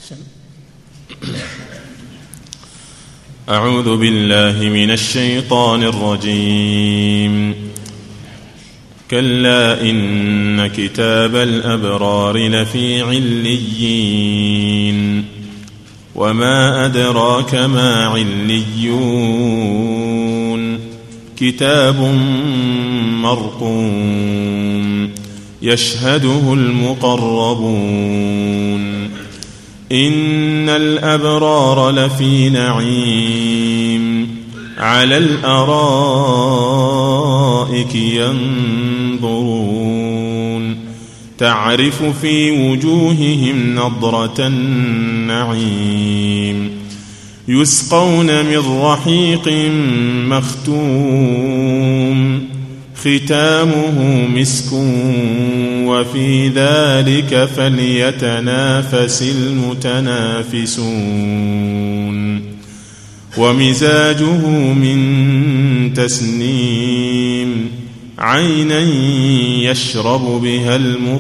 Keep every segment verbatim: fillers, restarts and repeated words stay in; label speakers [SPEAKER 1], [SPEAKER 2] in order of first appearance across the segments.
[SPEAKER 1] أحسن.
[SPEAKER 2] أعوذ بالله من الشيطان الرجيم. كلا إن كتاب الأبرار لفي عليين وما أدراك ما عليون كتاب مرقوم يشهده المقربون إن الأبرار لفي نعيم على الأرائك ينظرون تعرف في وجوههم نضرة النعيم يسقون من رحيق مختوم ختامه مسك وفي ذلك فليتنافس المتنافسون ومزاجه من تسنيم عينا يشرب بها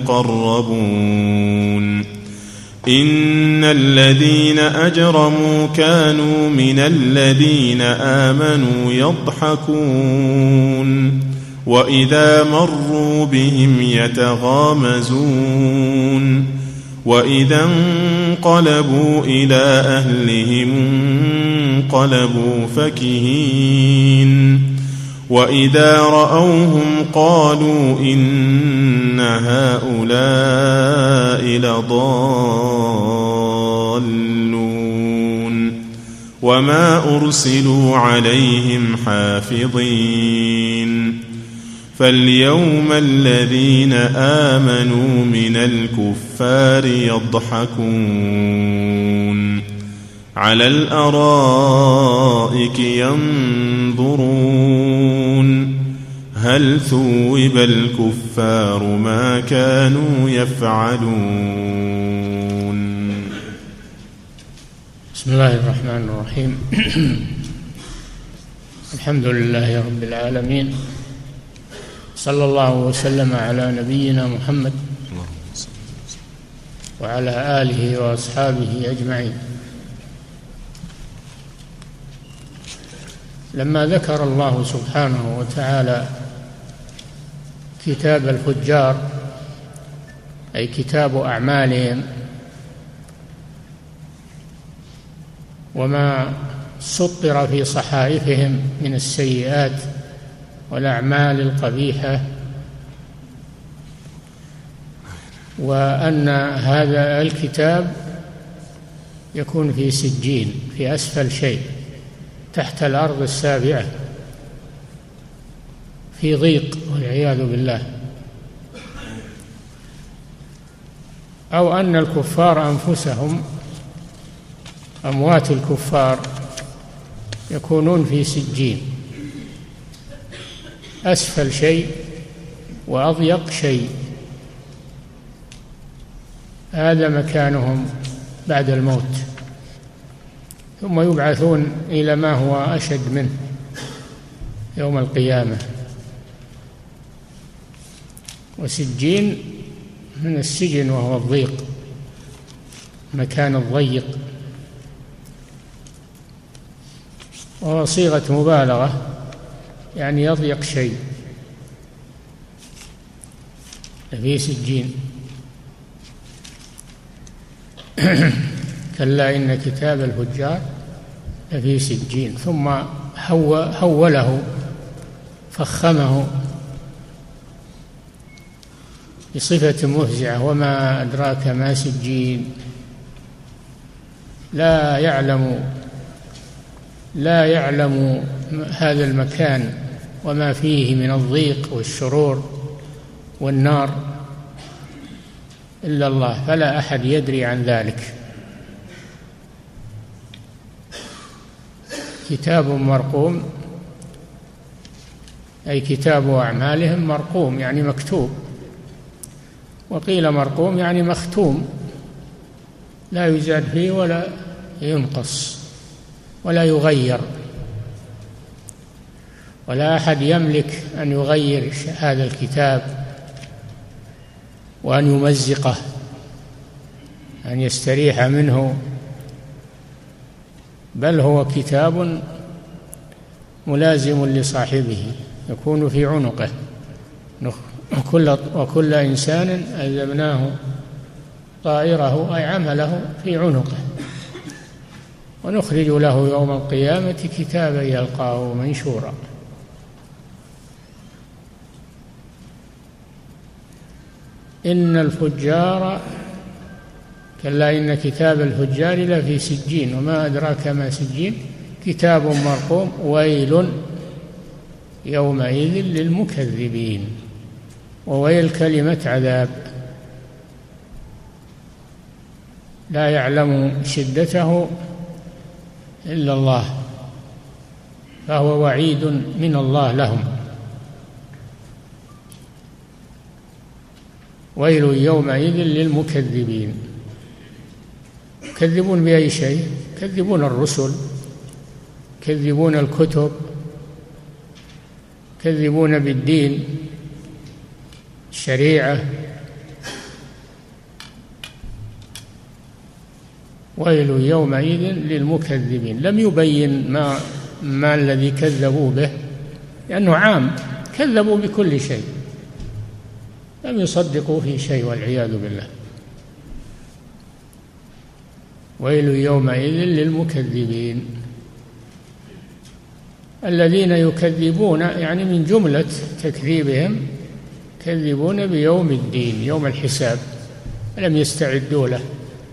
[SPEAKER 2] المقربون إن الذين أجرموا كانوا من الذين آمنوا يضحكون وإذا مروا بهم يتغامزون وإذا انقلبوا إلى أهلهم انقلبوا فكهين وإذا رأوهم قالوا إن هؤلاء لضالون وما أرسلوا عليهم حافظين فاليوم الذين آمنوا من الكفار يضحكون على الأرائك ينظرون هل ثوب الكفار ما كانوا يفعلون.
[SPEAKER 1] بسم الله الرحمن الرحيم. الحمد لله رب العالمين، صلى الله وسلم على نبينا محمد وعلى آله وأصحابه أجمعين. لما ذكر الله سبحانه وتعالى كتاب الفجار أي كتاب أعمالهم وما سطر في صحائفهم من السيئات والأعمال القبيحة، وأن هذا الكتاب يكون في سجين في أسفل شيء تحت الأرض السابعة في ضيق والعياذ بالله، أو أن الكفار أنفسهم أموات الكفار يكونون في سجين أسفل شيء وأضيق شيء، هذا مكانهم بعد الموت، ثم يبعثون إلى ما هو أشد منه يوم القيامة. وسجين من السجن وهو الضيق، مكان الضيق، وهو صيغة مبالغة يعني يضيق شيء في سجين. كلا إن كتاب الفجار لفي سجين، ثم حوله فخمه بصفة مفزعة وما أدراك ما سجين. لا يعلم لا يعلم هذا المكان وما فيه من الضيق والشرور والنار إلا الله، فلا أحد يدري عن ذلك. كتاب مرقوم أي كتاب أعمالهم مرقوم يعني مكتوب، وقيل مرقوم يعني مختوم لا يزاد فيه ولا ينقص ولا يغير، ولا أحد يملك أن يغير هذا الكتاب وأن يمزقه أن يستريح منه، بل هو كتاب ملازم لصاحبه يكون في عنقه. وكل, وكل إنسان ألزمناه طائره أي عمله في عنقه، ونخرج له يوم القيامة كتابا يلقاه منشورا. إن الفجار كلا إن كتاب الفجار لفي سجين وما أدراك ما سجين كتاب مرقوم ويل يومئذ للمكذبين. وويل كلمة عذاب لا يعلم شدته إلا الله، فهو وعيد من الله لهم. ويل يومئذ للمكذبين. يكذبون بأي شيء؟ يكذبون الرسل، يكذبون الكتب، يكذبون بالدين الشريعة. ويل يومئذ للمكذبين. لم يبين ما, ما الذي كذبوا به لأنه عام، كذبوا بكل شيء، لم يصدقوا في شيء والعياذ بالله. ويل يومئذ للمكذبين. الذين يكذبون يعني من جملة تكذيبهم يكذبون بيوم الدين، يوم الحساب، لم يستعدوا له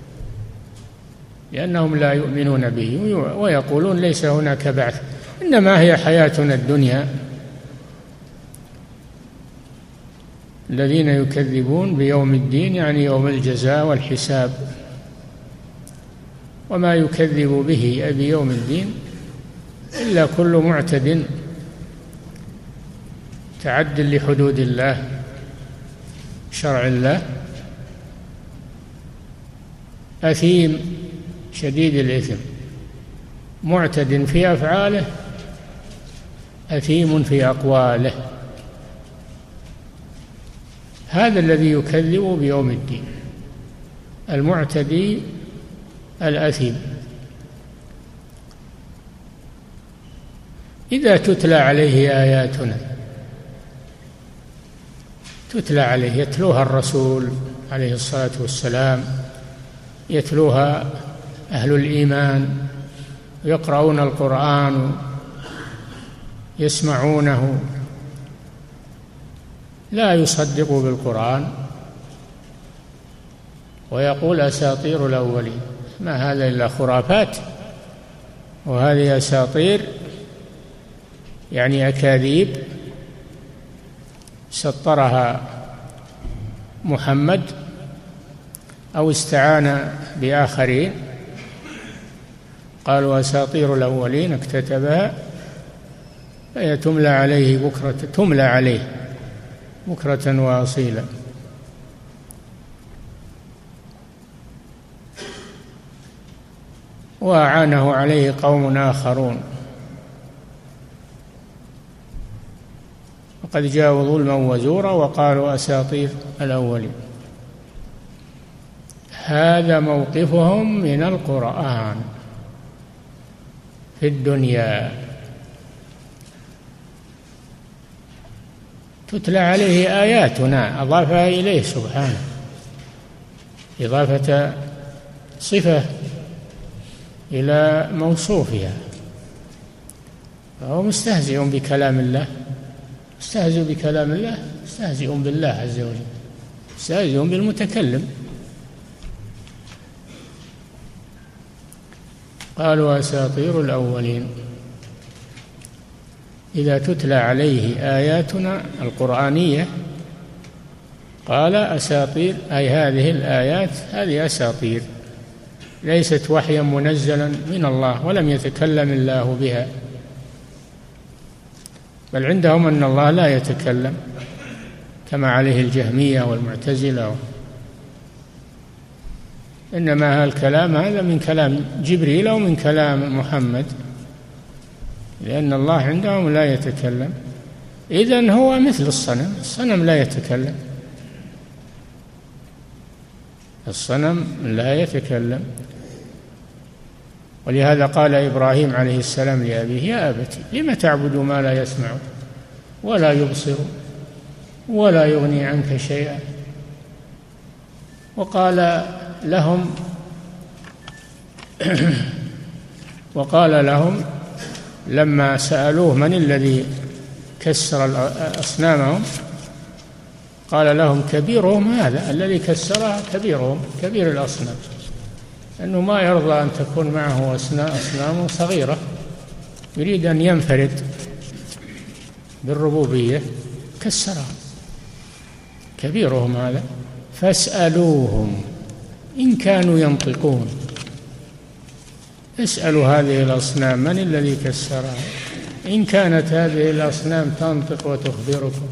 [SPEAKER 1] لأنهم لا يؤمنون به، ويقولون ليس هناك بعث، إنما هي حياتنا الدنيا. الذين يكذبون بيوم الدين يعني يوم الجزاء والحساب. وما يكذب به أي بيوم الدين إلا كل معتد تعد لحدود الله شرع الله، أثيم شديد الإثم، معتد في أفعاله، أثيم في أقواله. هذا الذي يكذب بيوم الدين، المعتدي الأثيم. إذا تتلى عليه آياتنا، تتلى عليه يتلوها الرسول عليه الصلاة والسلام، يتلوها أهل الإيمان، يقرؤون القرآن يسمعونه، لا يصدق بالقرآن ويقول أساطير الأولين، ما هذا إلا خرافات، وهذه أساطير يعني أكاذيب سطرها محمد أو استعان بآخرين، قالوا أساطير الأولين اكتتبها، فهي تملى عليه بكرة تملى عليه بكرة وأصيلا. وأعانه عليه قوم آخرون وقد جاءوا ظلما وزورا وقالوا أساطير الأولين. هذا موقفهم من القرآن في الدنيا، تتلى عليه آياتنا، أضافها إليه سبحانه إضافة صفة إلى موصوفها، فهو مستهزئ بكلام الله، مستهزئ بكلام الله، مستهزئ بالله عز وجل، مستهزئ بالمتكلم. قالوا أساطير الأولين. إذا تتلى عليه آياتنا القرآنية قال أساطير، أي هذه الآيات هذه أساطير ليست وحيا منزلا من الله، ولم يتكلم الله بها، بل عندهم أن الله لا يتكلم كما عليه الجهمية والمعتزلة، إنما الكلام هذا من كلام جبريل أو من كلام محمد، لأن الله عندهم لا يتكلم. إذن هو مثل الصنم، الصنم لا يتكلم. الصنم لا يتكلم. ولهذا قال إبراهيم عليه السلام لأبيه: يا أبت لم تعبد ما لا يسمع ولا يبصر ولا يغني عنك شيئا. وقال لهم وقال لهم لما سألوه من الذي كسر أصنامهم قال لهم: كبيرهم هذا الذي كسرها، كبيرهم كبير الأصنام، أنه ما يرضى أن تكون معه أصنام صغيرة، يريد أن ينفرد بالربوبية، كسرها كبيرهم هذا فاسألوهم إن كانوا ينطقون. اسألوا هذه الأصنام من الذي كسرها إن كانت هذه الأصنام تنطق وتخبركم.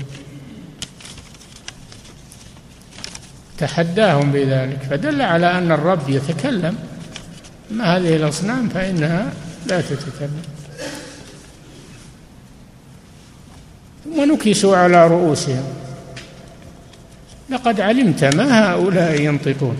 [SPEAKER 1] تحداهم بذلك، فدل على أن الرب يتكلم. ما هذه الأصنام فإنها لا تتكلم. ثم نكسوا على رؤوسهم: لقد علمت ما هؤلاء ينطقون،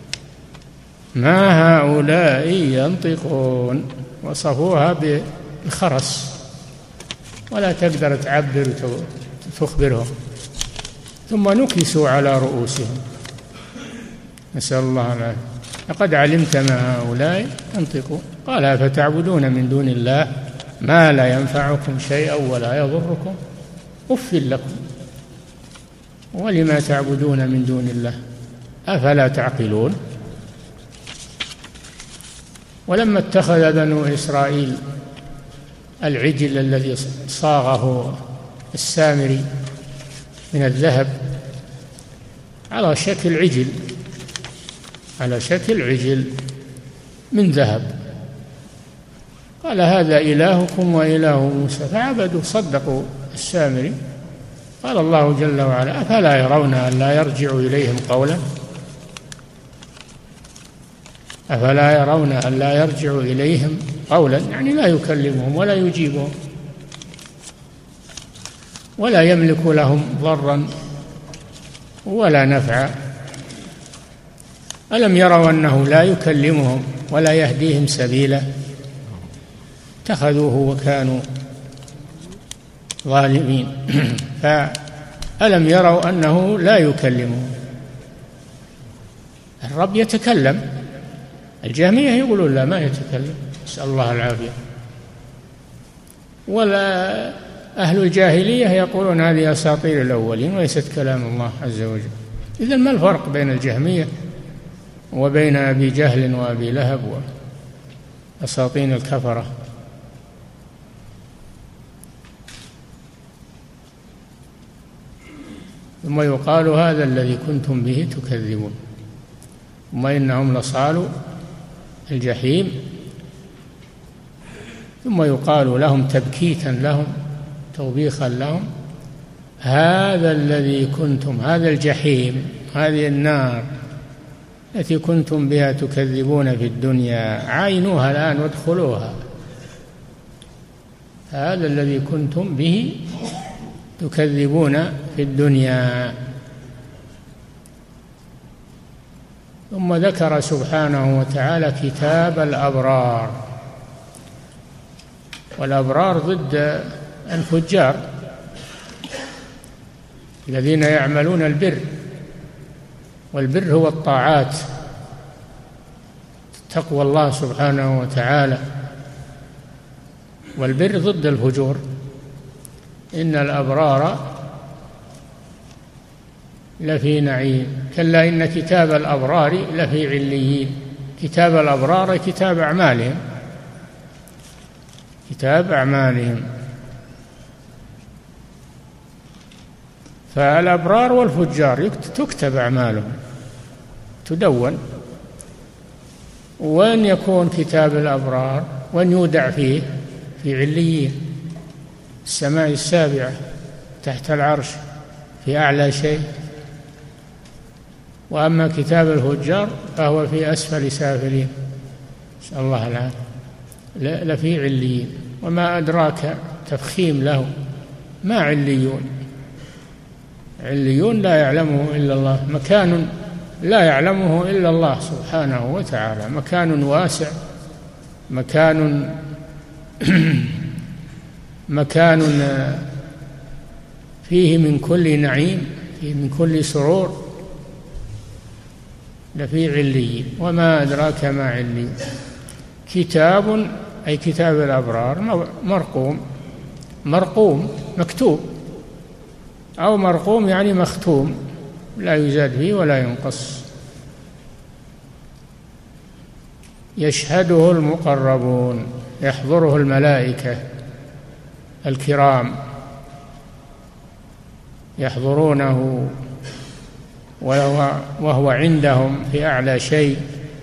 [SPEAKER 1] ما هؤلاء ينطقون. وصفوها بالخرس، ولا تقدر تعبر تخبرهم. ثم نكسوا على رؤوسهم، نسأل الله العافية. لقد علمت ما هؤلاء ينطقون. قال: أفتعبدون من دون الله ما لا ينفعكم شيئا ولا يضركم أف لكم ولما تعبدون من دون الله أفلا تعقلون. ولما اتخذ بنو إسرائيل العجل الذي صاغه السامري من الذهب على شكل عجل على شكل عجل من ذهب، قال: هذا إلهكم وإله موسى، فعبدوا صدقوا السامري. قال الله جل وعلا: أفلا يرون أن لا يرجع إليهم قولا أفلا يرون أن لا يرجع إليهم قولا يعني لا يكلمهم ولا يجيبهم ولا يملك لهم ضرا ولا نفعا. ألم يروا أنه لا يكلمهم ولا يهديهم سبيلا؟ اتخذوه وكانوا ظالمين. فألم يروا أنه لا يكلمهم؟ الرب يتكلم. الجهمية يقولون لا ما يتكلم، نسأل الله العافية. ولا أهل الجاهلية يقولون هذه أساطير الأولين وليست كلام الله عز وجل. إذن ما الفرق بين الجهمية وبين أبي جهل وأبي لهب وأساطين الكفرة؟ ثم يقال: هذا الذي كنتم به تكذبون. ثم إنهم لصالوا الجحيم. ثم يقال لهم تبكيتا لهم توبيخا لهم: هذا الذي كنتم، هذا الجحيم، هذه النار التي كنتم بها تكذبون في الدنيا، عاينوها الآن وادخلوها. هذا الذي كنتم به تكذبون في الدنيا. ثم ذكر سبحانه وتعالى كتاب الأبرار، والأبرار ضد الفجار الذين يعملون البر، والبر هو الطاعات، تقوى الله سبحانه وتعالى، والبر ضد الفجور. إن الأبرار لفي نعيم، كلا إن كتاب الأبرار لفي عليين. كتاب الأبرار كتاب أعمالهم، كتاب أعمالهم. فالأبرار والفجار تكتب أعمالهم، تدون. وأن يكون كتاب الأبرار وأن يودع فيه في عليين، السماء السابعة تحت العرش في أعلى شيء. وأما كتاب الفجار فهو في أسفل سافلين، نسأل الله العافية، لفي عليين. وما أدراك تفخيم له، ما عليون؟ عليون لا يعلمه إلا الله، مكان لا يعلمه إلا الله سبحانه وتعالى. مكان واسع، مكان مكان فيه من كل نعيم، فيه من كل سرور، لفي عليين. وما أدراك ما عليين. كتاب أي كتاب الأبرار مرقوم، مرقوم مكتوب، أو مرقوم يعني مختوم، لا يزاد فيه ولا ينقص. يشهده المقربون، يحضره الملائكة الكرام يحضرونه وهو عندهم في أعلى شيء.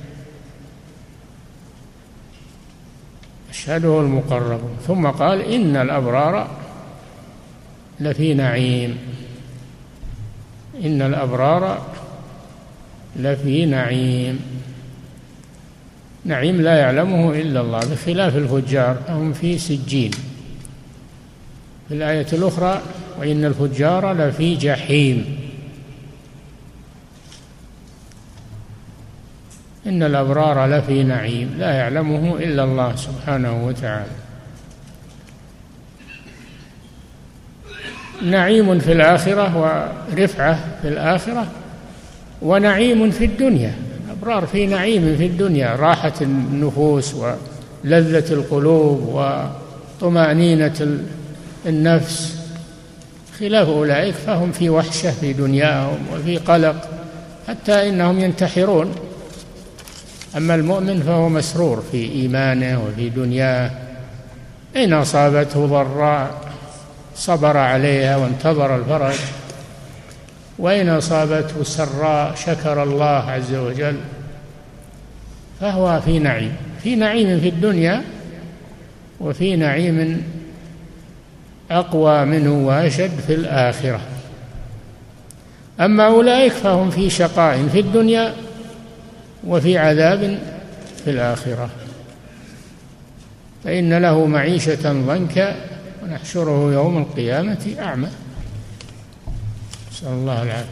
[SPEAKER 1] يشهده المقربون. ثم قال إن الأبرار لفي نعيم، إن الأبرار لفي نعيم، نعيم لا يعلمه إلا الله، بخلاف الفجار هم في سجين. في الآية الأخرى وإن الفجار لفي جحيم. إن الأبرار لفي نعيم لا يعلمه إلا الله سبحانه وتعالى. نعيم في الآخرة ورفعة في الآخرة، ونعيم في الدنيا. الأبرار في نعيم في الدنيا، راحة النفوس ولذة القلوب وطمأنينة النفس، خلاف أولئك فهم في وحشة في دنياهم وفي قلق، حتى إنهم ينتحرون. أما المؤمن فهو مسرور في إيمانه وفي دنياه، إن أصابته ضراء صبر عليها وانتظر الفرج، وإن أصابته سراء شكر الله عز وجل، فهو في نعيم، في نعيم في الدنيا وفي نعيم أقوى منه وأشد في الآخرة. أما أولئك فهم في شقاء في الدنيا وفي عذاب في الآخرة. فإن له معيشة ضنكا ونحشره يوم القيامة أعمى، نسأل الله العافية.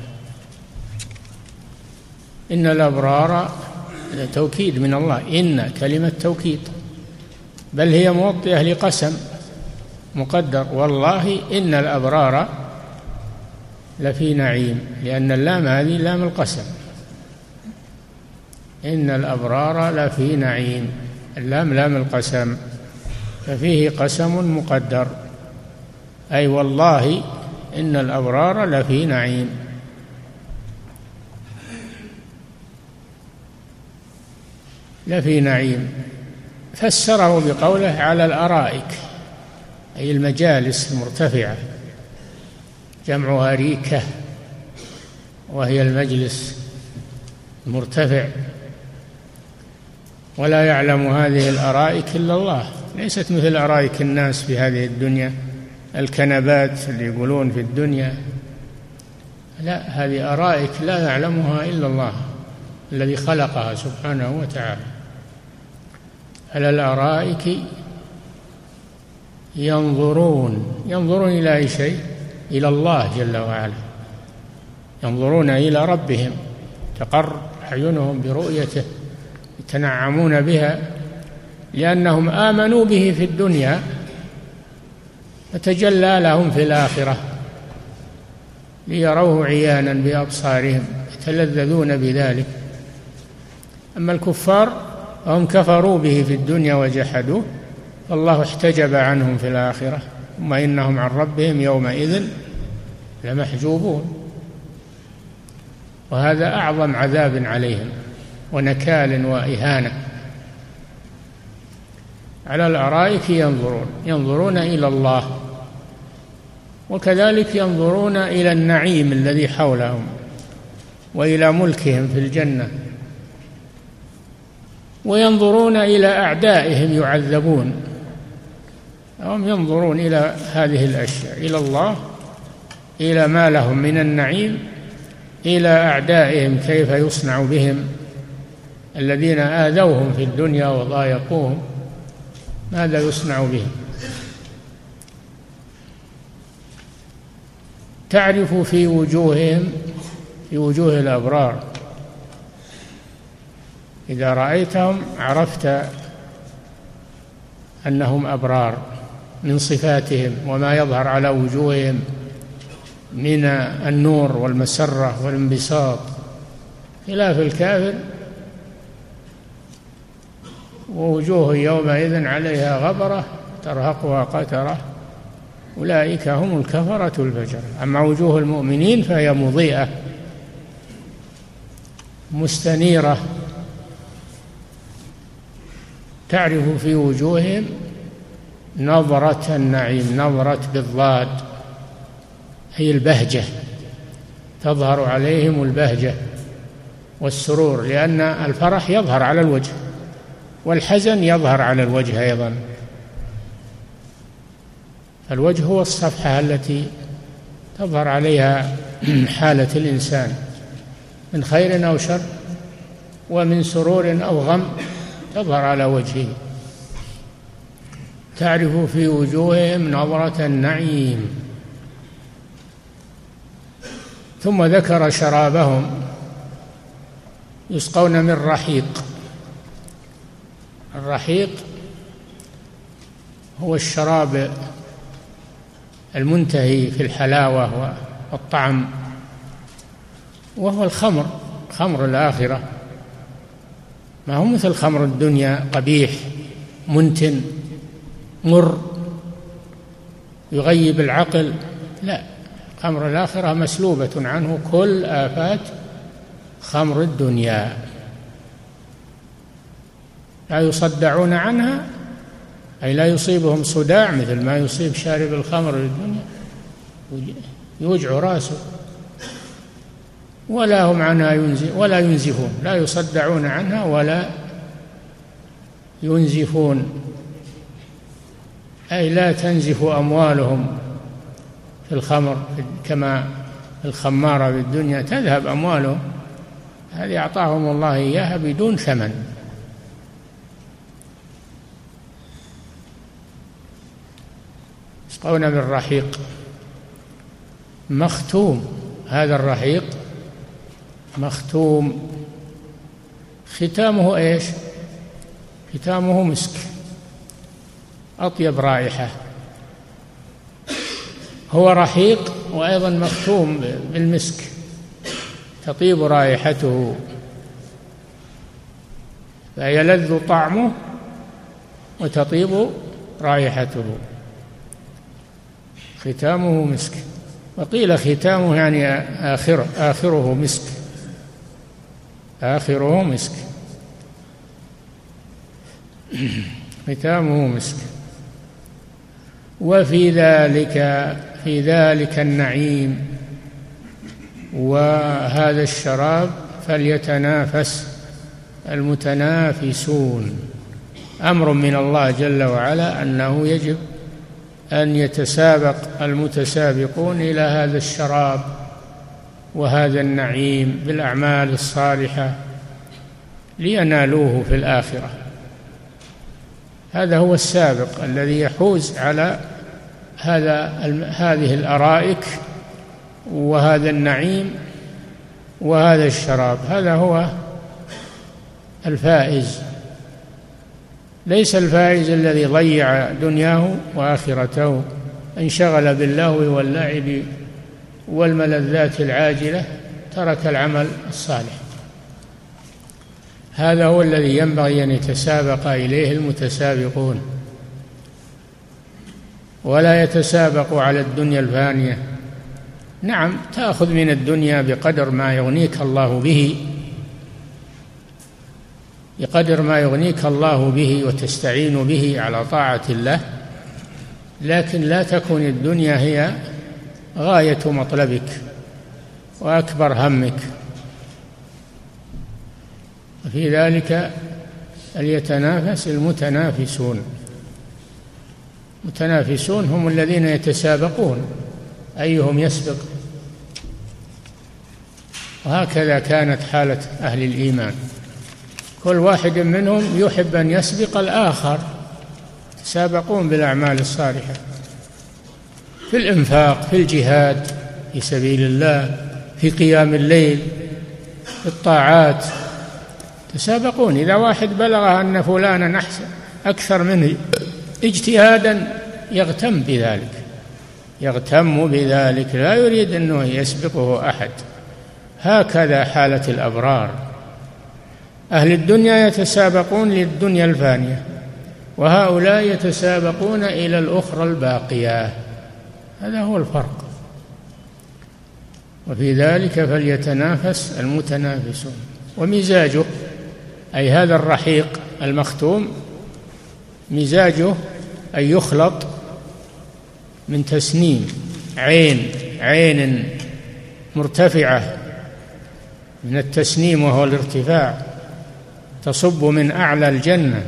[SPEAKER 1] إن الأبرار، توكيد من الله، إن كلمة توكيد، بل هي موطئة لقسم مقدر، والله إن الأبرار لفي نعيم، لأن اللام هذه لام القسم. إن الأبرار لفي نعيم، اللام لام القسم، ففيه قسم مقدر، أي والله إن الأبرار لفي نعيم. لفي نعيم فسره بقوله على الأرائك، أي المجالس المرتفعة، جمعها ريكة، وهي المجلس المرتفع. ولا يعلم هذه الأرائك إلا الله، ليست مثل أرائك الناس في هذه الدنيا، الكنبات اللي يقولون في الدنيا، لا، هذه أرائك لا يعلمها إلا الله الذي خلقها سبحانه وتعالى. على الأرائك ينظرون، ينظرون إلى أي شيء؟ إلى الله جل وعلا، ينظرون إلى ربهم، تقر أعينهم برؤيته، يتنعمون بها، لأنهم آمنوا به في الدنيا فتجلى لهم في الآخرة ليروه عيانا بأبصارهم، يتلذذون بذلك. أما الكفار فهم كفروا به في الدنيا وجحدوه، فالله احتجب عنهم في الآخرة، ثم إنهم عن ربهم يومئذ لمحجوبون. وهذا أعظم عذاب عليهم ونكال وإهانة. على الأرائك ينظرون، ينظرون إلى الله، وكذلك ينظرون إلى النعيم الذي حولهم وإلى ملكهم في الجنة، وينظرون إلى أعدائهم يعذبون. هم ينظرون إلى هذه الأشياء، إلى الله، إلى ما لهم من النعيم، إلى أعدائهم كيف يصنع بهم، الذين آذوهم في الدنيا وضايقوهم، ماذا يصنع بهم. تعرف في وجوههم، في وجوه الأبرار، إذا رأيتهم عرفت أنهم أبرار من صفاتهم وما يظهر على وجوههم من النور والمسرة والانبساط، خلاف الكافر ووجوه يومئذ عليها غبرة ترهقها قترة أولئك هم الكفرة الفجرة. أما وجوه المؤمنين فهي مضيئة مستنيرة، تعرف في وجوههم نظرة النعيم، نظرة بالضاد هي البهجة، تظهر عليهم البهجة والسرور، لأن الفرح يظهر على الوجه والحزن يظهر على الوجه أيضا. الوجه هو الصفحة التي تظهر عليها حالة الإنسان من خير أو شر ومن سرور أو غم تظهر على وجهه. تعرف في وجوههم نظرة النعيم. ثم ذكر شرابهم يسقون من رحيق. الرحيق هو الشراب المنتهي في الحلاوة والطعم، وهو الخمر، خمر الآخرة، ما هو مثل خمر الدنيا قبيح منتن مر يغيب العقل، لا، خمر الآخرة مسلوبة عنه كل آفات خمر الدنيا، لا يصدعون عنها، أي لا يصيبهم صداع مثل ما يصيب شارب الخمر للدنيا يوجع راسه، ولا هم عنها ينزف ولا ينزفون، لا يصدعون عنها ولا ينزفون، أي لا تنزف أموالهم في الخمر كما الخمارة بالدنيا تذهب أموالهم، هذه أعطاهم الله إياها بدون ثمن. يسقون من رحيق مختوم. هذا الرحيق مختوم، ختامه ايش؟ ختامه مسك، أطيب رائحة. هو رحيق وأيضا مختوم بالمسك، تطيب رائحته فيلذ طعمه وتطيب رائحته. ختامه مسك، وقيل ختامه يعني آخر آخره مسك، آخره مسك، ختامه مسك. وفي ذلك في ذلك النعيم وهذا الشراب فليتنافس المتنافسون. أمر من الله جل وعلا أنه يجب أن يتسابق المتسابقون إلى هذا الشراب وهذا النعيم بالأعمال الصالحة لينالوه في الآخرة. هذا هو السابق الذي يحوز على هذا هذه الأرائك وهذا النعيم وهذا الشراب، هذا هو الفائز. ليس الفائز الذي ضيع دنياه وآخرته، انشغل باللهو واللعب والملذات العاجلة، ترك العمل الصالح. هذا هو الذي ينبغي أن يتسابق إليه المتسابقون، ولا يتسابق على الدنيا الفانية. نعم، تأخذ من الدنيا بقدر ما يغنيك الله به، بقدر ما يغنيك الله به وتستعين به على طاعة الله، لكن لا تكن الدنيا هي غاية مطلبك وأكبر همك. وفي ذلك فليتنافس المتنافسون. المتنافسون هم الذين يتسابقون أيهم يسبق، وهكذا كانت حالة أهل الإيمان، كل واحد منهم يحب أن يسبق الآخر، يتسابقون بالأعمال الصالحة في الإنفاق، في الجهاد في سبيل الله، في قيام الليل، في الطاعات، تسابقون. إذا واحد بلغ أن فلانا أحسن أكثر منه اجتهادا يغتم بذلك، يغتم بذلك، لا يريد أنه يسبقه أحد. هكذا حالة الأبرار. أهل الدنيا يتسابقون للدنيا الفانية، وهؤلاء يتسابقون إلى الأخرى الباقية. هذا هو الفرق. وفي ذلك فليتنافس المتنافسون. ومزاجه، أي هذا الرحيق المختوم، مزاجه أن يخلط من تسنيم، عين عين مرتفعة من التسنيم وهو الارتفاع، تصب من أعلى الجنة،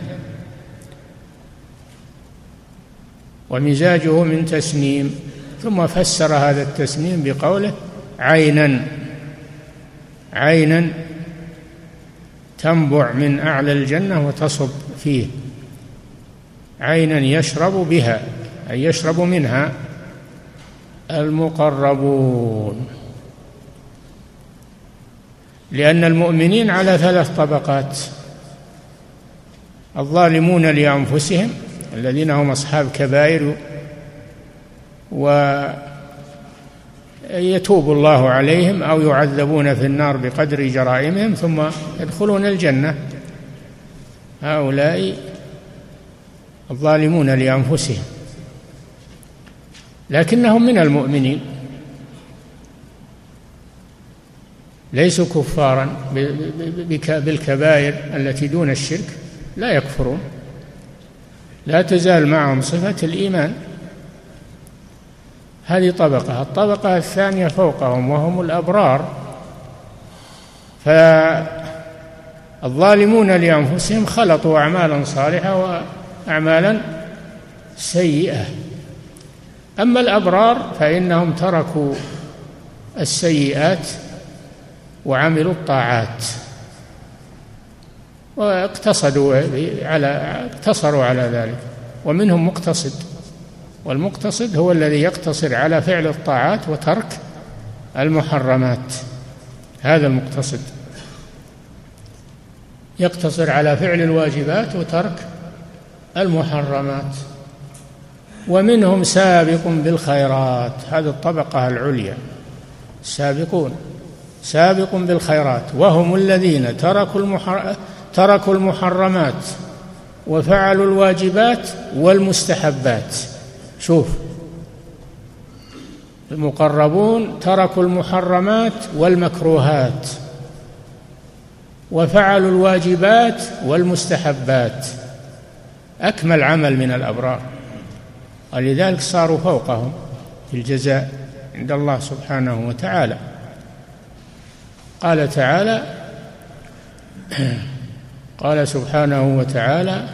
[SPEAKER 1] ومزاجه من تسنيم. ثم فسر هذا التسنيم بقوله عينا، عينا تنبع من أعلى الجنة وتصب فيه، عينا يشرب بها، أي يشرب منها المقربون. لأن المؤمنين على ثلاث طبقات: الظالمون لأنفسهم الذين هم أصحاب كبائر ويتوب الله عليهم أو يعذبون في النار بقدر جرائمهم ثم يدخلون الجنة، هؤلاء الظالمون لأنفسهم، لكنهم من المؤمنين، ليسوا كفارا بالكبائر التي دون الشرك، لا يكفرون، لا تزال معهم صفة الإيمان. هذه طبقة. الطبقة الثانية فوقهم وهم الأبرار، فالظالمون لأنفسهم خلطوا أعمالا صالحة وأعمالا سيئة. أما الأبرار فإنهم تركوا السيئات وعملوا الطاعات واقتصدوا على اقتصروا على ذلك. ومنهم مقتصد، والمقتصد هو الذي يقتصر على فعل الطاعات وترك المحرمات، هذا المقتصد، يقتصر على فعل الواجبات وترك المحرمات. ومنهم سابق بالخيرات، هذه الطبقة العليا، السابقون سابق بالخيرات، وهم الذين تركوا المحر... تركوا المحرمات وفعلوا الواجبات والمستحبات. شوف، المقربون تركوا المحرمات والمكروهات وفعلوا الواجبات والمستحبات، أكمل عمل من الأبرار، ولذلك صاروا فوقهم في الجزاء عند الله سبحانه وتعالى. قال تعالى قال سبحانه وتعالى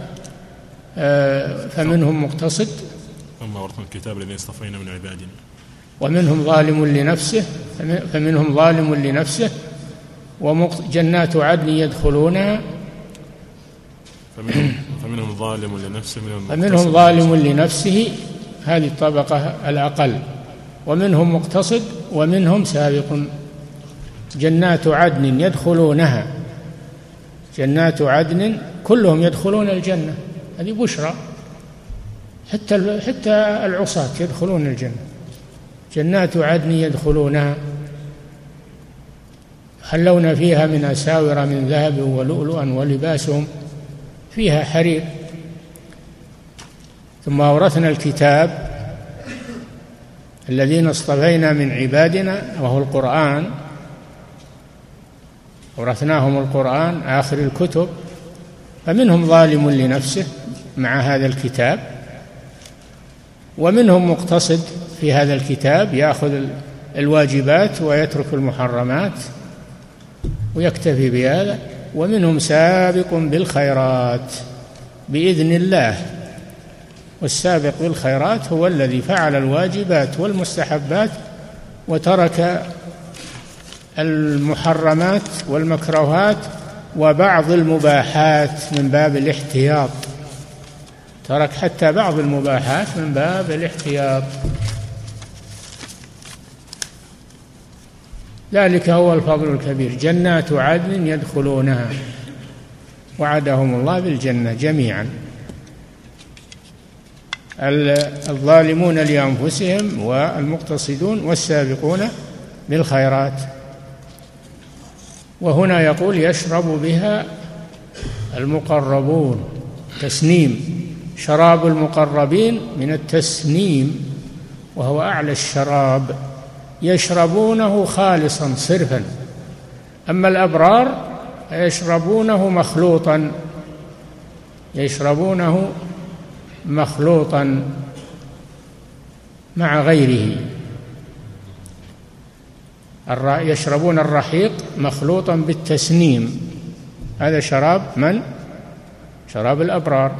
[SPEAKER 1] فمنهم مقتصد
[SPEAKER 2] أما ورثنا الكتاب الذين اصطفينا من عبادنا
[SPEAKER 1] ومنهم ظالم لنفسه فمنهم ظالم لنفسه وجنات عدن يدخلونها
[SPEAKER 2] فمنهم, فمنهم ظالم لنفسه
[SPEAKER 1] فمنهم ظالم لنفسه، هذه الطبقة الأقل. ومنهم مقتصد ومنهم سابق. جنات عدن يدخلونها، جنات عدن كلهم يدخلون الجنة، هذه بشرى، حتى حتى العصاة يدخلون الجنة. جنات عدن يدخلونها يحلون فيها من أساور من ذهب ولؤلؤا ولباسهم فيها حرير. ثم أورثنا الكتاب الذين اصطفينا من عبادنا وهو القرآن، أورثناهم القرآن آخر الكتب. فمنهم ظالم لنفسه مع هذا الكتاب، ومنهم مقتصد في هذا الكتاب يأخذ الواجبات ويترك المحرمات ويكتفي بهذا، ومنهم سابق بالخيرات بإذن الله. والسابق بالخيرات هو الذي فعل الواجبات والمستحبات وترك المحرمات والمكروهات وبعض المباحات من باب الاحتياط، ترك حتى بعض المباحات من باب الاحتياط. ذلك هو الفضل الكبير. جنات عدن يدخلونها، وعدهم الله بالجنة جميعا. الظالمون لأنفسهم والمقتصدون والسابقون بالخيرات. وهنا يقول يشرب بها المقربون، تسنيم، شراب المقربين من التسنيم وهو أعلى الشراب، يشربونه خالصا صرفا. أما الأبرار يشربونه مخلوطا، يشربونه مخلوطا مع غيره. يشربون الرحيق مخلوطا بالتسنيم، هذا شراب من؟ شراب الأبرار.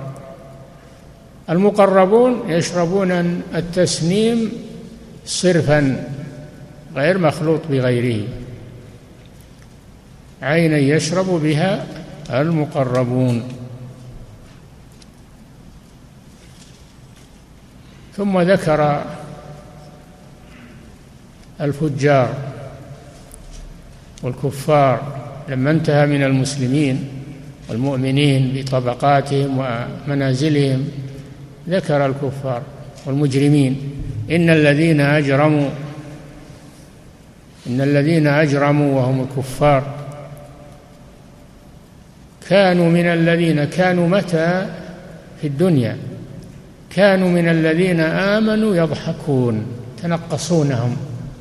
[SPEAKER 1] المقربون يشربون التسنيم صرفا غير مخلوط بغيره، عينا يشرب بها المقربون. ثم ذكر الفجار والكفار لما انتهى من المسلمين والمؤمنين بطبقاتهم ومنازلهم، ذكر الكفار والمجرمين. إن الذين أجرموا إن الذين أجرموا وهم الكفار كانوا من الذين كانوا متى في الدنيا كانوا من الذين آمنوا يضحكون، يتنقصونهم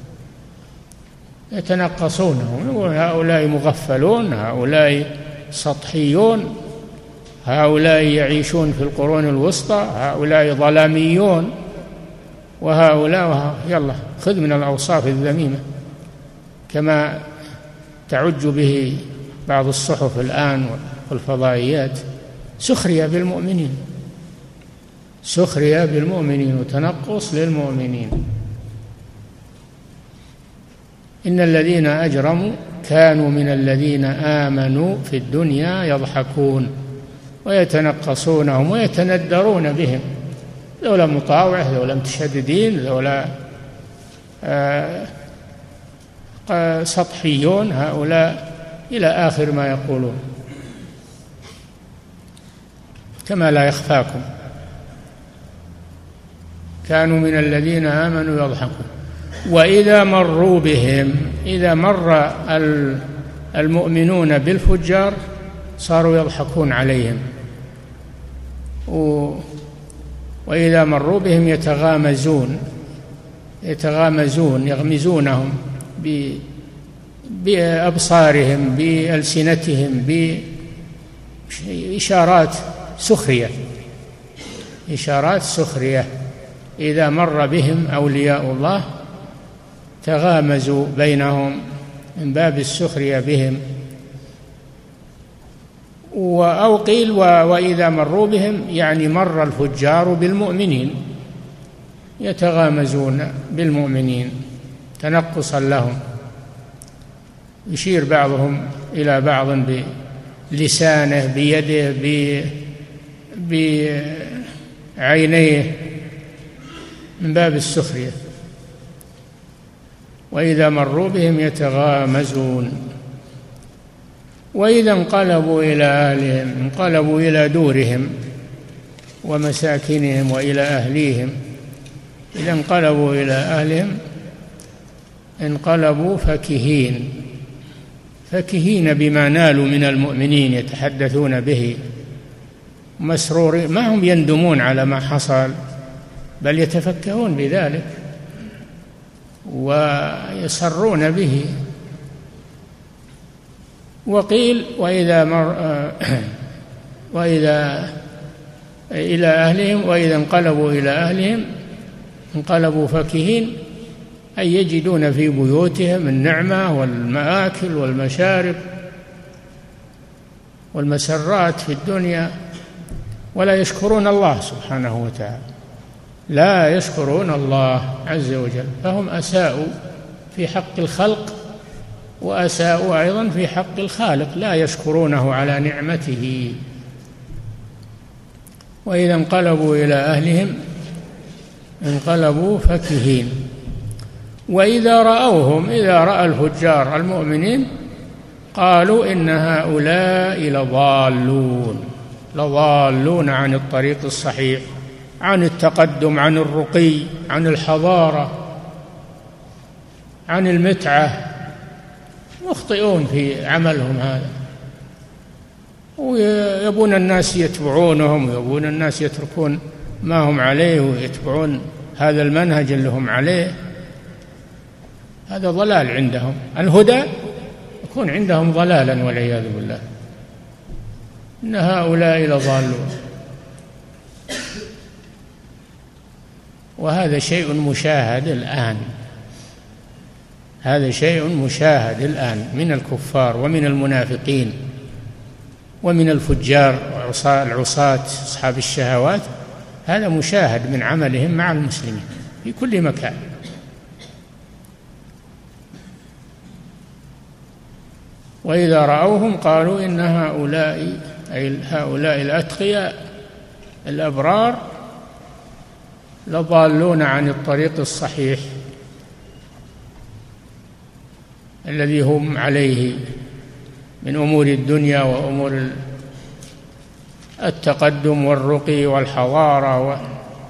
[SPEAKER 1] يتنقصونهم هؤلاء مغفلون، هؤلاء سطحيون، هؤلاء يعيشون في القرون الوسطى، هؤلاء ظلاميون، وهؤلاء يلا خذ من الأوصاف الذميمة كما تعج به بعض الصحف الآن والفضائيات. سخرية بالمؤمنين، سخرية بالمؤمنين وتنقص للمؤمنين. إن الذين أجرموا كانوا من الذين آمنوا في الدنيا يضحكون ويتنقصونهم ويتندرون بهم، ذولا مطاوعة، ذولا متشددين، ذولا آه سطحيون، هؤلاء إلى آخر ما يقولون كما لا يخفاكم. كانوا من الذين آمنوا يضحكون وإذا مروا بهم، إذا مر المؤمنون بالفجار صاروا يضحكون عليهم، وإذا مروا بهم يتغامزون يتغامزون يغمزونهم بأبصارهم بألسنتهم بإشارات سخرية إشارات سخرية. إذا مر بهم أولياء الله تغامزوا بينهم من باب السخرية بهم. أو قيل وإذا مروا بهم يعني مر الفجار بالمؤمنين يتغامزون بالمؤمنين تنقصا لهم، يشير بعضهم إلى بعض بلسانه بيده بعينيه من باب السخرية. وإذا مروا بهم يتغامزون. وإذا انقلبوا إلى أهلهم انقلبوا إلى دورهم ومساكنهم وإلى أهليهم. إذا انقلبوا إلى أهلهم انقلبوا فكهين، فكهين بما نالوا من المؤمنين، يتحدثون به مسرورين، ما هم يندمون على ما حصل بل يتفكهون بذلك ويسرون به. وقيل وإذا مر وإذا إلى أهلهم وإذا انقلبوا إلى أهلهم انقلبوا فكهين، أي يجدون في بيوتهم النعمة والمآكل والمشارب والمسرات في الدنيا، ولا يشكرون الله سبحانه وتعالى، لا يشكرون الله عز وجل، فهم أساءوا في حق الخلق وأساءوا أيضا في حق الخالق، لا يشكرونه على نعمته. وإذا انقلبوا إلى أهلهم انقلبوا فكهين. وإذا رأوهم، إذا رأى الفجار المؤمنين قالوا إن هؤلاء لضالون لضالون عن الطريق الصحيح، عن التقدم، عن الرقي، عن الحضارة، عن المتعة، مخطئون في عملهم هذا، ويبون الناس يتبعونهم، ويبون الناس يتركون ما هم عليه ويتبعون هذا المنهج اللي هم عليه. هذا ضلال عندهم. الهدى يكون عندهم ضلالا والعياذ بالله. إن هؤلاء لضالون. وهذا شيء مشاهد الآن، هذا شيء مشاهد الآن من الكفار ومن المنافقين ومن الفجار العصاة أصحاب الشهوات. هذا مشاهد من عملهم مع المسلمين في كل مكان. وإذا رأوهم قالوا إن هؤلاء أي هؤلاء الأتقياء الأبرار لضالون عن الطريق الصحيح الذي هم عليه من أمور الدنيا وأمور التقدم والرقي والحضارة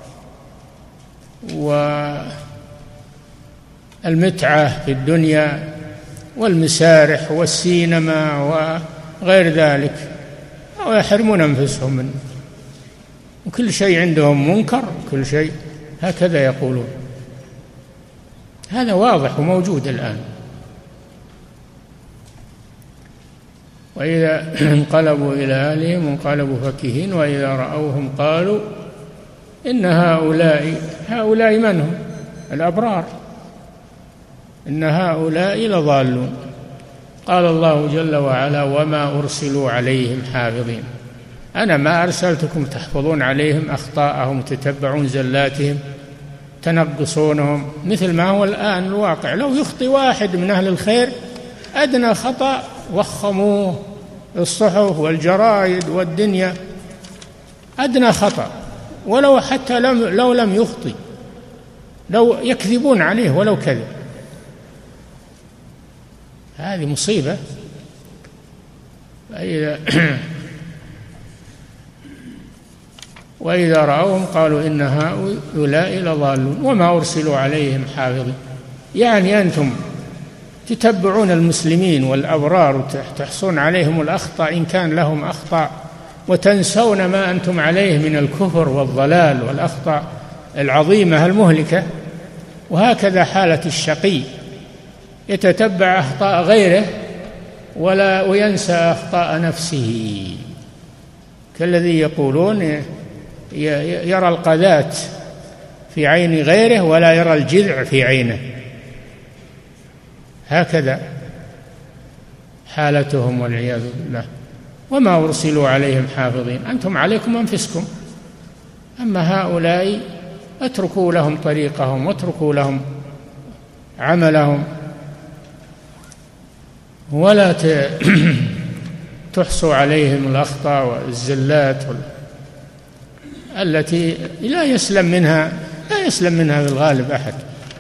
[SPEAKER 1] والمتعة في الدنيا والمسارح والسينما وغير ذلك، ويحرمون أنفسهم منه، وكل شيء عندهم منكر، كل شيء هكذا يقولون. هذا واضح وموجود الآن. وإذا انقلبوا إلى أهلهم انقلبوا فكهين وإذا رأوهم قالوا إن هؤلاء هؤلاء من هم؟ الأبرار. إن هؤلاء لضالون. قال الله جل وعلا وما أرسلوا عليهم حافظين. أنا ما أرسلتكم تحفظون عليهم أخطاءهم، تتبعون زلاتهم، تنقصونهم، مثل ما هو الآن الواقع. لو يخطئ واحد من أهل الخير أدنى خطأ وخموه الصحف والجرائد والدنيا، أدنى خطأ، ولو حتى لم لو لم يخطئ، لو يكذبون عليه ولو كذب. هذه مصيبة. وإذا رأوهم قالوا إن هؤلاء لضالون وما أرسلوا عليهم حافظين. يعني أنتم تتبعون المسلمين والأبرار وتحصون عليهم الأخطاء إن كان لهم أخطاء، وتنسون ما أنتم عليه من الكفر والضلال والأخطاء العظيمة المهلكة. وهكذا حالة الشقي، يتتبع أخطاء غيره ولا وينسى أخطاء نفسه، كالذي يقولون يرى القذاة في عين غيره ولا يرى الجذع في عينه. هكذا حالتهم والعياذ بالله. وما أرسلوا عليهم حافظين. أنتم عليكم أنفسكم، أما هؤلاء اتركوا لهم طريقهم واتركوا لهم عملهم، ولا تحصوا عليهم الأخطاء والزلات التي لا يسلم منها لا يسلم منها في الغالب أحد.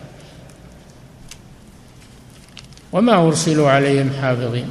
[SPEAKER 1] وما أرسلوا عليهم حافظين.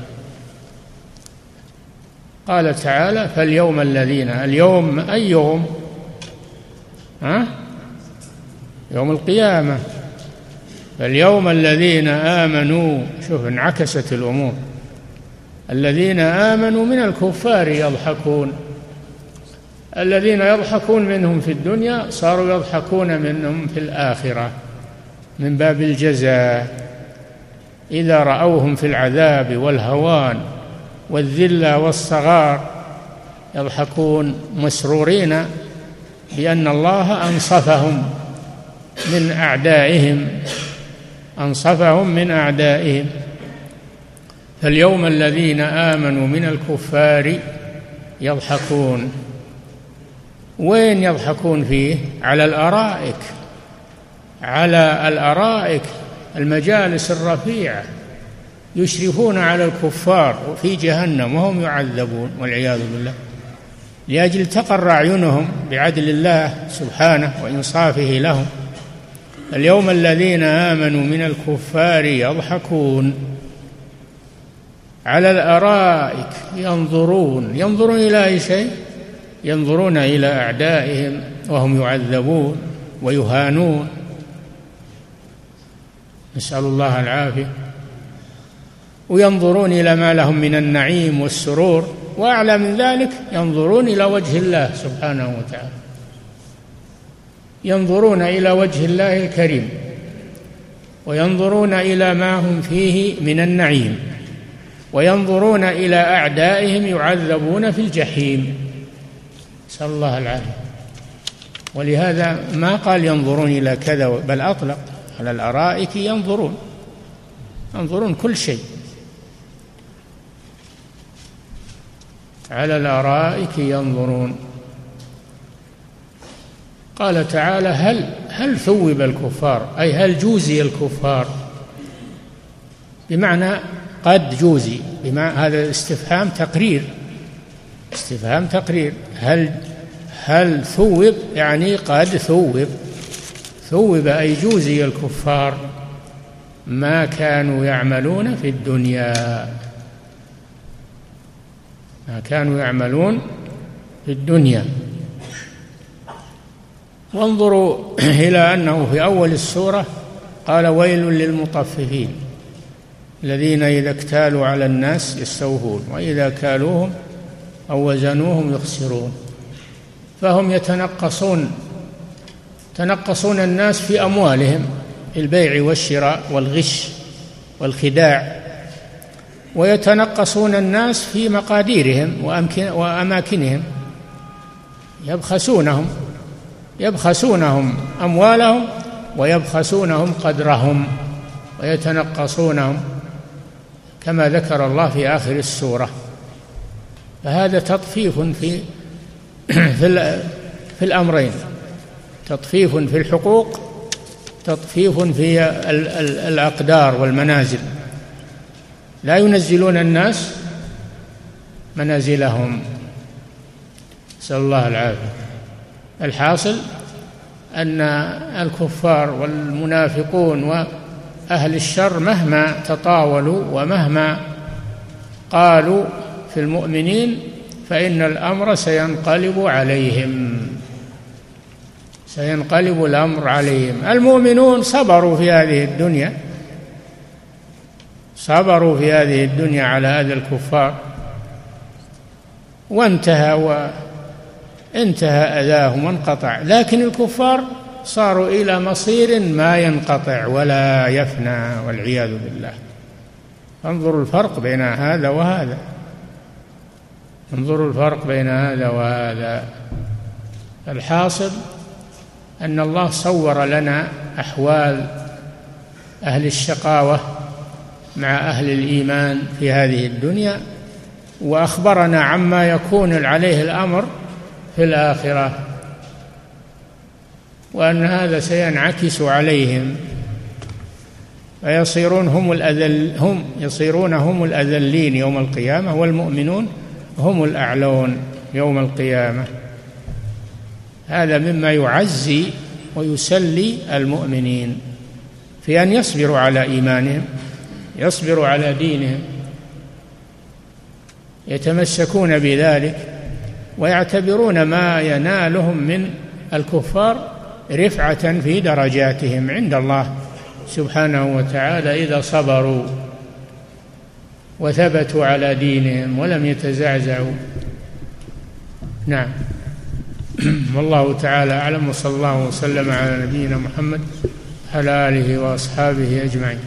[SPEAKER 1] قال تعالى فاليوم الذين، اليوم أي يوم؟ ها؟ يوم القيامة. فاليوم الذين آمنوا، شوف انعكست الأمور، الذين آمنوا من الكفار يضحكون. الذين يضحكون منهم في الدنيا صاروا يضحكون منهم في الآخرة من باب الجزاء. إذا رأوهم في العذاب والهوان والذلة والصغار يضحكون مسرورين بأن الله أنصفهم من أعدائهم أنصفهم من أعدائهم. فاليوم الذين آمنوا من الكفار يضحكون. وين يضحكون فيه؟ على الأرائك، على الأرائك، المجالس الرفيعة، يشرفون على الكفار في جهنم وهم يعذبون والعياذ بالله، لأجل تقر أعينهم بعدل الله سبحانه وإنصافه لهم. اليوم الذين آمنوا من الكفار يضحكون على الأرائك ينظرون. ينظرون إلى أي شيء؟ ينظرون إلى أعدائهم وهم يعذبون ويهانون، نسأل الله العافية، وينظرون إلى ما لهم من النعيم والسرور، وأعلى من ذلك ينظرون إلى وجه الله سبحانه وتعالى، ينظرون إلى وجه الله الكريم، وينظرون إلى ما هم فيه من النعيم، وينظرون إلى أعدائهم يعذبون في الجحيم، نسأل الله العافية. ولهذا ما قال ينظرون إلى كذا، بل أطلق على الأرائك ينظرون، ينظرون كل شيء على الأرائك ينظرون. قال تعالى هل هل ثوب الكفار، أي هل جوزي الكفار، بمعنى قد جوزي، بمعنى هذا استفهام تقرير، استفهام تقرير. هل هل ثوب يعني قد ثوب، ثوب أي جوزي الكفار ما كانوا يعملون في الدنيا، ما كانوا يعملون في الدنيا. وانظروا إلى أنه في أول السورة قال ويل للمطففين الذين إذا اكتالوا على الناس يستوفون وإذا كالوهم أو وزنوهم يخسرون. فهم يتنقصون تنقصون الناس في أموالهم، في البيع والشراء والغش والخداع، ويتنقصون الناس في مقاديرهم وأماكنهم، يبخسونهم يبخسونهم أموالهم ويبخسونهم قدرهم ويتنقصونهم كما ذكر الله في آخر السورة. فهذا تطفيف في في, في الأمرين، تطفيف في الحقوق، تطفيف في الأقدار والمنازل، لا ينزلون الناس منازلهم، نسأل الله العافية. الحاصل أن الكفار والمنافقون وأهل الشر مهما تطاولوا ومهما قالوا في المؤمنين فإن الأمر سينقلب عليهم، سينقلب الأمر عليهم. المؤمنون صبروا في هذه الدنيا، صبروا في هذه الدنيا على هذا الكفار، وانتهى وانتهى أذاهم وانقطع، لكن الكفار صاروا إلى مصير ما ينقطع ولا يفنى والعياذ بالله. انظروا الفرق بين هذا وهذا، انظروا الفرق بين هذا وهذا. الحاصل أن الله صور لنا أحوال أهل الشقاوة مع أهل الإيمان في هذه الدنيا، وأخبرنا عما يكون عليه الأمر في الآخرة، وأن هذا سينعكس عليهم فيصيرون هم الأذل هم يصيرون هم الأذلين يوم القيامة، والمؤمنون هم الأعلون يوم القيامة. هذا مما يعزي ويسلي المؤمنين في أن يصبروا على إيمانهم، يصبروا على دينهم، يتمسكون بذلك ويعتبرون ما ينالهم من الكفار رفعة في درجاتهم عند الله سبحانه وتعالى إذا صبروا وثبتوا على دينهم ولم يتزعزعوا. نعم. والله تعالى أعلم، وصلى الله وسلم على نبينا محمد على آله وأصحابه أجمعين.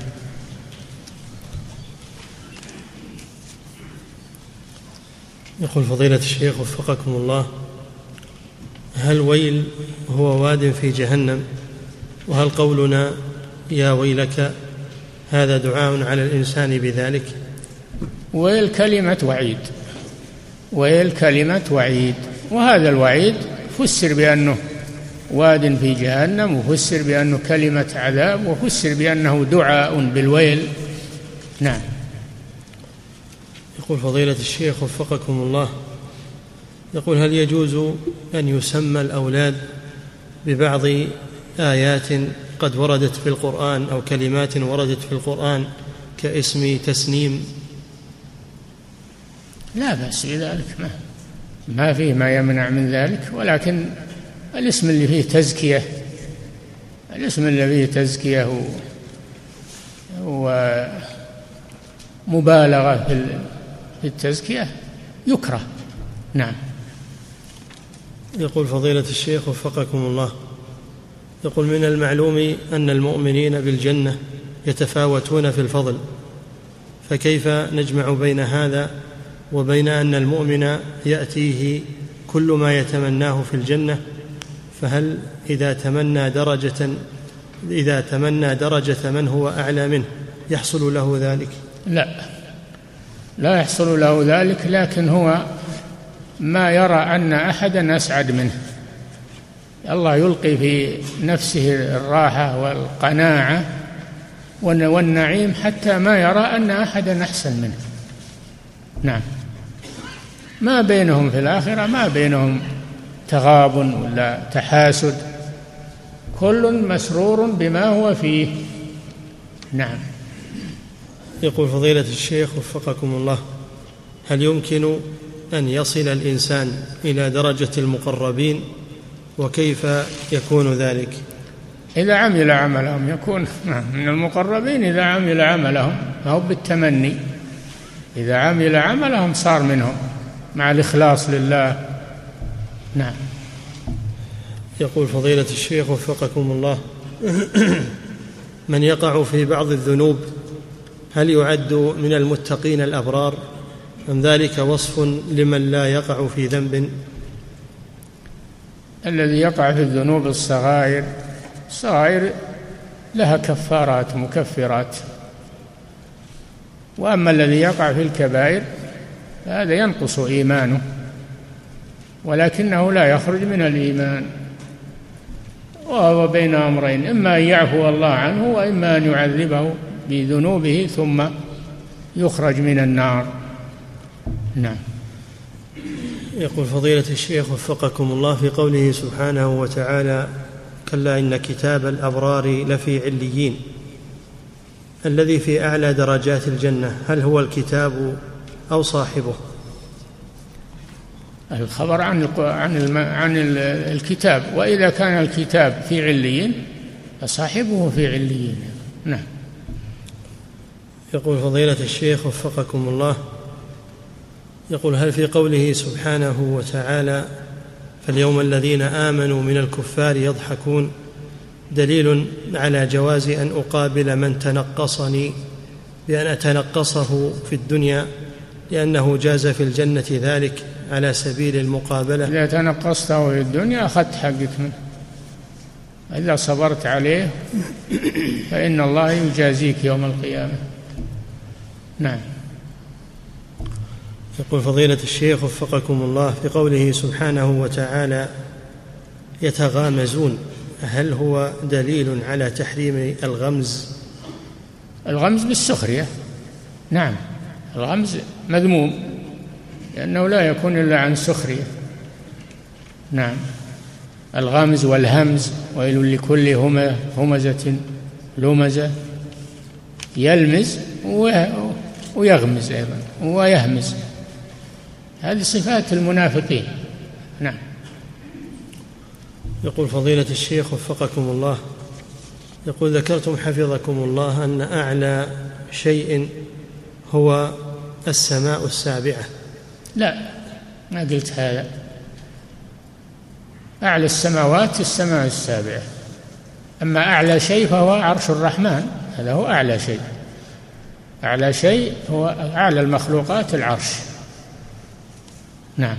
[SPEAKER 3] يقول فضيلة الشيخ وفقكم الله، هل ويل هو واد في جهنم؟ وهل قولنا يا ويلك هذا دعاء على الإنسان بذلك؟
[SPEAKER 1] ويل كلمة وعيد، ويل كلمة وعيد، وهذا الوعيد فسر بأنه واد في جهنم، وفسر بأنه كلمة عذاب، وفسر بأنه دعاء بالويل. نعم.
[SPEAKER 3] يقول فضيلة الشيخ وفقكم الله، يقول هل يجوز أن يسمى الأولاد ببعض آيات قد وردت في القرآن أو كلمات وردت في القرآن كاسم تسنيم؟
[SPEAKER 1] لا بأس بذلك، ما, ما فيه ما يمنع من ذلك، ولكن الاسم اللي فيه تزكية الاسم اللي فيه تزكية ومبالغة في التزكية يكره. نعم.
[SPEAKER 3] يقول فضيلة الشيخ وفقكم الله، يقول من المعلوم أن المؤمنين بالجنة يتفاوتون في الفضل، فكيف نجمع بين هذا وبين أن المؤمن يأتيه كل ما يتمناه في الجنة؟ فهل إذا تمنى درجة إذا تمنى درجة من هو أعلى منه يحصل له ذلك؟
[SPEAKER 1] لا، لا يحصل له ذلك، لكن هو ما يرى أن أحدا أسعد منه. الله يلقي في نفسه الراحة والقناعة والنعيم حتى ما يرى أن أحدا أحسن منه. نعم. ما بينهم في الآخرة ما بينهم تغابن ولا تحاسد، كل مسرور بما هو فيه. نعم.
[SPEAKER 3] يقول فضيلة الشيخ وفقكم الله، هل يمكن أن يصل الإنسان إلى درجة المقربين، وكيف يكون ذلك؟
[SPEAKER 1] إذا عمل عملهم يكون من المقربين، إذا عمل عملهم فهو بالتمني، إذا عمل عملهم صار منهم مع الإخلاص لله. نعم.
[SPEAKER 3] يقول فضيلة الشيخ وفقكم الله، من يقع في بعض الذنوب هل يعد من المتقين الأبرار، أم ذلك وصف لمن لا يقع في ذنب؟
[SPEAKER 1] الذي يقع في الذنوب الصغائر الصغائر لها كفارات مكفرات، وأما الذي يقع في الكبائر فهذا ينقص إيمانه، ولكنه لا يخرج من الإيمان، وهو بين أمرين، إما أن يعفو الله عنه وإما أن يعذبه بذنوبه ثم يخرج من النار. نعم.
[SPEAKER 3] يقول فضيلة الشيخ وفقكم الله، في قوله سبحانه وتعالى كلا إن كتاب الأبرار لفي عليين، الذي في أعلى درجات الجنة هل هو الكتاب أو صاحبه؟
[SPEAKER 1] الخبر عن عن عن الكتاب، وإذا كان الكتاب في عليين فصاحبه في عليين. نعم.
[SPEAKER 3] يقول فضيلة الشيخ وفقكم الله، يقول هل في قوله سبحانه وتعالى فاليوم الذين آمنوا من الكفار يضحكون دليل على جواز أن أقابل من تنقصني بأن أتنقصه في الدنيا، لأنه جاز في الجنة ذلك على سبيل المقابلة؟
[SPEAKER 1] إذا تنقصته في الدنيا أخذت حقك منه، إذا صبرت عليه فإن الله يجازيك يوم القيامة. نعم.
[SPEAKER 3] يقول فضيلة الشيخ وفقكم الله، في قوله سبحانه وتعالى يتغامزون، هل هو دليل على تحريم الغمز؟
[SPEAKER 1] الغمز بالسخرية. نعم، الغمز مذموم لأنه لا يكون إلا عن سخرية. نعم. الغمز والهمز، ويل لكل همزة لمزة، يلمز ويغمز أيضا ويهمز، هذه صفات المنافقين. نعم.
[SPEAKER 3] يقول فضيلة الشيخ وفقكم الله، يقول ذكرتم حفظكم الله أن أعلى شيء هو السماء السابعة.
[SPEAKER 1] لا، ما قلت هذا. أعلى السماوات السماء السابعة، أما أعلى شيء فهو عرش الرحمن، هذا هو أعلى شيء. أعلى شيء هو أعلى المخلوقات العرش. نعم.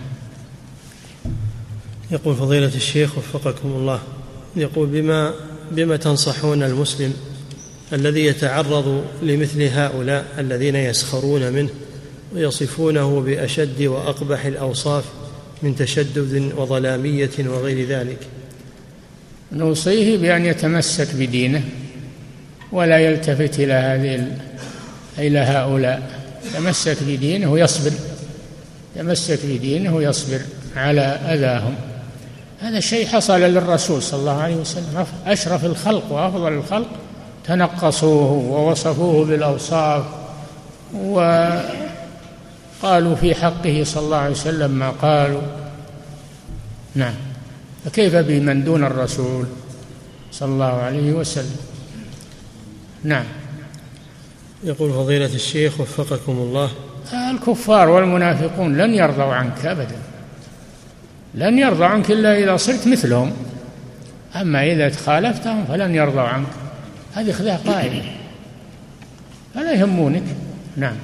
[SPEAKER 3] يقول فضيلة الشيخ وفقكم الله، يقول بما بما تنصحون المسلم الذي يتعرض لمثل هؤلاء الذين يسخرون منه ويصفونه بأشد وأقبح الأوصاف من تشدد وظلامية وغير ذلك؟
[SPEAKER 1] نوصيه بأن يتمسك بدينه ولا يلتفت إلى هذه إلى هؤلاء، يتمسك بدينه ويصبر، يتمسك بدينه ويصبر على أذاهم. هذا الشيء حصل للرسول صلى الله عليه وسلم، أشرف الخلق وأفضل الخلق تنقصوه ووصفوه بالأوصاف وقالوا قالوا في حقه صلى الله عليه وسلم ما قالوا. نعم، فكيف بمن دون الرسول صلى الله عليه وسلم؟ نعم.
[SPEAKER 3] يقول فضيلة الشيخ وفقكم الله:
[SPEAKER 1] الكفار والمنافقون لن يرضوا عنك أبدا، لن يرضوا عنك إلا إذا صرت مثلهم، أما إذا تخالفتهم فلن يرضوا عنك. هذه خذها قاعدة، فلا يهمونك. نعم.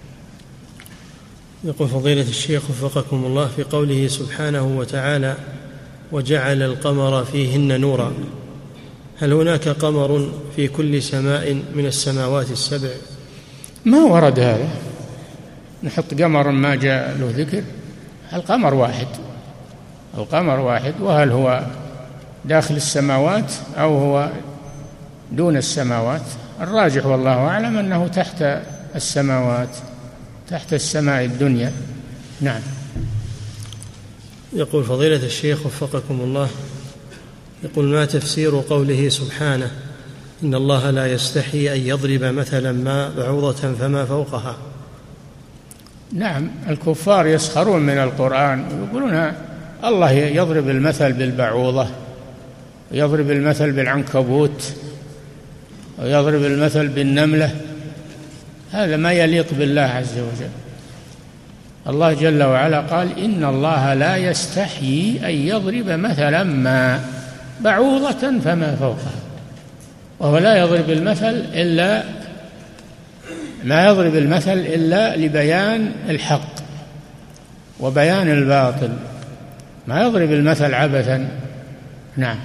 [SPEAKER 3] يقول فضيلة الشيخ وفقكم الله: في قوله سبحانه وتعالى: وجعل القمر فيهن نورا، هل هناك قمر في كل سماء من السماوات السبع؟
[SPEAKER 1] ما ورد هذا، نحط قمر ما جاء له ذكر. القمر واحد، القمر واحد، وهل هو داخل السماوات أو هو دون السماوات؟ الراجح والله أعلم أنه تحت السماوات، تحت السماء الدنيا. نعم.
[SPEAKER 3] يقول فضيلة الشيخ وفقكم الله: يقول ما تفسير قوله سبحانه: إن الله لا يستحي أن يضرب مثلا ما بعوضة فما فوقها؟
[SPEAKER 1] نعم، الكفار يسخرون من القرآن ويقولون الله يضرب المثل بالبعوضة، ويضرب المثل بالعنكبوت، ويضرب المثل بالنملة. هذا ما يليق بالله عز وجل. الله جل وعلا قال: إن الله لا يستحيي أن يضرب مثلا ما بعوضة فما فوقها، وهو لا يضرب المثل إلا ما يضرب المثل إلا لبيان الحق وبيان الباطل، ما يضرب المثل عبثا. نعم.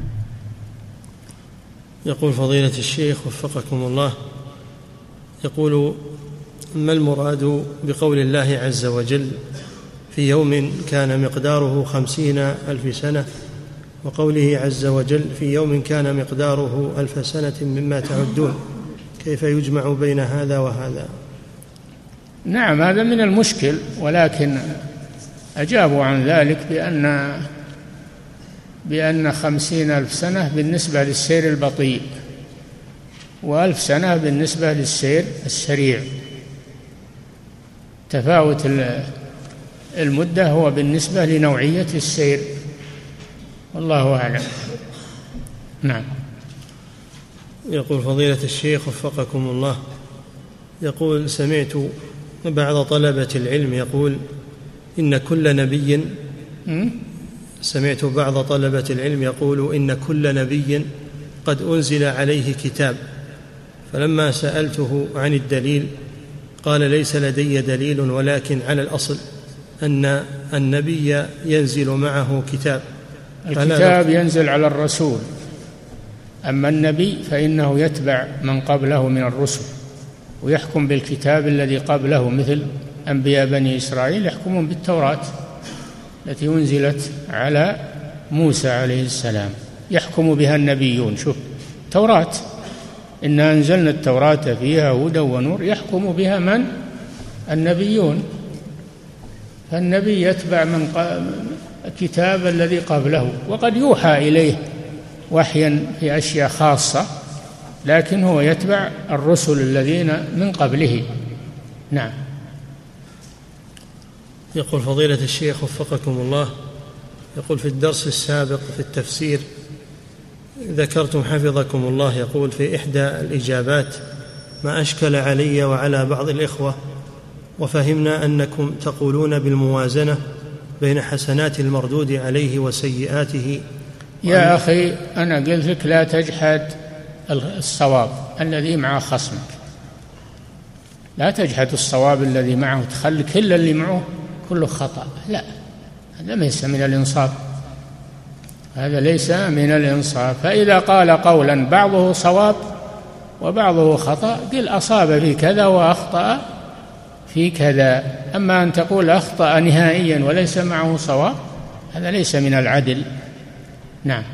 [SPEAKER 3] يقول فضيلة الشيخ وفقكم الله: يقول ما المراد بقول الله عز وجل: في يوم كان مقداره خمسين ألف سنة، وقوله عز وجل: في يوم كان مقداره ألف سنة مما تعدون؟ كيف يجمع بين هذا وهذا؟
[SPEAKER 1] نعم، هذا من المشكل، ولكن أجابوا عن ذلك بأن بأن خمسين ألف سنة بالنسبة للسير البطيء، وألف سنة بالنسبة للسير السريع. تفاوت المدة هو بالنسبة لنوعية السير، والله أعلم. نعم.
[SPEAKER 3] يقول فضيلة الشيخ وفقكم الله: يقول سمعت بعض طلبة العلم يقول إن كل نبي سمعت بعض طلبة العلم يقول إن كل نبي قد أنزل عليه كتاب، فلما سألته عن الدليل قال: ليس لدي دليل، ولكن على الأصل أن النبي ينزل معه كتاب.
[SPEAKER 1] الكتاب ينزل على الرسول، أما النبي فإنه يتبع من قبله من الرسل ويحكم بالكتاب الذي قبله، مثل أنبياء بني إسرائيل يحكمون بالتوراة التي أنزلت على موسى عليه السلام، يحكم بها النبيون. شوف، توراة، إنا أنزلنا التوراة فيها هدى ونور، يحكم بها من؟ النبيون. فالنبي يتبع من الكتاب الذي قبله، وقد يوحى إليه وحيا في أشياء خاصة، لكن هو يتبع الرسل الذين من قبله. نعم.
[SPEAKER 3] يقول فضيلة الشيخ وفقكم الله: يقول في الدرس السابق في التفسير ذكرتم حفظكم الله، يقول في إحدى الإجابات ما أشكل علي وعلى بعض الإخوة، وفهمنا أنكم تقولون بالموازنة بين حسنات المردود عليه وسيئاته.
[SPEAKER 1] يا أخي، أنا قلت لك لا تجحد الصواب الذي مع خصمك، لا تجحد الصواب الذي معه تخلي كل اللي معه كله خطأ، لا، هذا ليس من الإنصاف، هذا ليس من الإنصاف. فإذا قال قولا بعضه صواب وبعضه خطأ قل أصاب في كذا وأخطأ في كذا. أما أن تقول أخطأ نهائيا وليس معه صواب، هذا ليس من العدل. نعم.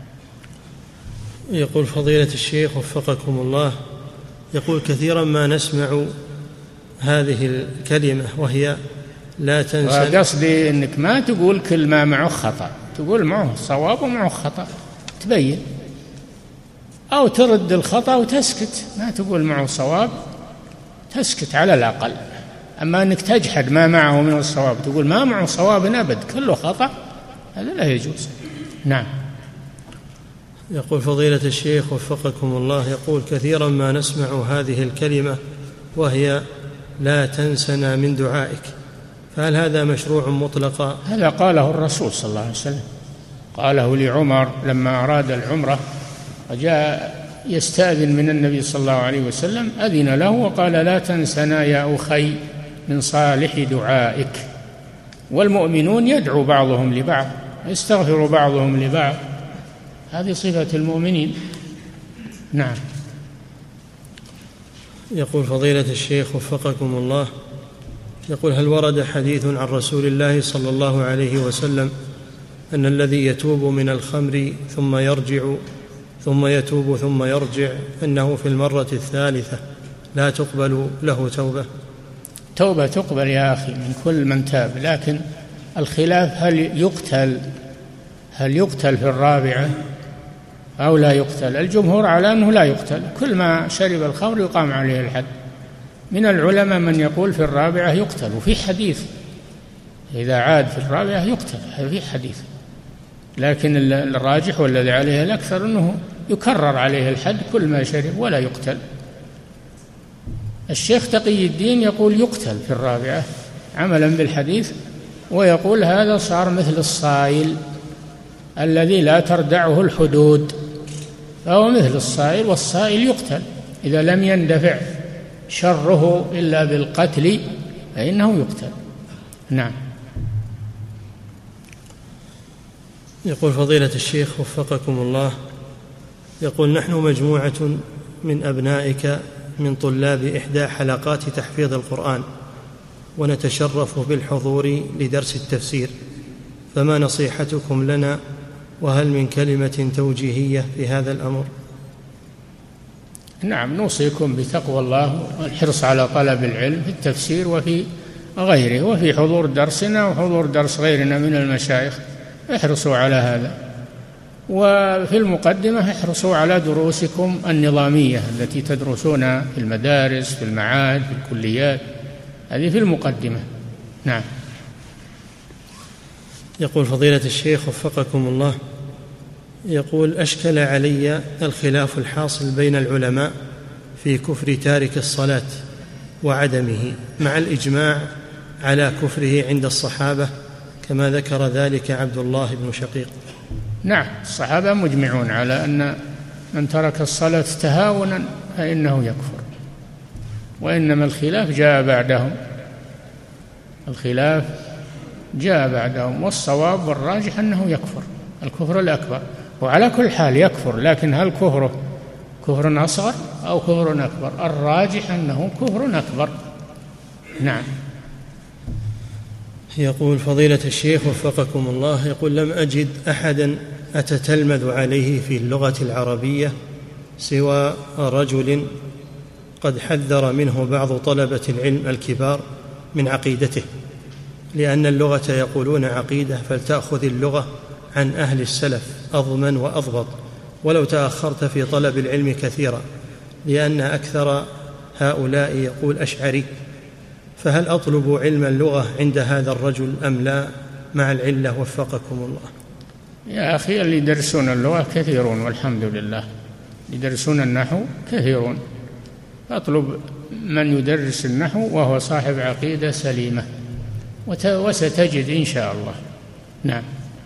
[SPEAKER 3] يقول فضيلة الشيخ وفقكم الله: يقول كثيرا ما نسمع هذه الكلمة وهي لا تنسى.
[SPEAKER 1] قصدي أنك ما تقول كل ما معه خطأ، تقول معه صواب ومعه خطأ، تبين، أو ترد الخطأ وتسكت، ما تقول معه صواب، تسكت على الأقل. أما أنك تجحد ما معه من الصواب، تقول ما معه صواب أبد كله خطأ، هذا لا يجوز. نعم.
[SPEAKER 3] يقول فضيلة الشيخ وفقكم الله، يقول كثيرا ما نسمع هذه الكلمة وهي لا تنسنا من دعائك، فهل هذا مشروع مطلقا؟
[SPEAKER 1] هذا قاله الرسول صلى الله عليه وسلم، قاله لعمر لما أراد العمرة وجاء يستأذن من النبي صلى الله عليه وسلم، أذن له وقال لا تنسنا يا أخي من صالح دعائك. والمؤمنون يدعو بعضهم لبعض، يستغفر بعضهم لبعض، هذه صفة المؤمنين. نعم.
[SPEAKER 3] يقول فضيلة الشيخ وفقكم الله، يقول هل ورد حديث عن رسول الله صلى الله عليه وسلم أن الذي يتوب من الخمر ثم يرجع ثم يتوب ثم يرجع أنه في المرة الثالثة لا تقبل له توبة؟
[SPEAKER 1] توبة تقبل يا أخي من كل من تاب، لكن الخلاف هل يقتل هل يقتل في الرابعة أو لا يقتل. الجمهور على أنه لا يقتل، كل ما شرب الخمر يقام عليه الحد. من العلماء من يقول في الرابعة يقتل، وفي حديث إذا عاد في الرابعة يقتل، في حديث، لكن الراجح والذي عليه الأكثر أنه يكرر عليه الحد كل ما شرب ولا يقتل. الشيخ تقي الدين يقول يقتل في الرابعة عملا بالحديث، ويقول هذا صار مثل الصائل الذي لا تردعه الحدود، فهو مثل الصائل، والصائل يقتل إذا لم يندفع شره إلا بالقتل فإنه يقتل. نعم.
[SPEAKER 3] يقول فضيلة الشيخ وفقكم الله، يقول نحن مجموعة من أبنائك من طلاب إحدى حلقات تحفيظ القرآن، ونتشرف بالحضور لدرس التفسير، فما نصيحتكم لنا، وهل من كلمة توجيهية في هذا الأمر؟
[SPEAKER 1] نعم، نوصيكم بتقوى الله والحرص على طلب العلم في التفسير وفي غيره، وفي حضور درسنا وحضور درس غيرنا من المشايخ، احرصوا على هذا. وفي المقدمة احرصوا على دروسكم النظامية التي تدرسونها في المدارس في المعاهد في الكليات، هذه في المقدمة. نعم.
[SPEAKER 3] يقول فضيلة الشيخ وفقكم الله، يقول أشكل علي الخلاف الحاصل بين العلماء في كفر تارك الصلاة وعدمه، مع الإجماع على كفره عند الصحابة كما ذكر ذلك عبد الله بن شقيق.
[SPEAKER 1] نعم، الصحابة مجمعون على أن من ترك الصلاة تهاونا فإنه يكفر، وإنما الخلاف جاء بعدهم، الخلاف جاء بعدهم، والصواب والراجح أنه يكفر الكفر الأكبر. وعلى كل حال يكفر، لكن هل كفره كفر أصغر أو كفر أكبر؟ الراجح أنه كفر أكبر. نعم.
[SPEAKER 3] يقول فضيلة الشيخ وفقكم الله، يقول لم أجد أحدا أتتلمذ عليه في اللغة العربية سوى رجل قد حذر منه بعض طلبة العلم الكبار من عقيدته، لأن اللغة يقولون عقيدة، فلتأخذ اللغة عن أهل السلف أضمن وأضبط، ولو تأخرت في طلب العلم كثيرا، لأن أكثر هؤلاء يقول أشعري، فهل أطلب علم اللغة عند هذا الرجل أم لا، مع العلة وفقكم الله؟
[SPEAKER 1] يا أخي اللي يدرسون اللغة كثيرون والحمد لله، يدرسون النحو كثيرون، فأطلب من يدرس النحو وهو صاحب عقيدة سليمة وستجد إن شاء الله. نعم.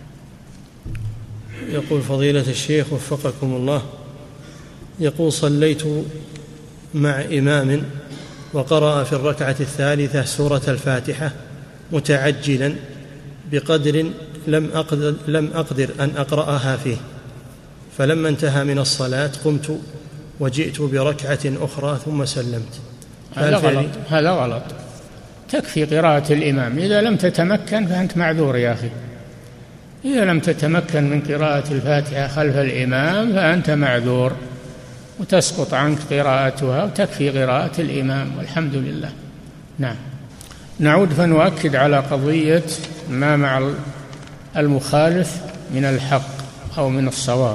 [SPEAKER 3] يقول فضيلة الشيخ وفقكم الله، يقول صليت مع إمام وقرأ في الركعة الثالثة سورة الفاتحة متعجلا بقدر لم أقدر, لم أقدر أن أقرأها فيه، فلما انتهى من الصلاة قمت وجئت بركعة أخرى ثم سلمت.
[SPEAKER 1] هذا غلط، هذا غلط. تكفي قراءة الإمام، إذا لم تتمكن فأنت معذور يا أخي، إذا لم تتمكن من قراءة الفاتحة خلف الإمام فأنت معذور، وتسقط عنك قراءتها وتكفي قراءة الإمام والحمد لله. نعم. نعود فنؤكد على قضية ما مع المخالف من الحق أو من الصواب،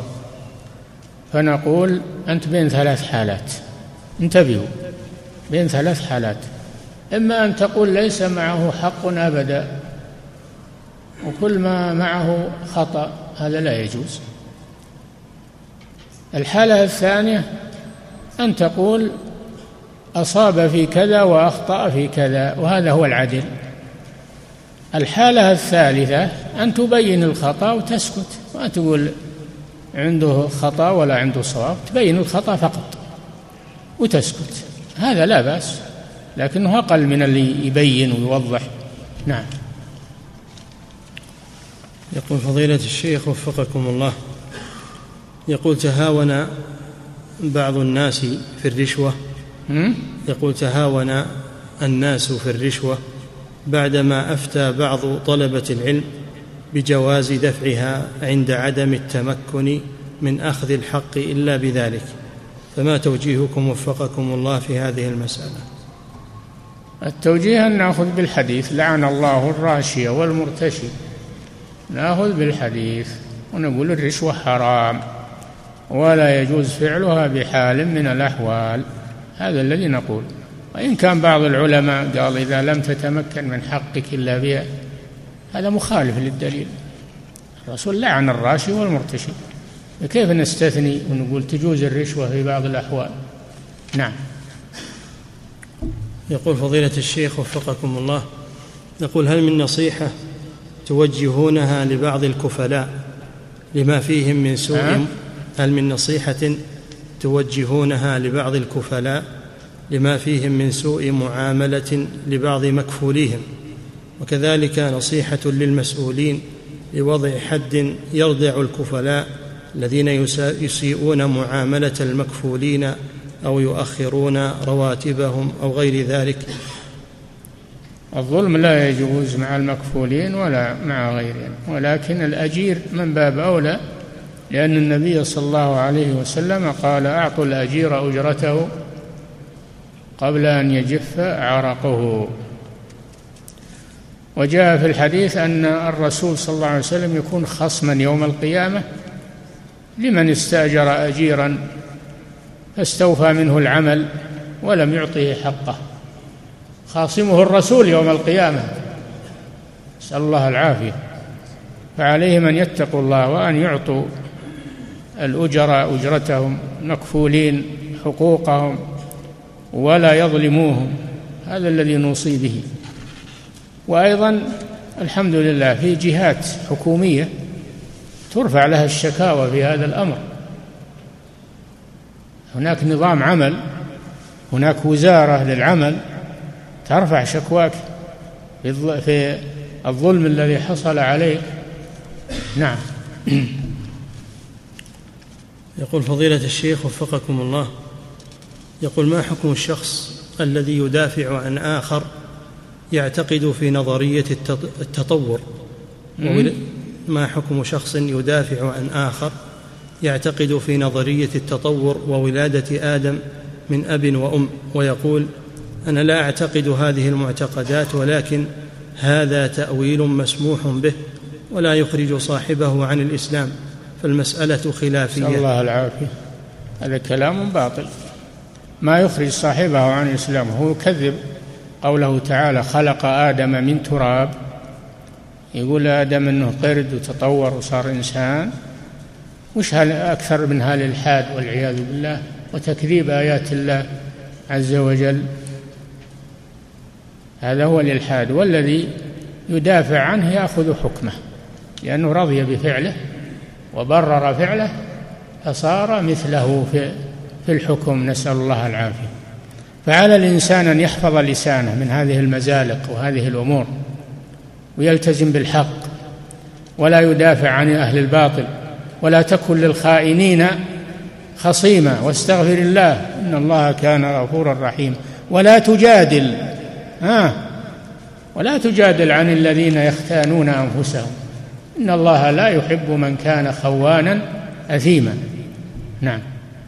[SPEAKER 1] فنقول أنت بين ثلاث حالات، انتبهوا، بين ثلاث حالات. إما أن تقول ليس معه حق أبدا وكل ما معه خطأ، هذا لا يجوز. الحالة الثانية أن تقول أصاب في كذا وأخطأ في كذا، وهذا هو العدل. الحالة الثالثة أن تبين الخطأ وتسكت، ما تقول عنده خطأ ولا عنده صواب، تبين الخطأ فقط وتسكت، هذا لا بأس، لكنه أقل من اللي يبين ويوضح. نعم.
[SPEAKER 3] يقول فضيلة الشيخ وفقكم الله، يقول تهاون بعض الناس في الرشوة يقول تهاون الناس في الرشوة بعدما أفتى بعض طلبة العلم بجواز دفعها عند عدم التمكن من أخذ الحق إلا بذلك، فما توجيهكم وفقكم الله في هذه المسألة؟
[SPEAKER 1] التوجيه أن نأخذ بالحديث: لعن الله الراشي والمرتشي. نأخذ بالحديث ونقول الرشوة حرام ولا يجوز فعلها بحال من الأحوال، هذا الذي نقول. وإن كان بعض العلماء قال إذا لم تتمكن من حقك إلا بها، هذا مخالف للدليل. الرسول لعن الراشي والمرتشي، كيف نستثني ونقول تجوز الرشوة في بعض الأحوال؟ نعم.
[SPEAKER 3] يقول فضيلة الشيخ وفقكم الله، يقول هل من نصيحة توجهونها لبعض الكفلاء لما فيهم من سوء أه؟ هل من نصيحة توجهونها لبعض الكفلاء لما فيهم من سوء معاملة لبعض مكفوليهم، وكذلك نصيحة للمسؤولين لوضع حد يردع الكفلاء الذين يسيئون معاملة المكفولين أو يؤخرون رواتبهم أو غير ذلك؟
[SPEAKER 1] الظلم لا يجوز مع المكفولين ولا مع غيرهم، ولكن الأجير من باب أولى، لأن النبي صلى الله عليه وسلم قال: أعطوا الأجير أجرته قبل أن يجف عرقه. وجاء في الحديث أن الرسول صلى الله عليه وسلم يكون خصما يوم القيامة لمن استأجر أجيرا فاستوفى منه العمل ولم يعطه حقه، خاصمه الرسول يوم القيامة، نسأل الله العافية. فعليهم أن يتقوا الله وأن يعطوا الأجراء أجرتهم، مكفولين حقوقهم، ولا يظلموهم، هذا الذي نوصي به. وأيضا الحمد لله في جهات حكومية ترفع لها الشكاوى في هذا الأمر، هناك نظام عمل، هناك وزارة للعمل ترفع شكواك في الظلم الذي حصل عليك. نعم.
[SPEAKER 3] يقول فضيلة الشيخ وفقكم الله، يقول ما حكم الشخص الذي يدافع عن آخر يعتقد في نظرية التطور؟ ما حكم شخص يدافع عن آخر يعتقد في نظرية التطور وولادة آدم من أب وأم، ويقول: أنا لا أعتقد هذه المعتقدات، ولكن هذا تأويل مسموح به ولا يخرج صاحبه عن الإسلام، فالمسألة خلافية.
[SPEAKER 1] نسأل الله العافية. هذا كلام باطل، ما يخرج صاحبه عن الإسلام. هو يكذب قوله تعالى: خلق آدم من تراب، يقول آدم أنه قرد وتطور وصار إنسان. وش أكثر من هذا الإلحاد والعياذ بالله وتكذيب آيات الله عز وجل؟ هذا هو الإلحاد، والذي يدافع عنه يأخذ حكمه، لأنه رضي بفعله وبرر فعله فصار مثله في في الحكم، نسأل الله العافية. فعلى الإنسان أن يحفظ لسانه من هذه المزالق وهذه الأمور، ويلتزم بالحق ولا يدافع عن أهل الباطل، ولا تكن للخائنين خصيما، واستغفر الله إن الله كان غفورا رحيما. ولا تجادل ها ولا تجادل عن الذين يختانون أنفسهم، إن الله لا يحب من كان خوانا أثيما. نعم.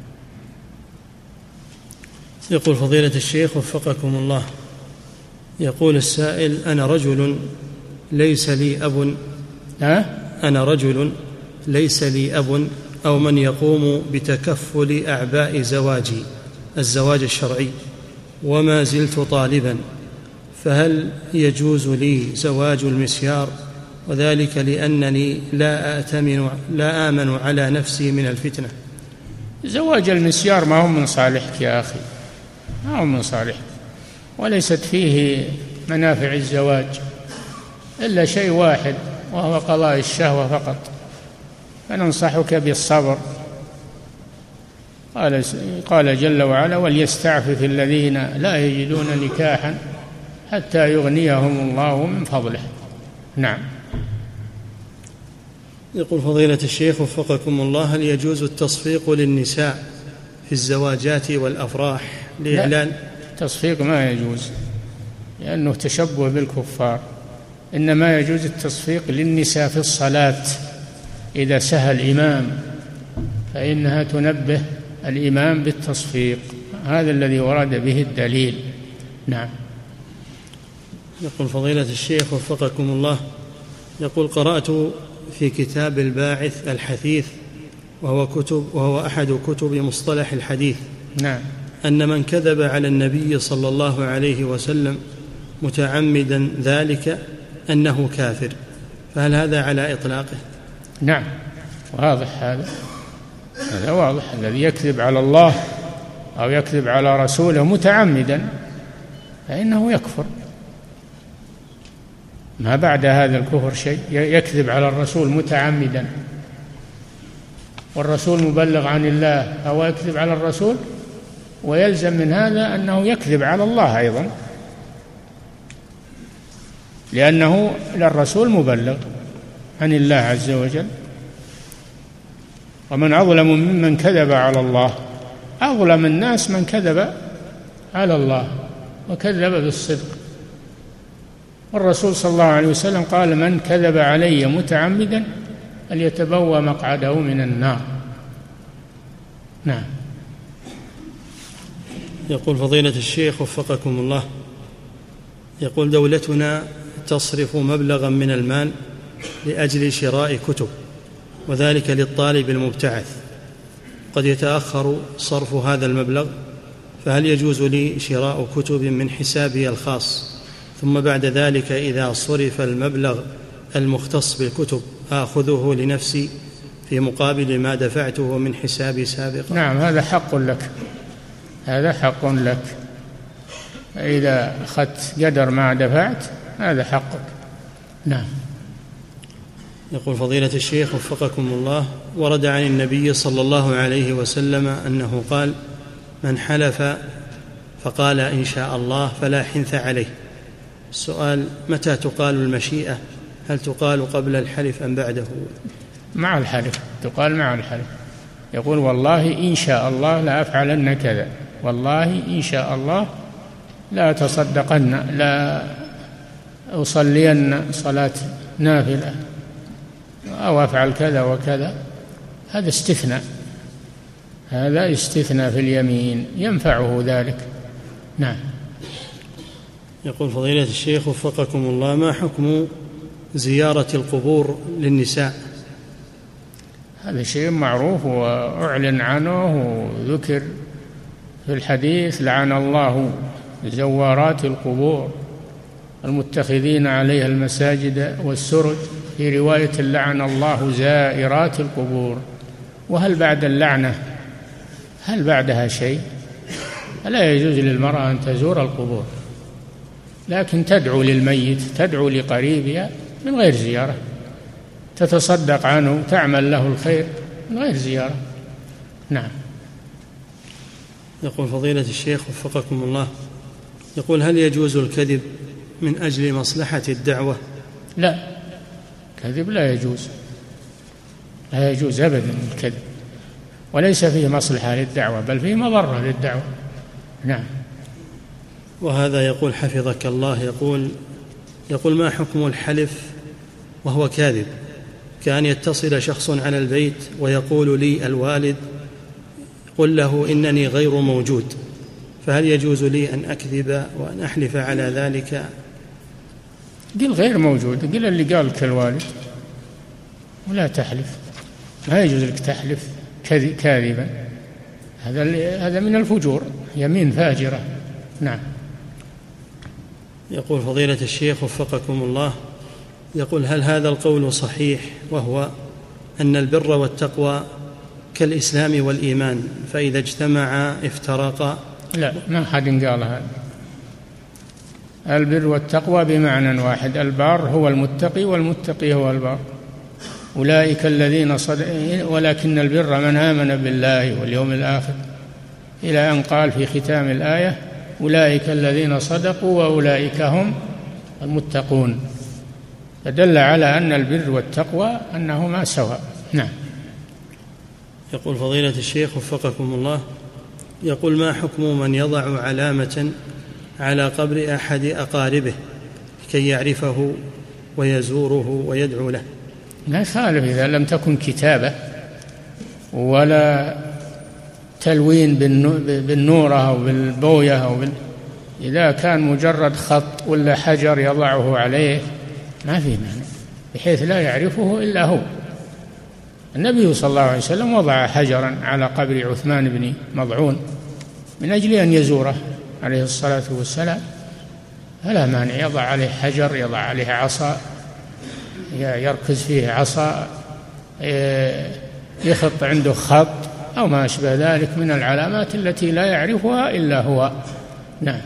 [SPEAKER 3] يقول فضيلة الشيخ وفقكم الله، يقول السائل: أنا رجل ليس لي أب
[SPEAKER 1] ها؟
[SPEAKER 3] أنا رجل ليس لي أب أو من يقوم بتكفل أعباء زواجي الزواج الشرعي، وما زلت طالبا، فهل يجوز لي زواج المسيار، وذلك لأنني لا أأتمن لا آمن على نفسي من الفتنة؟
[SPEAKER 1] زواج المسيار ما هو من صالحك يا أخي، ما هو من صالحك، وليست فيه منافع الزواج إلا شيء واحد وهو قضاء الشهوة فقط، فننصحك بالصبر. قال قال جل وعلا: وليستعفف الذين لا يجدون نكاحا حتى يغنيهم الله من فضله. نعم.
[SPEAKER 3] يقول فضيلة الشيخ وفقكم الله: هل يجوز التصفيق للنساء في الزواجات والأفراح لإعلان؟
[SPEAKER 1] التصفيق ما يجوز لأنه تشبه بالكفار، إنما يجوز التصفيق للنساء في الصلاة إذا سهى الإمام، فإنها تنبه الإمام بالتصفيق، هذا الذي ورد به الدليل. نعم.
[SPEAKER 3] يقول فضيلة الشيخ وفقكم الله: يقول قرأت في كتاب الباعث الحثيث وهو كتب وهو أحد كتب مصطلح الحديث،
[SPEAKER 1] نعم،
[SPEAKER 3] أن من كذب على النبي صلى الله عليه وسلم متعمدا ذلك أنه كافر، فهل هذا على إطلاقه؟
[SPEAKER 1] نعم، واضح هذا، هذا واضح. الذي يكذب على الله أو يكذب على رسوله متعمدا فإنه يكفر، ما بعد هذا الكفر شيء. يكذب على الرسول متعمدا والرسول مبلغ عن الله، أو يكذب على الرسول، ويلزم من هذا أنه يكذب على الله أيضا، لأنه للرسول مبلغ عن الله عز وجل. ومن أظلم ممن كذب على الله، أظلم الناس من كذب على الله وكذب بالصدق. والرسول صلى الله عليه وسلم قال: من كذب علي متعمدا فليتبوأ مقعده من النار. نعم.
[SPEAKER 3] يقول فضيلة الشيخ وفقكم الله: يقول دولتنا تصرف مبلغا من المال لأجل شراء كتب، وذلك للطالب المبتعث، قد يتأخر صرف هذا المبلغ، فهل يجوز لي شراء كتب من حسابي الخاص ثم بعد ذلك إذا صرف المبلغ المختص بالكتب آخذه لنفسي في مقابل ما دفعته من حسابي سابقا؟
[SPEAKER 1] نعم، هذا حق لك، هذا حق لك. إذا أخذت قدر ما دفعت هذا حقك. نعم.
[SPEAKER 3] يقول فضيلة الشيخ وفقكم الله: ورد عن النبي صلى الله عليه وسلم أنه قال: من حلف فقال إن شاء الله فلا حنث عليه. السؤال: متى تقال المشيئة؟ هل تقال قبل الحلف أم بعده؟
[SPEAKER 1] مع الحلف، تقال مع الحلف. يقول: والله إن شاء الله لا أفعلن كذا، والله إن شاء الله لا أتصدقن، لا أصلين صلاة نافلة، أو أفعل كذا وكذا. هذا استثناء، هذا استثناء في اليمين ينفعه ذلك. نعم.
[SPEAKER 3] يقول فضيلة الشيخ وفقكم الله: ما حكم زيارة القبور للنساء؟
[SPEAKER 1] هذا شيء معروف وأعلن عنه وذكر في الحديث: لعن الله زوارات القبور المتخذين عليها المساجد والسرج. في رواية: لعن الله زائرات القبور. وهل بعد اللعنة هل بعدها شيء؟ لا يجوز للمرأة أن تزور القبور، لكن تدعو للميت، تدعو لقريبها من غير زيارة، تتصدق عنه، تعمل له الخير من غير زيارة. نعم.
[SPEAKER 3] يقول فضيلة الشيخ وفقكم الله: يقول هل يجوز الكذب من أجل مصلحة الدعوة؟
[SPEAKER 1] لا، كذب لا يجوز، لا يجوز أبدا الكذب، وليس فيه مصلحة للدعوة بل فيه مضرة للدعوة. نعم.
[SPEAKER 3] وهذا يقول حفظك الله، يقول يقول ما حكم الحلف وهو كاذب، كأن يتصل شخص على البيت ويقول لي الوالد قل له إنني غير موجود، فهل يجوز لي أن أكذب وأن أحلف على ذلك؟
[SPEAKER 1] قل غير موجود، قل اللي قال لك الوالد ولا تحلف، لا يجوز لك تحلف كاذبا، هذا هذا من الفجور، يمين فاجرة. نعم.
[SPEAKER 3] يقول فضيلة الشيخ وفقكم الله، يقول هل هذا القول صحيح، وهو أن البر والتقوى كالإسلام والإيمان فإذا اجتمعا افترقا؟
[SPEAKER 1] لا، ما حد قال هذا. البر والتقوى بمعنى واحد، البار هو المتقي والمتقي هو البار، أولئك الذين صدقوا، ولكن البر من آمن بالله واليوم الآخر، إلى أن قال في ختام الآية أولئك الذين صدقوا وأولئك هم المتقون، فدل على أن البر والتقوى أنهما سواء. نعم.
[SPEAKER 3] يقول فضيلة الشيخ وفقكم الله، يقول ما حكم من يضع علامة على قبر أحد أقاربه كي يعرفه ويزوره ويدعو له؟
[SPEAKER 1] لا يخالف إذا لم تكن كتابة ولا تلوين بالنورة أو بالبوية أو بال... إذا كان مجرد خط ولا حجر يضعه عليه ما في معنى، بحيث لا يعرفه إلا هو. النبي صلى الله عليه وسلم وضع حجرا على قبر عثمان بن مضعون من أجل أن يزوره عليه الصلاة والسلام، فلا مانع يضع عليه حجر، يضع عليه عصا يركز فيه عصا، يخط عنده خط أو ما أشبه ذلك من العلامات التي لا يعرفها إلا هو. نعم.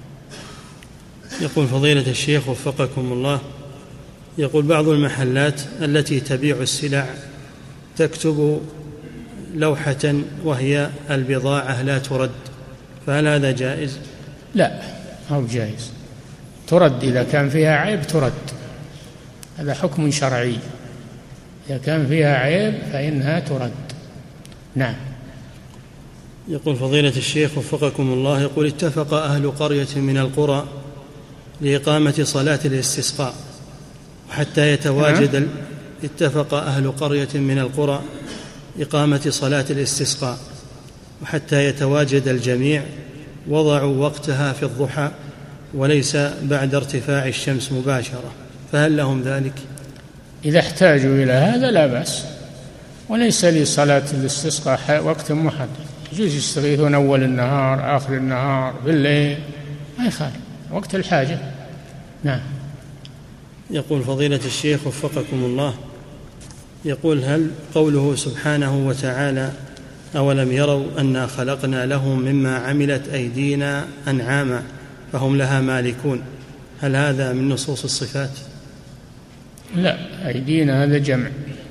[SPEAKER 3] يقول فضيلة الشيخ وفقكم الله، يقول بعض المحلات التي تبيع السلع تكتب لوحة وهي البضاعة لا ترد، فهل هذا جائز؟
[SPEAKER 1] لا، هو جائز، ترد إذا كان فيها عيب ترد، هذا حكم شرعي، إذا كان فيها عيب فإنها ترد. نعم.
[SPEAKER 3] يقول فضيلة الشيخ وفقكم الله، يقول اتفق أهل قرية من القرى لإقامة صلاة الاستسقاء وحتى يتواجد ال... اتفق أهل قرية من القرى إقامة صلاة الاستسقاء وحتى يتواجد الجميع وضعوا وقتها في الضحى وليس بعد ارتفاع الشمس مباشرة، فهل لهم ذلك؟
[SPEAKER 1] إذا احتاجوا إلى هذا لا بأس، وليس لصلاة الاستسقاء وقت محدد، يجوز يستغيثون أول النهار، آخر النهار، بالليل، ما يخالف، وقت الحاجة. نعم.
[SPEAKER 3] يقول فضيلة الشيخ وفقكم الله، يقول هل قوله سبحانه وتعالى أولم يروا أنا خلقنا لهم مما عملت أيدينا أنعاما فهم لها مالكون، هل هذا من نصوص الصفات؟
[SPEAKER 1] لا، أيدينا هذا جمع،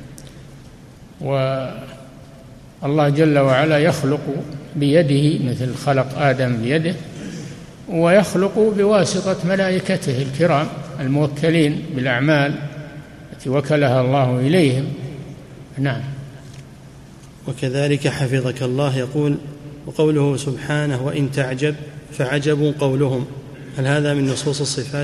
[SPEAKER 1] والله جل وعلا يخلق بيده مثل خلق آدم بيده، ويخلق بواسطة ملائكته الكرام الموكلين بالأعمال التي وكلها الله إليهم. نعم.
[SPEAKER 3] وكذلك حفظك الله يقول وقوله سبحانه وإن تعجب فعجب قولهم، هل هذا من نصوص الصفات؟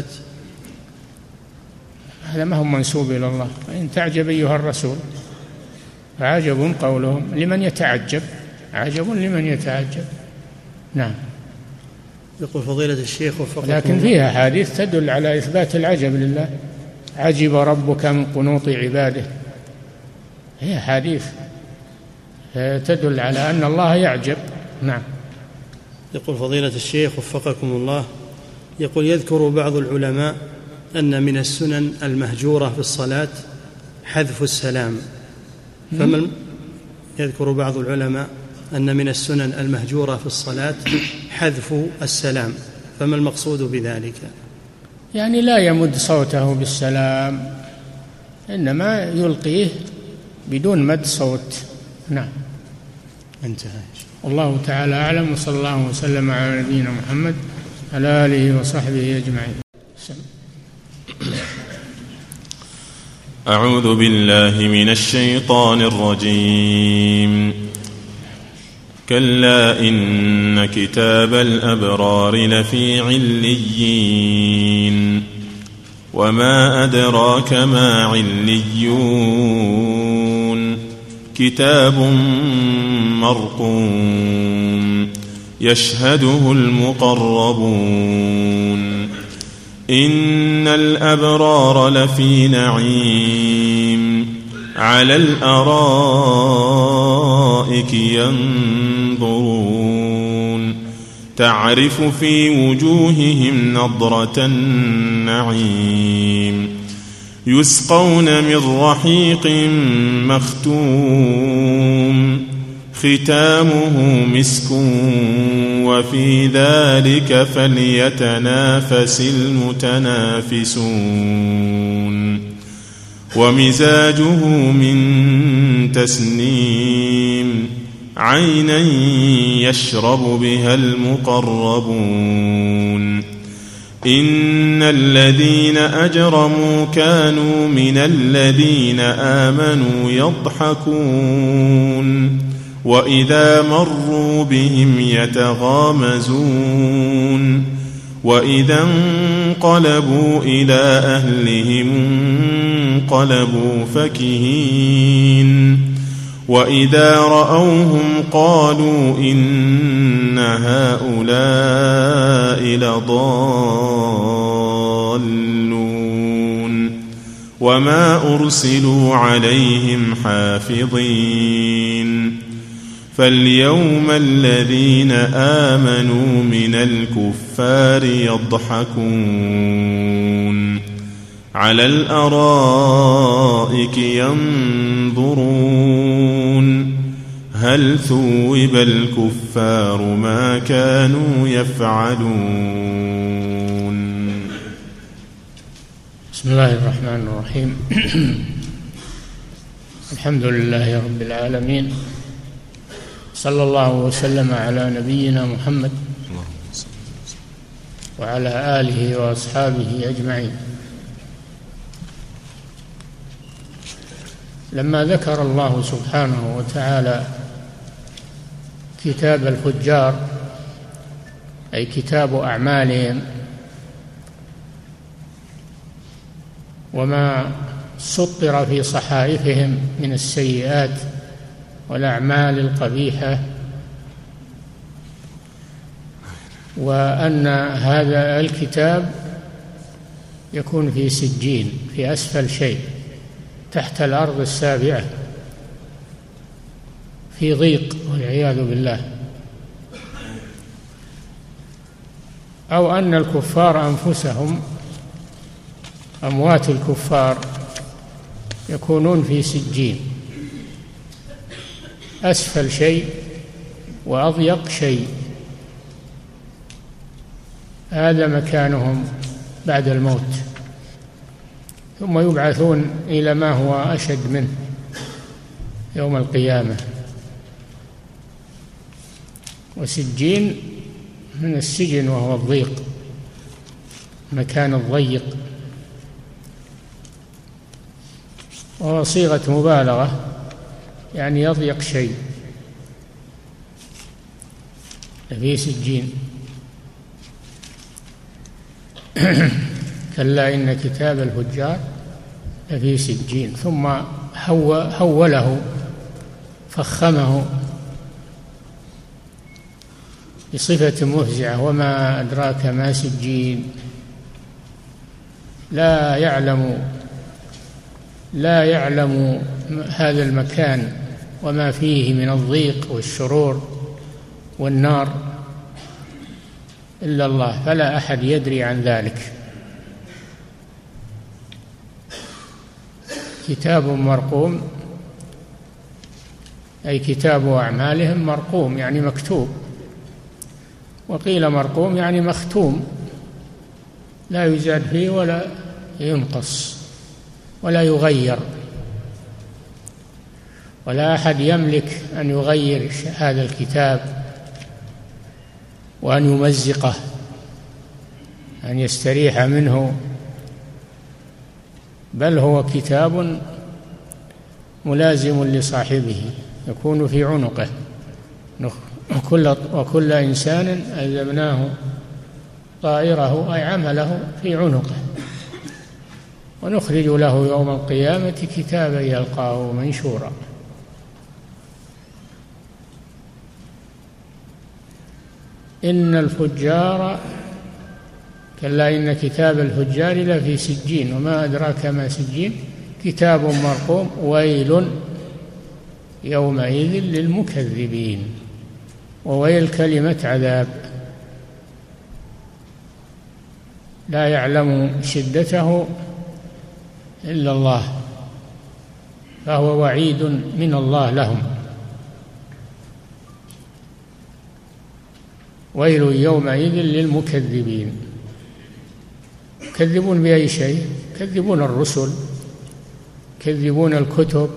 [SPEAKER 1] هذا ما هو منسوب إلى الله، وإن تعجب أيها الرسول فعجب قولهم لمن يتعجب، عجب لمن يتعجب. نعم.
[SPEAKER 3] يقول فضيلة الشيخ وفقكم،
[SPEAKER 1] لكن فيها حديث تدل على إثبات العجب لله، عجب ربك من قنوط عباده، هي حديث تدل على أن الله يعجب. نعم.
[SPEAKER 3] يقول فضيلة الشيخ وفقكم الله، يقول يذكر بعض العلماء أن من السنن المهجورة في الصلاة حذف السلام، فمن يذكر بعض العلماء أن من السنن المهجورة في الصلاة حذف السلام، فما المقصود بذلك؟
[SPEAKER 1] يعني لا يمد صوته بالسلام، إنما يلقيه بدون مد صوت. نعم.
[SPEAKER 3] انتهى.
[SPEAKER 1] والله تعالى أعلم، وصلى الله وسلم على نبينا محمد على آله وصحبه أجمعين.
[SPEAKER 4] أعوذ بالله من الشيطان الرجيم. كلا إن كتاب الأبرار لفي عليين وما أدراك ما عليون كتاب مرقوم يشهده المقربون إن الأبرار لفي نعيم على الأرائك ينظرون تعرف في وجوههم نضرة النعيم يسقون من رحيق مختوم ختامه مسك وفي ذلك فليتنافس المتنافسون ومزاجه من تسنيم عينا يشرب بها المقربون إن الذين أجرموا كانوا من الذين آمنوا يضحكون وإذا مروا بهم يتغامزون وإذا انقلبوا إلى أهلهم انقلبوا فكهين وإذا رأوهم قالوا إن هؤلاء لضالون وما أرسلوا عليهم حافظين فاليوم الذين آمنوا من الكفار يضحكون على الأرائك ينظرون هل ثوب الكفار ما كانوا يفعلون.
[SPEAKER 1] بسم الله الرحمن الرحيم. الحمد لله رب العالمين، صلى الله وسلم على نبينا محمد وعلى آله وأصحابه أجمعين. لما ذكر الله سبحانه وتعالى كتاب الفجار أي كتاب أعمالهم وما سطر في صحائفهم من السيئات والأعمال القبيحة، وأن هذا الكتاب يكون في سجين في أسفل شيء تحت الأرض السابعة في ضيق والعياذ بالله، أو أن الكفار أنفسهم أموات الكفار يكونون في سجين أسفل شيء وأضيق شيء، هذا مكانهم بعد الموت، ثم يبعثون إلى ما هو أشد منه يوم القيامة. وسجين من السجن وهو الضيق، مكان الضيق، وهو صيغة مبالغة يعني يضيق شيء في سجين. كلا إن كتاب الفجار لفي سجين، ثم حوله فخمه بصفة مفزعة وما أدراك ما سجين. لا يعلم لا يعلم هذا المكان وما فيه من الضيق والشرور والنار إلا الله، فلا أحد يدري عن ذلك. كتاب مرقوم أي كتاب أعمالهم مرقوم يعني مكتوب، وقيل مرقوم يعني مختوم، لا يزاد فيه ولا ينقص ولا يغير، ولا أحد يملك أن يغير هذا الكتاب وأن يمزقه، أن يستريح منه، بل هو كتاب ملازم لصاحبه يكون في عنقه. وكل, وكل إنسان ألزمناه طائره أي عمله في عنقه، ونخرج له يوم القيامة كتابا يلقاه منشورا. إن الفجار كلا إن كتاب الفجار لفي سجين وما أدراك ما سجين كتاب مرقوم ويل يومئذ للمكذبين. وويل كلمة عذاب، لا يعلم شدته إلا الله، فهو وعيد من الله لهم. ويل يومئذ للمكذبين. يكذبون بأي شيء؟ يكذبون الرسل، يكذبون الكتب،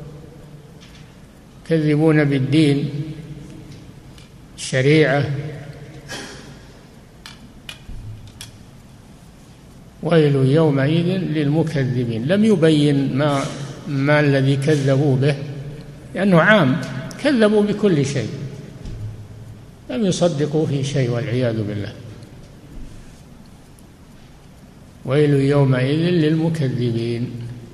[SPEAKER 1] يكذبون بالدين، الشريعة. ويل يومئذ للمكذبين. لم يبين ما ما الذي كذبوا به، لأنه عام، كذبوا بكل شيء، لم يصدقوا في شيء والعياذ بالله. ويل يومئذ للمكذبين.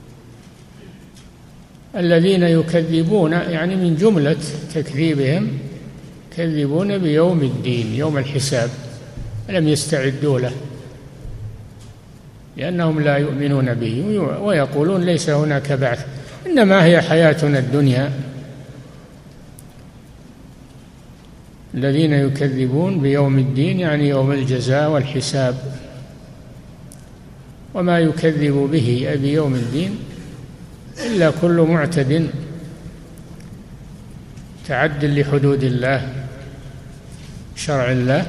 [SPEAKER 1] الذين يكذبون يعني من جملة تكذيبهم يكذبون بيوم الدين، يوم الحساب، لم يستعدوا له لأنهم لا يؤمنون به، ويقولون ليس هناك بعث، إنما هي حياتنا الدنيا. الذين يكذبون بيوم الدين يعني يوم الجزاء والحساب. وما يكذب به أي بيوم الدين إلا كل معتد تعد لحدود الله، شرع الله،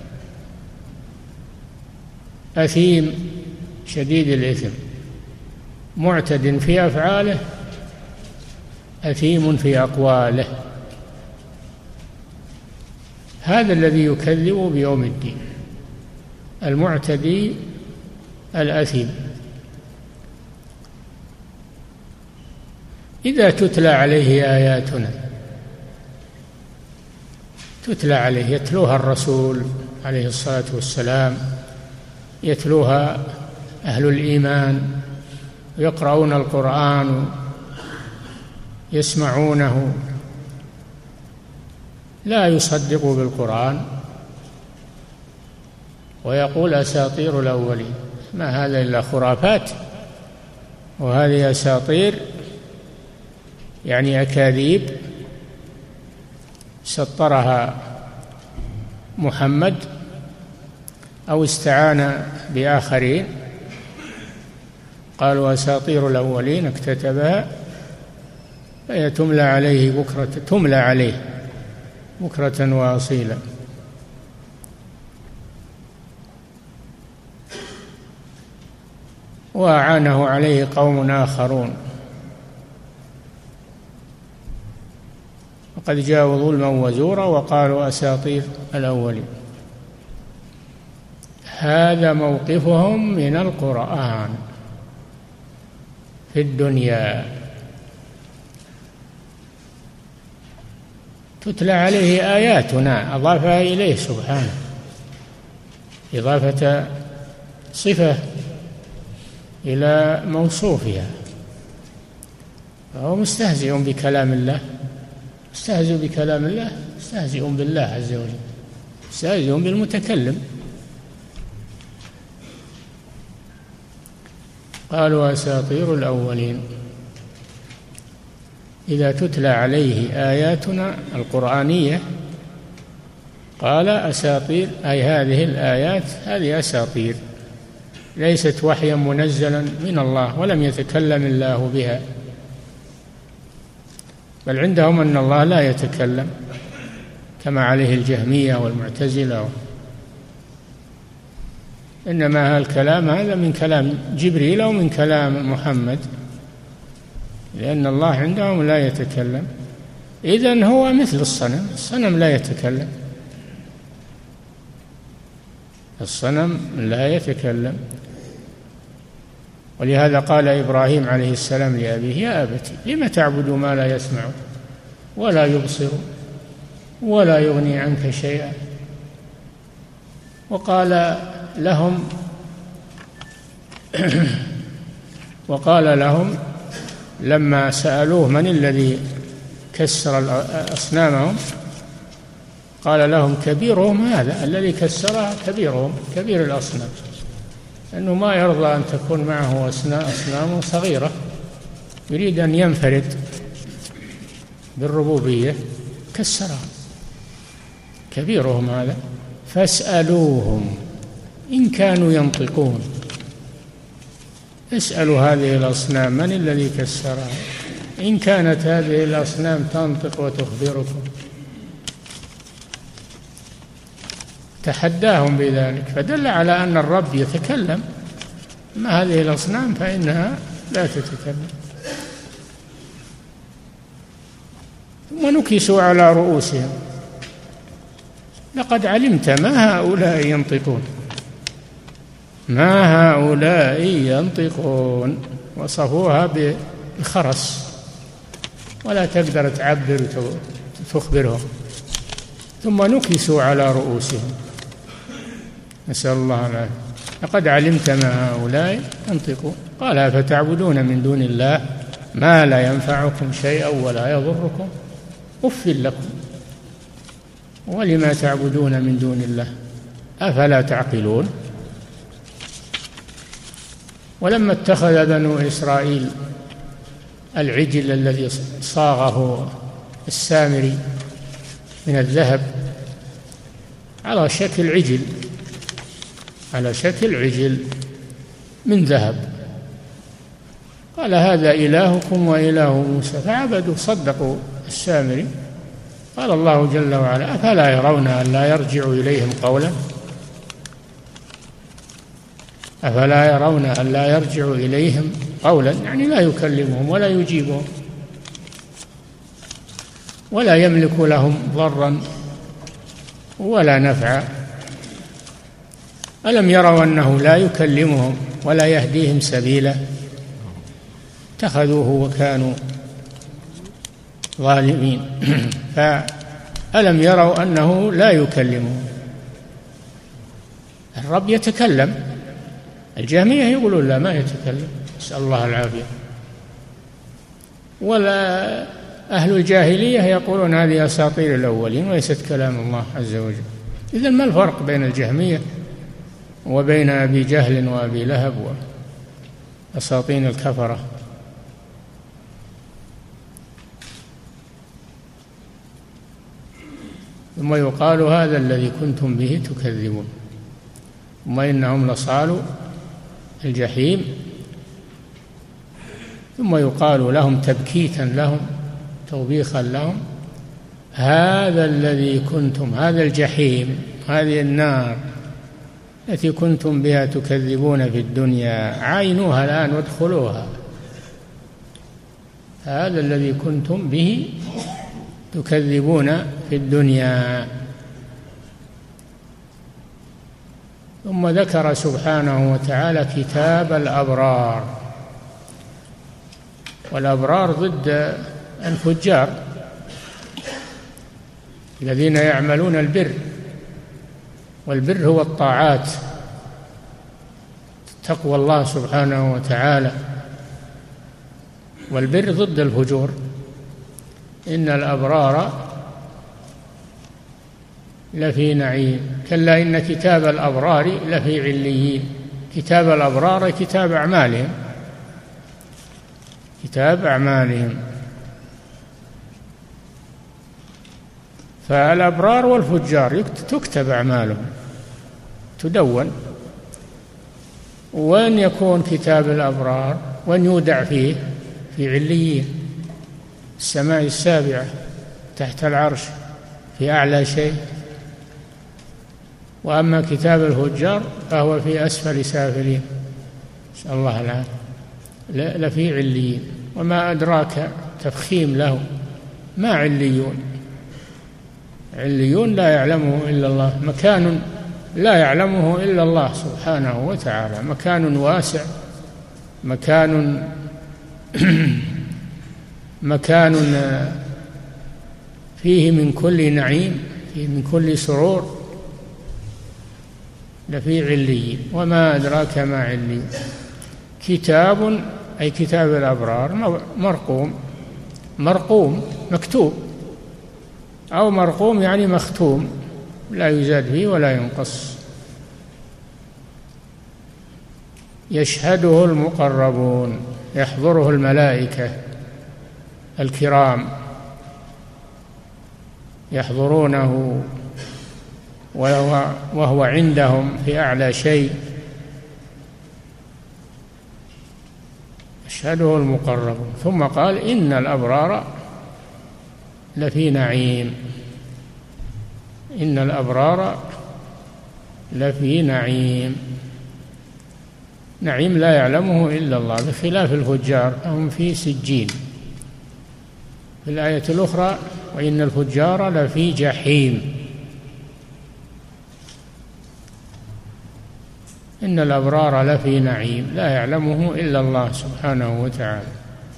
[SPEAKER 1] أثيم شديد الإثم، معتد في أفعاله، أثيم في أقواله. هذا الذي يكذب بيوم الدين، المعتدي الأثيم. إذا تتلى عليه آياتنا، تتلى عليه، يتلوها الرسول عليه الصلاة والسلام، يتلوها أهل الإيمان، يقرؤون القرآن يسمعونه، لا يصدق بالقرآن ويقول أساطير الأولين، ما هذا إلا خرافات، وهذه أساطير يعني أكاذيب سطرها محمد أو استعان بآخرين، قالوا أساطير الأولين اكتتبها، فهي تملى عليه بكرة تملى عليه بكرة وأصيلا. وأعانه عليه قوم آخرون وقد جاءوا ظلما وزورا وقالوا أساطير الأولين. هذا موقفهم من القرآن في الدنيا. تتلى عليه آياتنا، أضافها إليه سبحانه، إضافة صفة إلى موصوفها، فهو مستهزئ بكلام الله، مستهزئ بكلام الله، مستهزئ بالله عز وجل، مستهزئ بالمتكلم. قالوا أساطير الأولين. إذا تتلى عليه آياتنا القرآنية قال أساطير، أي هذه الآيات هذه أساطير، ليست وحيا منزلا من الله، ولم يتكلم الله بها، بل عندهم أن الله لا يتكلم كما عليه الجهمية والمعتزلة، إنما الكلام هذا من كلام جبريل أو من كلام محمد، لأن الله عندهم لا يتكلم. إذن هو مثل الصنم، الصنم لا يتكلم، الصنم لا يتكلم. ولهذا قال إبراهيم عليه السلام لأبيه: يا أبت لم تعبد ما لا يسمع ولا يبصر ولا يغني عنك شيئا. وقال لهم وقال لهم لما سألوه من الذي كسر أصنامهم قال لهم كبيرهم هذا الذي كسرها، كبيرهم كبير الأصنام، أنه ما يرضى أن تكون معه أصنام صغيرة، يريد أن ينفرد بالربوبية، كسرها كبيرهم هذا فاسألوهم إن كانوا ينطقون. اسألوا هذه الأصنام من الذي كسرها إن كانت هذه الأصنام تنطق وتخبركم. تحداهم بذلك، فدل على أن الرب يتكلم. ما هذه الأصنام فإنها لا تتكلم. ثم نكسوا على رؤوسهم لقد علمت ما هؤلاء ينطقون، ما هؤلاء ينطقون. وصفوها بالخرس ولا تقدر تعبر تخبرهم. ثم نكسوا على رؤوسهم، نسأل الله العافية. لقد علمت ما هؤلاء ينطقون. قال فتعبدون من دون الله ما لا ينفعكم شيئا ولا يضركم أف لكم ولما تعبدون من دون الله أفلا تعقلون. ولما اتخذ بنو إسرائيل العجل الذي صاغه السامري من الذهب على شكل عجل على شكل عجل من ذهب، قال هذا إلهكم وإله موسى، فعبدوا صدقوا السامري. قال الله جل وعلا أفلا يرون أن لا يرجع إليهم قولا أفلا يرون أن لا يرجع إليهم قولا يعني لا يكلمهم ولا يجيبهم ولا يملك لهم ضرا ولا نفعا. ألم يروا أنه لا يكلمهم ولا يهديهم سبيلا اتخذوه وكانوا ظالمين. فألم يروا أنه لا يكلمهم. الرب يتكلم، الجهمية يقولون لا ما يتكلم، نسأل الله العافية. ولا أهل الجاهلية يقولون هذه أساطير الأولين وليست كلام الله عز وجل. إذن ما الفرق بين الجهمية وبين أبي جهل وأبي لهب وأساطين الكفرة؟ ثم يقال هذا الذي كنتم به تكذبون ثم إنهم لصالوا الجحيم. ثم يقال لهم تبكيتا لهم توبيخا لهم هذا الذي كنتم هذا الجحيم هذه النار التي كنتم بها تكذبون في الدنيا عاينوها الآن وادخلوها. هذا الذي كنتم به تكذبون في الدنيا. ثم ذكر سبحانه وتعالى كتاب الأبرار، والأبرار ضد الفجار الذين يعملون البر، والبر هو الطاعات تقوى الله سبحانه وتعالى، والبر ضد الفجور. إن الأبرار لفي نعيم كلا إن كتاب الأبرار لفي عليين. كتاب الأبرار كتاب أعمالهم كتاب أعمالهم فالأبرار والفجار تكتب أعمالهم تدون. وأن يكون كتاب الأبرار وأن يودع فيه في عليين السماء السابعة تحت العرش في أعلى شيء. وأما كتاب الفجار فهو في أسفل سافلين نسأل الله العافية لفي عليين. وما أدراك تفخيم له ما عليون. عليون لا يعلمه إلا الله، مكان لا يعلمه إلا الله سبحانه وتعالى، مكان واسع، مكان مكان فيه من كل نعيم، فيه من كل سرور، لفي عليين. وما أدراك ما عليين. كتاب أي كتاب الأبرار مرقوم، مرقوم مكتوب، أو مرقوم يعني مختوم لا يزاد فيه ولا ينقص. يشهده المقربون، يحضره الملائكة الكرام يحضرونه وهو, وهو عندهم في أعلى شيء، يشهده المقربون. ثم قال إن الأبرار لفي نعيم، إن الأبرار لفي نعيم، نعيم لا يعلمه إلا الله، بخلاف الفجار هم في سجين. في الآية الأخرى وإن الفجار لفي جحيم. إن الأبرار لفي نعيم لا يعلمه إلا الله سبحانه وتعالى.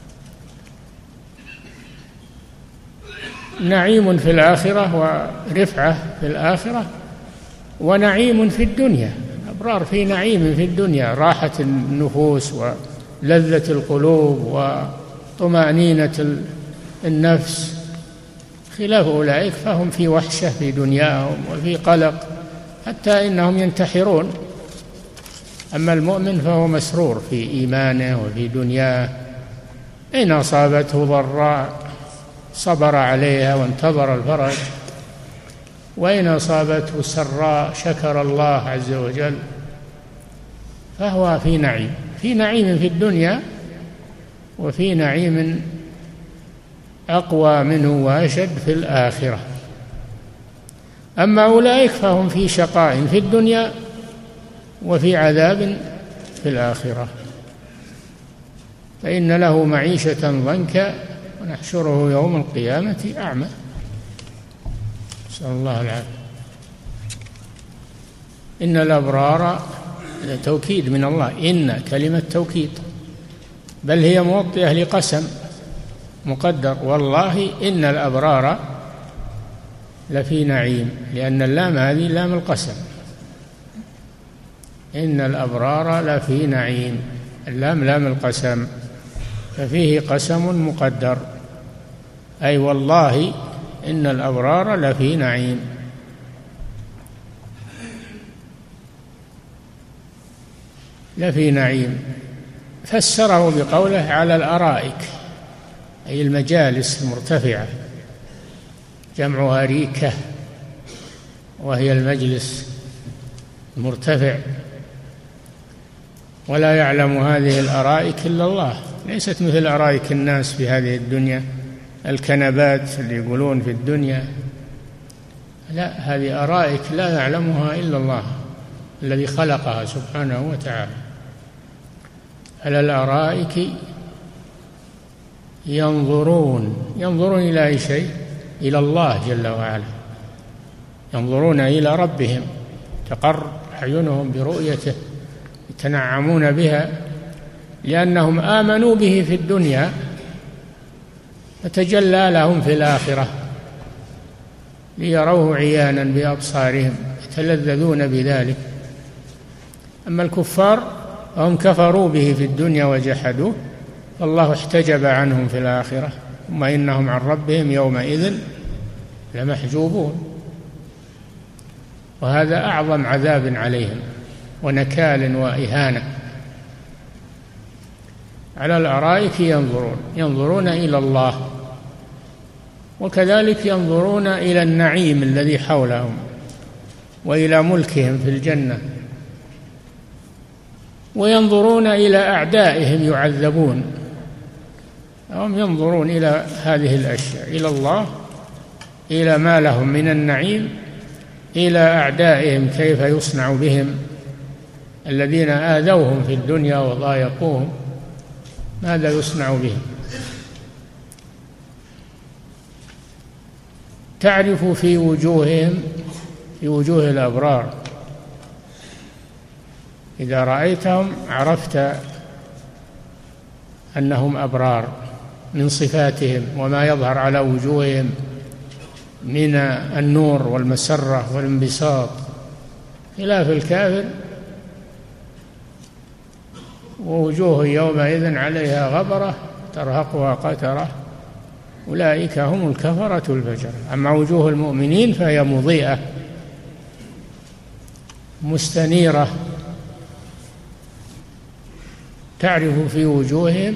[SPEAKER 1] نعيم في الآخرة ورفعة في الآخرة، ونعيم في الدنيا. الأبرار في نعيم في الدنيا، راحة النفوس ولذة القلوب وطمأنينة النفس، خلاف أولئك فهم في وحشة في دنياهم وفي قلق، حتى إنهم ينتحرون. أما المؤمن فهو مسرور في إيمانه وفي دنياه، إن أصابته ضراء صبر عليها وانتظر الفرج، وإن أصابته سراء شكر الله عز وجل، فهو في نعيم، في نعيم في الدنيا وفي نعيم أقوى منه وأشد في الآخرة. أما أولئك فهم في شقاء في الدنيا وفي عذاب في الآخرة. فإن له معيشة ضنكا ونحشره يوم القيامة أعمى، نسأل الله العافية. إن الأبرار، توكيد من الله، إن كلمة توكيد، بل هي موطئة لقسم مقدر، والله إن الأبرار لفي نعيم، لأن اللام هذه لام القسم. إن الأبرار لفي نعيم، اللام لام القسم، ففيه قسم مقدر، أي والله إن الأبرار لفي نعيم. لفي نعيم فسره بقوله على الأرائك، أي المجالس المرتفعة، جمع أريكة، وهي المجلس المرتفع. ولا يعلم هذه الأرائك إلا الله، ليست مثل أرائك الناس في هذه الدنيا، الكنبات اللي يقولون في الدنيا، لا، هذه أرائك لا يعلمها إلا الله الذي خلقها سبحانه وتعالى. على الأرائك ينظرون، ينظرون إلى أي شيء؟ إلى الله جل وعلا، ينظرون إلى ربهم، تقر أعينهم برؤيته، يتنعمون بها، لأنهم آمنوا به في الدنيا فتجلى لهم في الآخرة ليروه عيانا بأبصارهم، يتلذذون بذلك. أما الكفار هم كفروا به في الدنيا وجحدوه، فالله احتجب عنهم في الآخرة، ثم إنهم عن ربهم يومئذ لمحجوبون. وهذا أعظم عذاب عليهم ونكال وإهانة. على الأرائك ينظرون، ينظرون إلى الله، وكذلك ينظرون إلى النعيم الذي حولهم وإلى ملكهم في الجنة، وينظرون إلى أعدائهم يعذبون. هم ينظرون إلى هذه الأشياء، إلى الله، إلى ما لهم من النعيم، إلى أعدائهم كيف يصنع بهم، الذين آذوهم في الدنيا وضايقوهم، ماذا يصنع بهم. تعرف في وجوههم، في وجوه الأبرار، إذا رأيتهم عرفت أنهم أبرار من صفاتهم وما يظهر على وجوههم من النور والمسرة والانبساط، خلاف الكافر ووجوه يومئذ عليها غبرة ترهقها قترة، أولئك هم الكفرة الفجرة. أما وجوه المؤمنين فهي مضيئة مستنيرة، تعرف في وجوههم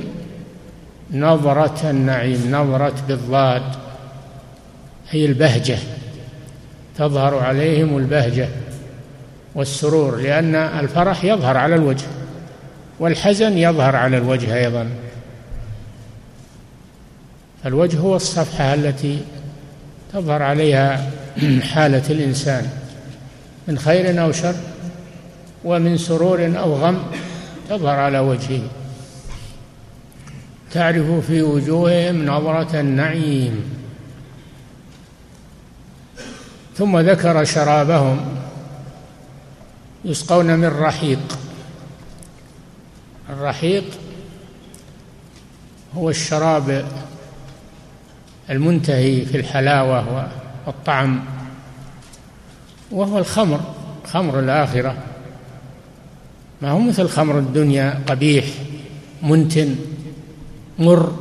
[SPEAKER 1] نظرة النعيم، نظرة بالضاد هي البهجة، تظهر عليهم البهجة والسرور، لأن الفرح يظهر على الوجه والحزن يظهر على الوجه أيضا. الوجه هو الصفحة التي تظهر عليها حالة الإنسان من خير أو شر، ومن سرور أو غم تظهر على وجهه. تعرف في وجوههم نظرة النعيم. ثم ذكر شرابهم، يسقون من رحيق. الرحيق هو الشراب المنتهي في الحلاوة والطعم، وهو الخمر، خمر الآخرة، ما هو مثل خمر الدنيا قبيح منتن مر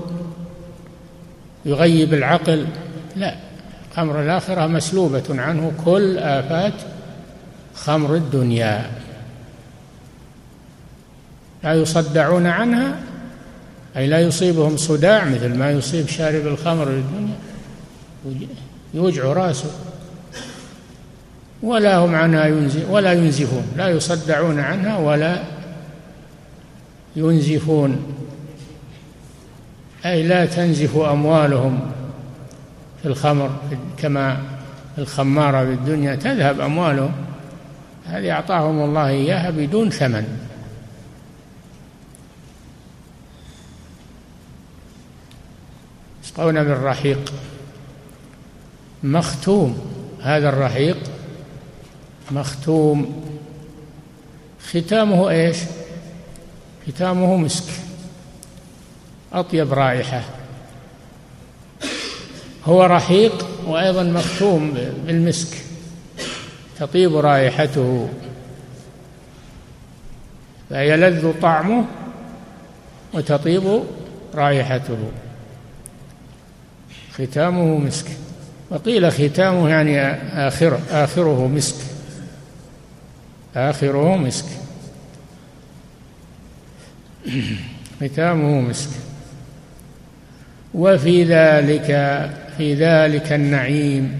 [SPEAKER 1] يغيب العقل، لا، خمر الآخرة مسلوبة عنه كل آفات خمر الدنيا، لا يصدعون عنها، أي لا يصيبهم صداع مثل ما يصيب شارب الخمر الدنيا، يوجع راسه، ولا هم عنها ينزف ولا ينزفون، لا يصدعون عنها ولا ينزفون، أي لا تنزف أموالهم في الخمر كما الخمارة بالدنيا تذهب أموالهم، هذه أعطاهم الله إياها بدون ثمن. يسقون من رحيق مختوم. هذا الرحيق مختوم، ختامه ايش؟ ختامه مسك، أطيب رائحة. هو رحيق وأيضا مختوم بالمسك، تطيب رائحته، فيلذ طعمه وتطيب رائحته. ختامه مسك، وقيل ختامه يعني آخر آخره مسك، آخره مسك، ختامه مسك. وفي ذلك في ذلك النعيم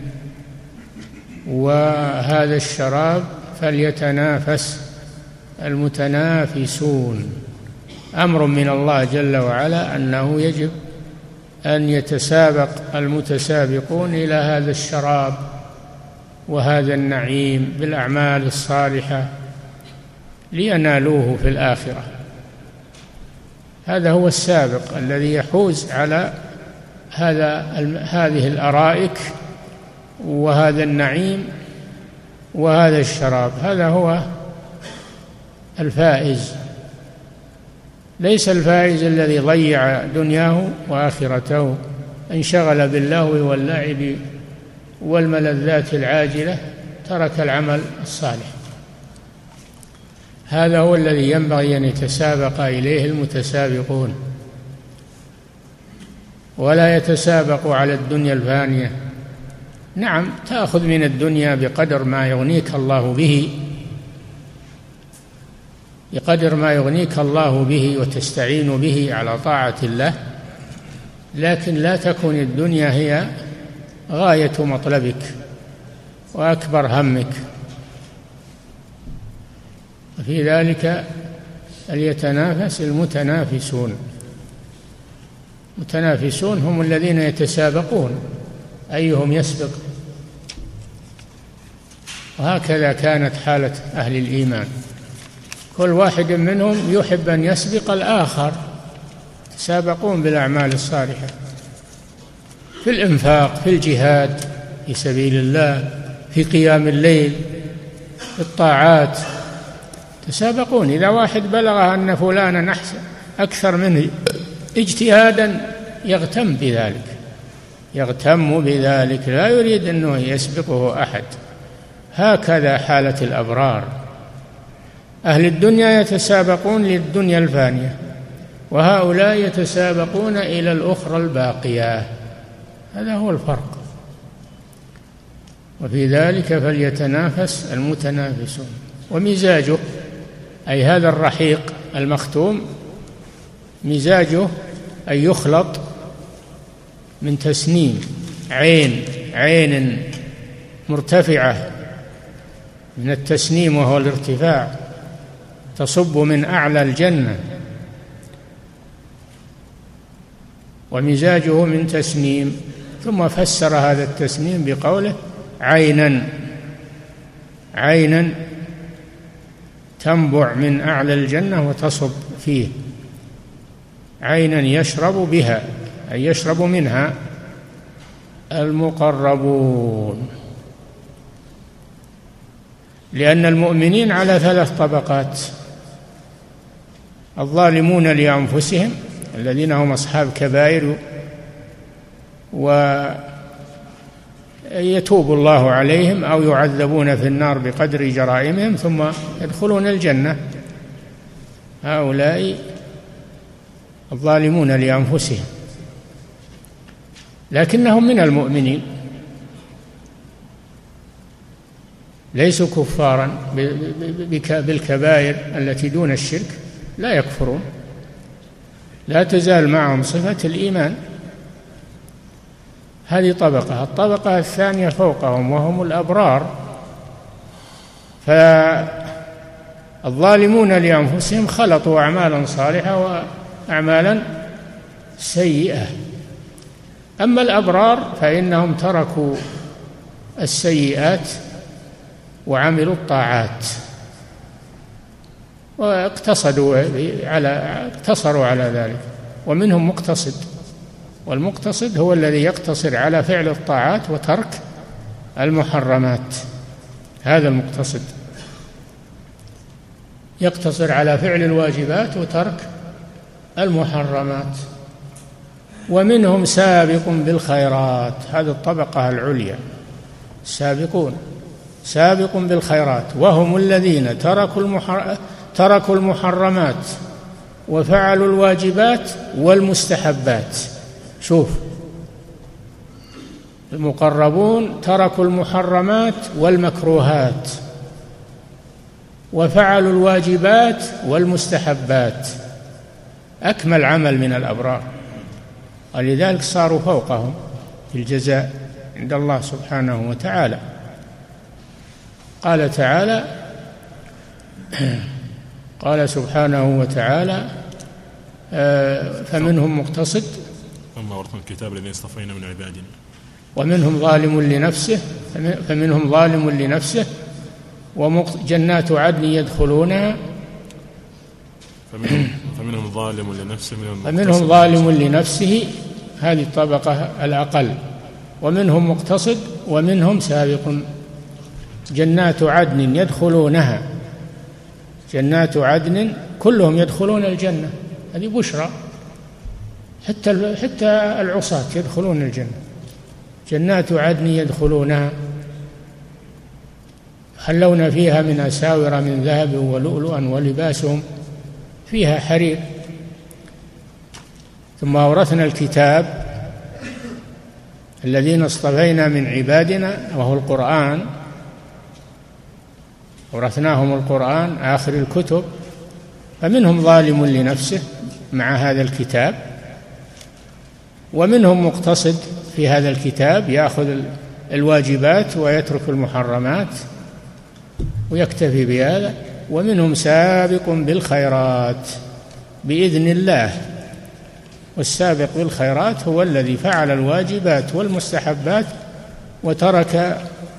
[SPEAKER 1] وهذا الشراب فليتنافس المتنافسون. أمر من الله جل وعلا أنه يجب أن يتسابق المتسابقون إلى هذا الشراب وهذا النعيم بالأعمال الصالحة لينالوه في الآخرة. هذا هو السابق الذي يحوز على هذا هذه الأرائك وهذا النعيم وهذا الشراب، هذا هو الفائز. ليس الفائز الذي ضيع دنياه وآخرته، انشغل باللهو واللعب والملذات العاجلة، ترك العمل الصالح. هذا هو الذي ينبغي أن يتسابق إليه المتسابقون، ولا يتسابق على الدنيا الفانية. نعم، تأخذ من الدنيا بقدر ما يغنيك الله به، بقدر ما يغنيك الله به وتستعين به على طاعة الله، لكن لا تكن الدنيا هي غاية مطلبك وأكبر همك. وفي ذلك فليتنافس المتنافسون. المتنافسون هم الذين يتسابقون أيهم يسبق، وهكذا كانت حالة أهل الإيمان، كل واحد منهم يحب أن يسبق الآخر، يتسابقون بالأعمال الصالحة في الإنفاق، في الجهاد في سبيل الله، في قيام الليل، في الطاعات، تسابقون. إذا واحد بلغ أن فلانا أحسن أكثر منه اجتهادا يغتم بذلك، يغتم بذلك، لا يريد أنه يسبقه أحد. هكذا حالة الأبرار. أهل الدنيا يتسابقون للدنيا الفانية، وهؤلاء يتسابقون إلى الأخرى الباقية. هذا هو الفرق. وفي ذلك فليتنافس المتنافسون. ومزاجه، أي هذا الرحيق المختوم، مزاجه أن يخلط من تسنيم عين عين مرتفعة من التسنيم وهو الارتفاع، تصب من أعلى الجنة، ومزاجه من تسنيم. ثم فسر هذا التسنيم بقوله عينا، عينا تنبع من أعلى الجنة وتصب فيه، عينا يشرب بها أي يشرب منها المقربون. لأن المؤمنين على ثلاث طبقات: الظالمون لأنفسهم الذين هم أصحاب كبائر ويتوب الله عليهم أو يعذبون في النار بقدر جرائمهم ثم يدخلون الجنة، هؤلاء الظالمون لأنفسهم، لكنهم من المؤمنين، ليسوا كفارا بالكبائر التي دون الشرك، لا يكفرون، لا تزال معهم صفة الإيمان. هذه طبقة. الطبقة الثانية فوقهم وهم الأبرار، فالظالمون لأنفسهم خلطوا أعمالا صالحة وأعمالا سيئة. أما الأبرار فإنهم تركوا السيئات وعملوا الطاعات واقتصدوا على اقتصروا على ذلك. ومنهم مقتصد، والمقتصد هو الذي يقتصر على فعل الطاعات وترك المحرمات، هذا المقتصد، يقتصر على فعل الواجبات وترك المحرمات. ومنهم سابق بالخيرات، هذه الطبقة العليا، السابقون سابق بالخيرات، وهم الذين تركوا المحر... تركوا المحرمات وفعلوا الواجبات والمستحبات. شوف، المقربون تركوا المحرمات والمكروهات وفعلوا الواجبات والمستحبات، أكمل عمل من الأبرار، ولذلك صاروا فوقهم في الجزاء عند الله سبحانه وتعالى. قال تعالى قال سبحانه وتعالى فمنهم مقتصد
[SPEAKER 2] أما ورثنا الكتاب الذين اصطفينا من عبادنا
[SPEAKER 1] ومنهم ظالم لنفسه فمنهم ظالم لنفسه وجنات عدن يدخلونها
[SPEAKER 2] فمنهم, فمنهم ظالم لنفسه
[SPEAKER 1] فمنهم ظالم لنفسه، هذه الطبقة الأقل. ومنهم مقتصد ومنهم سابق. جنات عدن يدخلونها، جنات عدن كلهم يدخلون الجنة، هذه بشرى، حتى حتى العصاة يدخلون الجنة. جنات عدن يدخلونها يحلون فيها من أساور من ذهب ولؤلؤا ولباسهم فيها حرير. ثم أورثنا الكتاب الذين اصطفينا من عبادنا وهو القرآن، ورثناهم القرآن آخر الكتب. فمنهم ظالم لنفسه مع هذا الكتاب، ومنهم مقتصد في هذا الكتاب يأخذ الواجبات ويترك المحرمات ويكتفي بهذا، ومنهم سابق بالخيرات بإذن الله. والسابق بالخيرات هو الذي فعل الواجبات والمستحبات وترك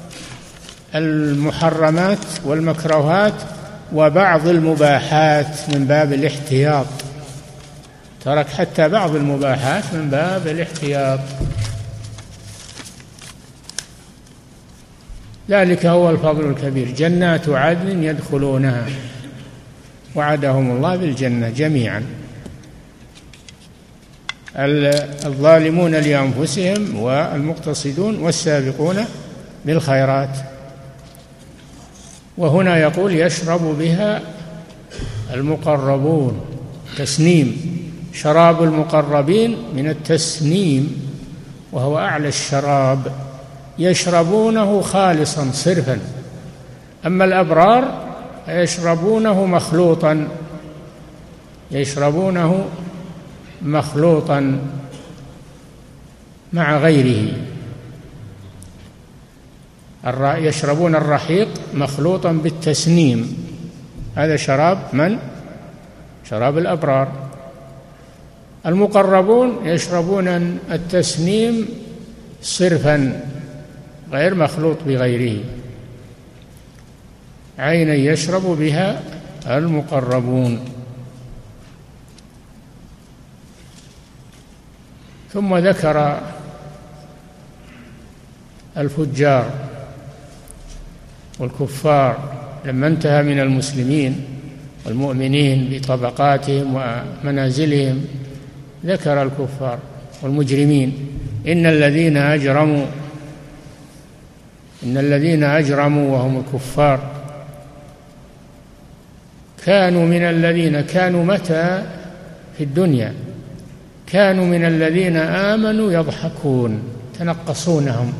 [SPEAKER 1] المحرمات والمكروهات وبعض المباحات من باب الاحتياط، ترك حتى بعض المباحات من باب الاحتياط. ذلك هو الفضل الكبير. جنات عدن يدخلونها، وعدهم الله بالجنة جميعا. الظالمون لأنفسهم والمقتصدون والسابقون بالخيرات. وهنا يقول يشرب بها المقربون، تسنيم، شراب المقربين من التسنيم وهو أعلى الشراب، يشربونه خالصا صرفا. أما الأبرار يشربونه مخلوطا، يشربونه مخلوطا مع غيره. يشربون الرحيق مخلوطا بالتسنيم، هذا شراب من؟ شراب الأبرار. المقربون يشربون التسنيم صرفا غير مخلوط بغيره، عينا يشرب بها المقربون. ثم ذكر الفجار والكفار لما انتهى من المسلمين والمؤمنين بطبقاتهم ومنازلهم، ذكر الكفار والمجرمين. إن الذين أجرموا إن الذين أجرموا وهم الكفار كانوا من الذين كانوا متى في الدنيا كانوا من الذين آمنوا يضحكون، يتنقصونهم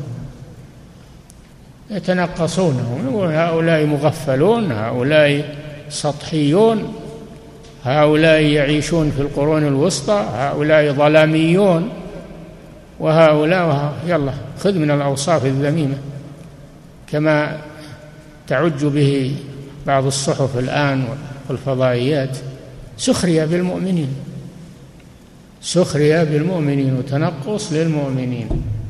[SPEAKER 1] يتنقصونهم هؤلاء مغفلون، هؤلاء سطحيون، هؤلاء يعيشون في القرون الوسطى، هؤلاء ظلاميون، وهؤلاء يلا خذ من الأوصاف الذميمة كما تعج به بعض الصحف الآن والفضائيات. سخرية بالمؤمنين، سخرية بالمؤمنين وتنقص للمؤمنين.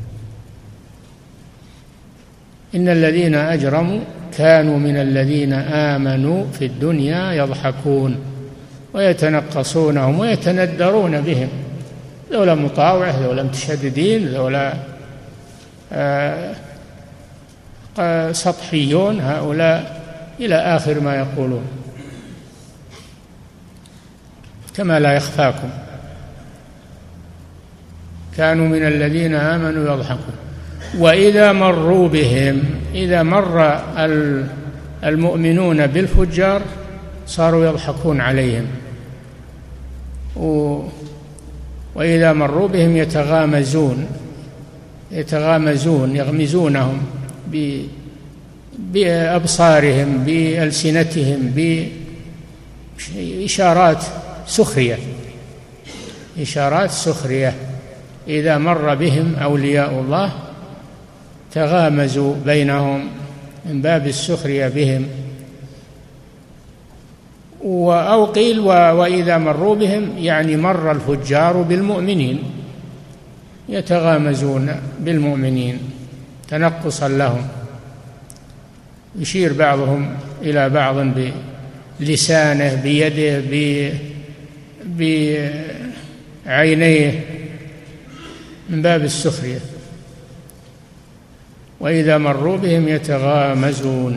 [SPEAKER 1] إن الذين أجرموا كانوا من الذين آمنوا في الدنيا يضحكون ويتنقصونهم ويتندرون بهم، ذولا مطاوعة، ذولا متشددين، ذولا آه سطحيون، هؤلاء إلى آخر ما يقولون كما لا يخفاكم. كانوا من الذين آمنوا يضحكون وإذا مروا بهم، إذا مر المؤمنون بالفجار صاروا يضحكون عليهم، وإذا مروا بهم يتغامزون يتغامزون يغمزونهم بأبصارهم بألسنتهم بإشارات سخرية إشارات سخرية. إذا مر بهم أولياء الله تغامزوا بينهم من باب السخرية بهم. أو قيل وإذا مروا بهم يعني مر الفجار بالمؤمنين يتغامزون بالمؤمنين تنقصا لهم، يشير بعضهم إلى بعض بلسانه بيده بعينيه من باب السخرية. وإذا مروا بهم يتغامزون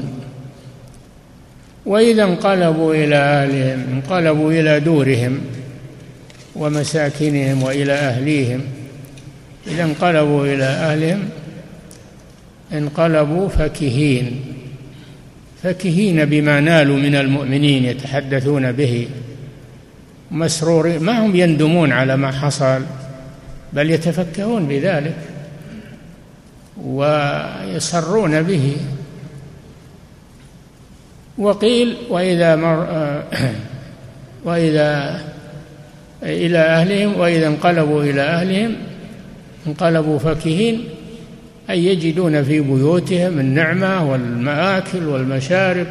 [SPEAKER 1] وإذا انقلبوا إلى أهلهم انقلبوا إلى دورهم ومساكنهم وإلى أهليهم. إذا انقلبوا إلى أهلهم انقلبوا فكهين فكهين بما نالوا من المؤمنين، يتحدثون به مسرورين، ما هم يندمون على ما حصل بل يتفكهون بذلك ويسرون به. وقيل وإذا مر وإذا إلى أهلهم وإذا انقلبوا إلى أهلهم انقلبوا فكهين، أي يجدون في بيوتهم النعمة والمآكل والمشارب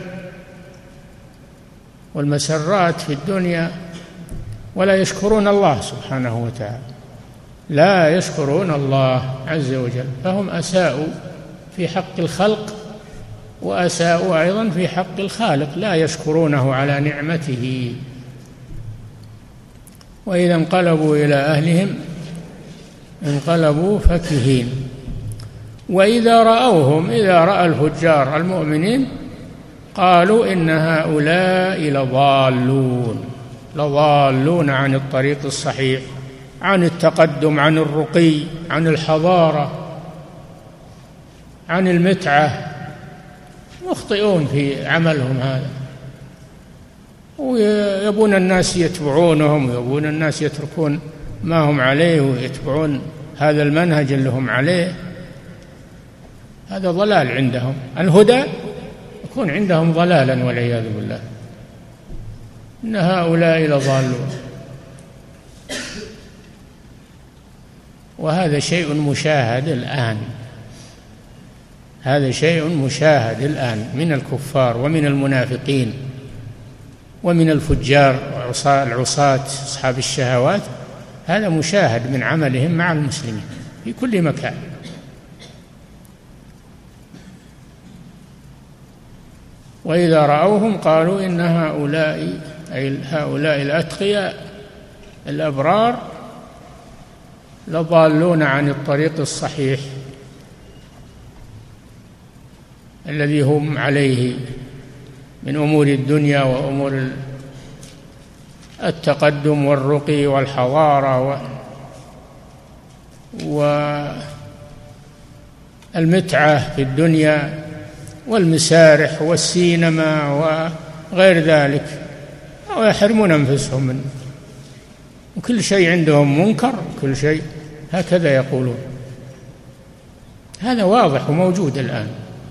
[SPEAKER 1] والمسرات في الدنيا، ولا يشكرون الله سبحانه وتعالى، لا يشكرون الله عز وجل، فهم أساءوا في حق الخلق وأساءوا أيضا في حق الخالق، لا يشكرونه على نعمته. وإذا انقلبوا إلى أهلهم انقلبوا فكهين. وإذا رأوهم إذا رأى الفجار المؤمنين قالوا إن هؤلاء لضالون لضالون عن الطريق الصحيح، عن التقدم، عن الرقي، عن الحضارة، عن المتعة، مخطئون في عملهم هذا، ويبون الناس يتبعونهم ويبون الناس يتركون ما هم عليه ويتبعون هذا المنهج اللي هم عليه. هذا ضلال عندهم، الهدى يكون عندهم ضلالا والعياذ بالله. إن هؤلاء لضالون، وهذا شيء مشاهد الآن، هذا شيء مشاهد الآن من الكفار ومن المنافقين ومن الفجار العصاة أصحاب الشهوات، هذا مشاهد من عملهم مع المسلمين في كل مكان. وإذا رأوهم قالوا إن هؤلاء أي هؤلاء الأتقياء الأبرار لضالون عن الطريق الصحيح الذي هم عليه من أمور الدنيا وأمور التقدم والرقي والحضارة والمتعة في الدنيا والمسارح والسينما وغير ذلك، ويحرمون أنفسهم منه، وكل شيء عندهم منكر، كل شيء هكذا يقولون. هذا واضح وموجود الآن.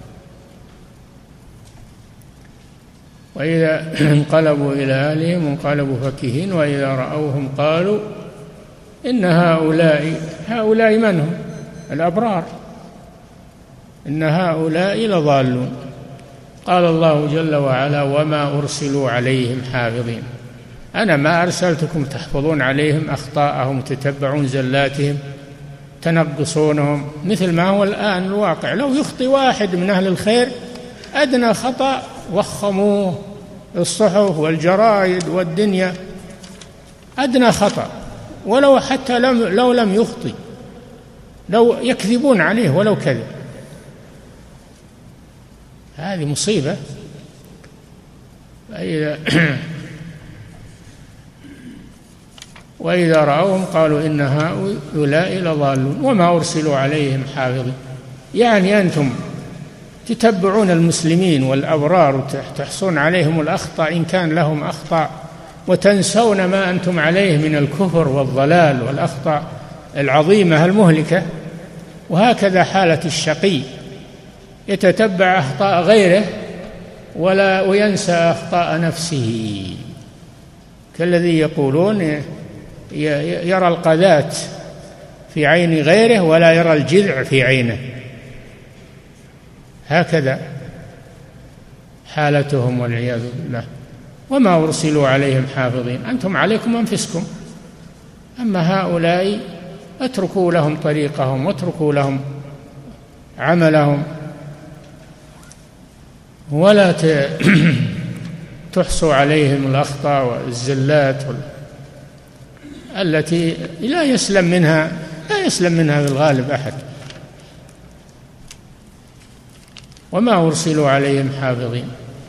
[SPEAKER 1] وإذا انقلبوا إلى أهلهم انقلبوا فكهين وإذا رأوهم قالوا إن هؤلاء هؤلاء من هم؟ الأبرار، إن هؤلاء لضالون. قال الله جل وعلا وما أرسلوا عليهم حافظين، أنا ما أرسلتكم تحفظون عليهم أخطاءهم تتبعون زلاتهم تنقصونهم، مثل ما هو الآن الواقع. لو يخطئ واحد من أهل الخير أدنى خطأ وخموه الصحف والجرائد والدنيا، أدنى خطأ، ولو حتى لم لو لم يخطئ لو يكذبون عليه ولو كذب. هذه مصيبة. وإذا, وإذا رأوهم قالوا إن هؤلاء لضالون وما أرسلوا عليهم حافظين، يعني أنتم تتبعون المسلمين والأبرار وتحصون عليهم الأخطاء إن كان لهم أخطاء، وتنسون ما أنتم عليه من الكفر والضلال والأخطاء العظيمة المهلكة. وهكذا حالة الشقي، يتتبع أخطاء غيره ولا وينسى أخطاء نفسه، كالذي يقولون يرى القذاة في عين غيره ولا يرى الجذع في عينه، هكذا حالتهم والعياذ بالله. وما أرسلوا عليهم حافظين، أنتم عليكم أنفسكم، أما هؤلاء اتركوا لهم طريقهم واتركوا لهم عملهم، ولا تحصوا عليهم الأخطاء والزلات التي لا يسلم منها لا يسلم منها بالغالب أحد. وما أرسلوا عليهم حافظين.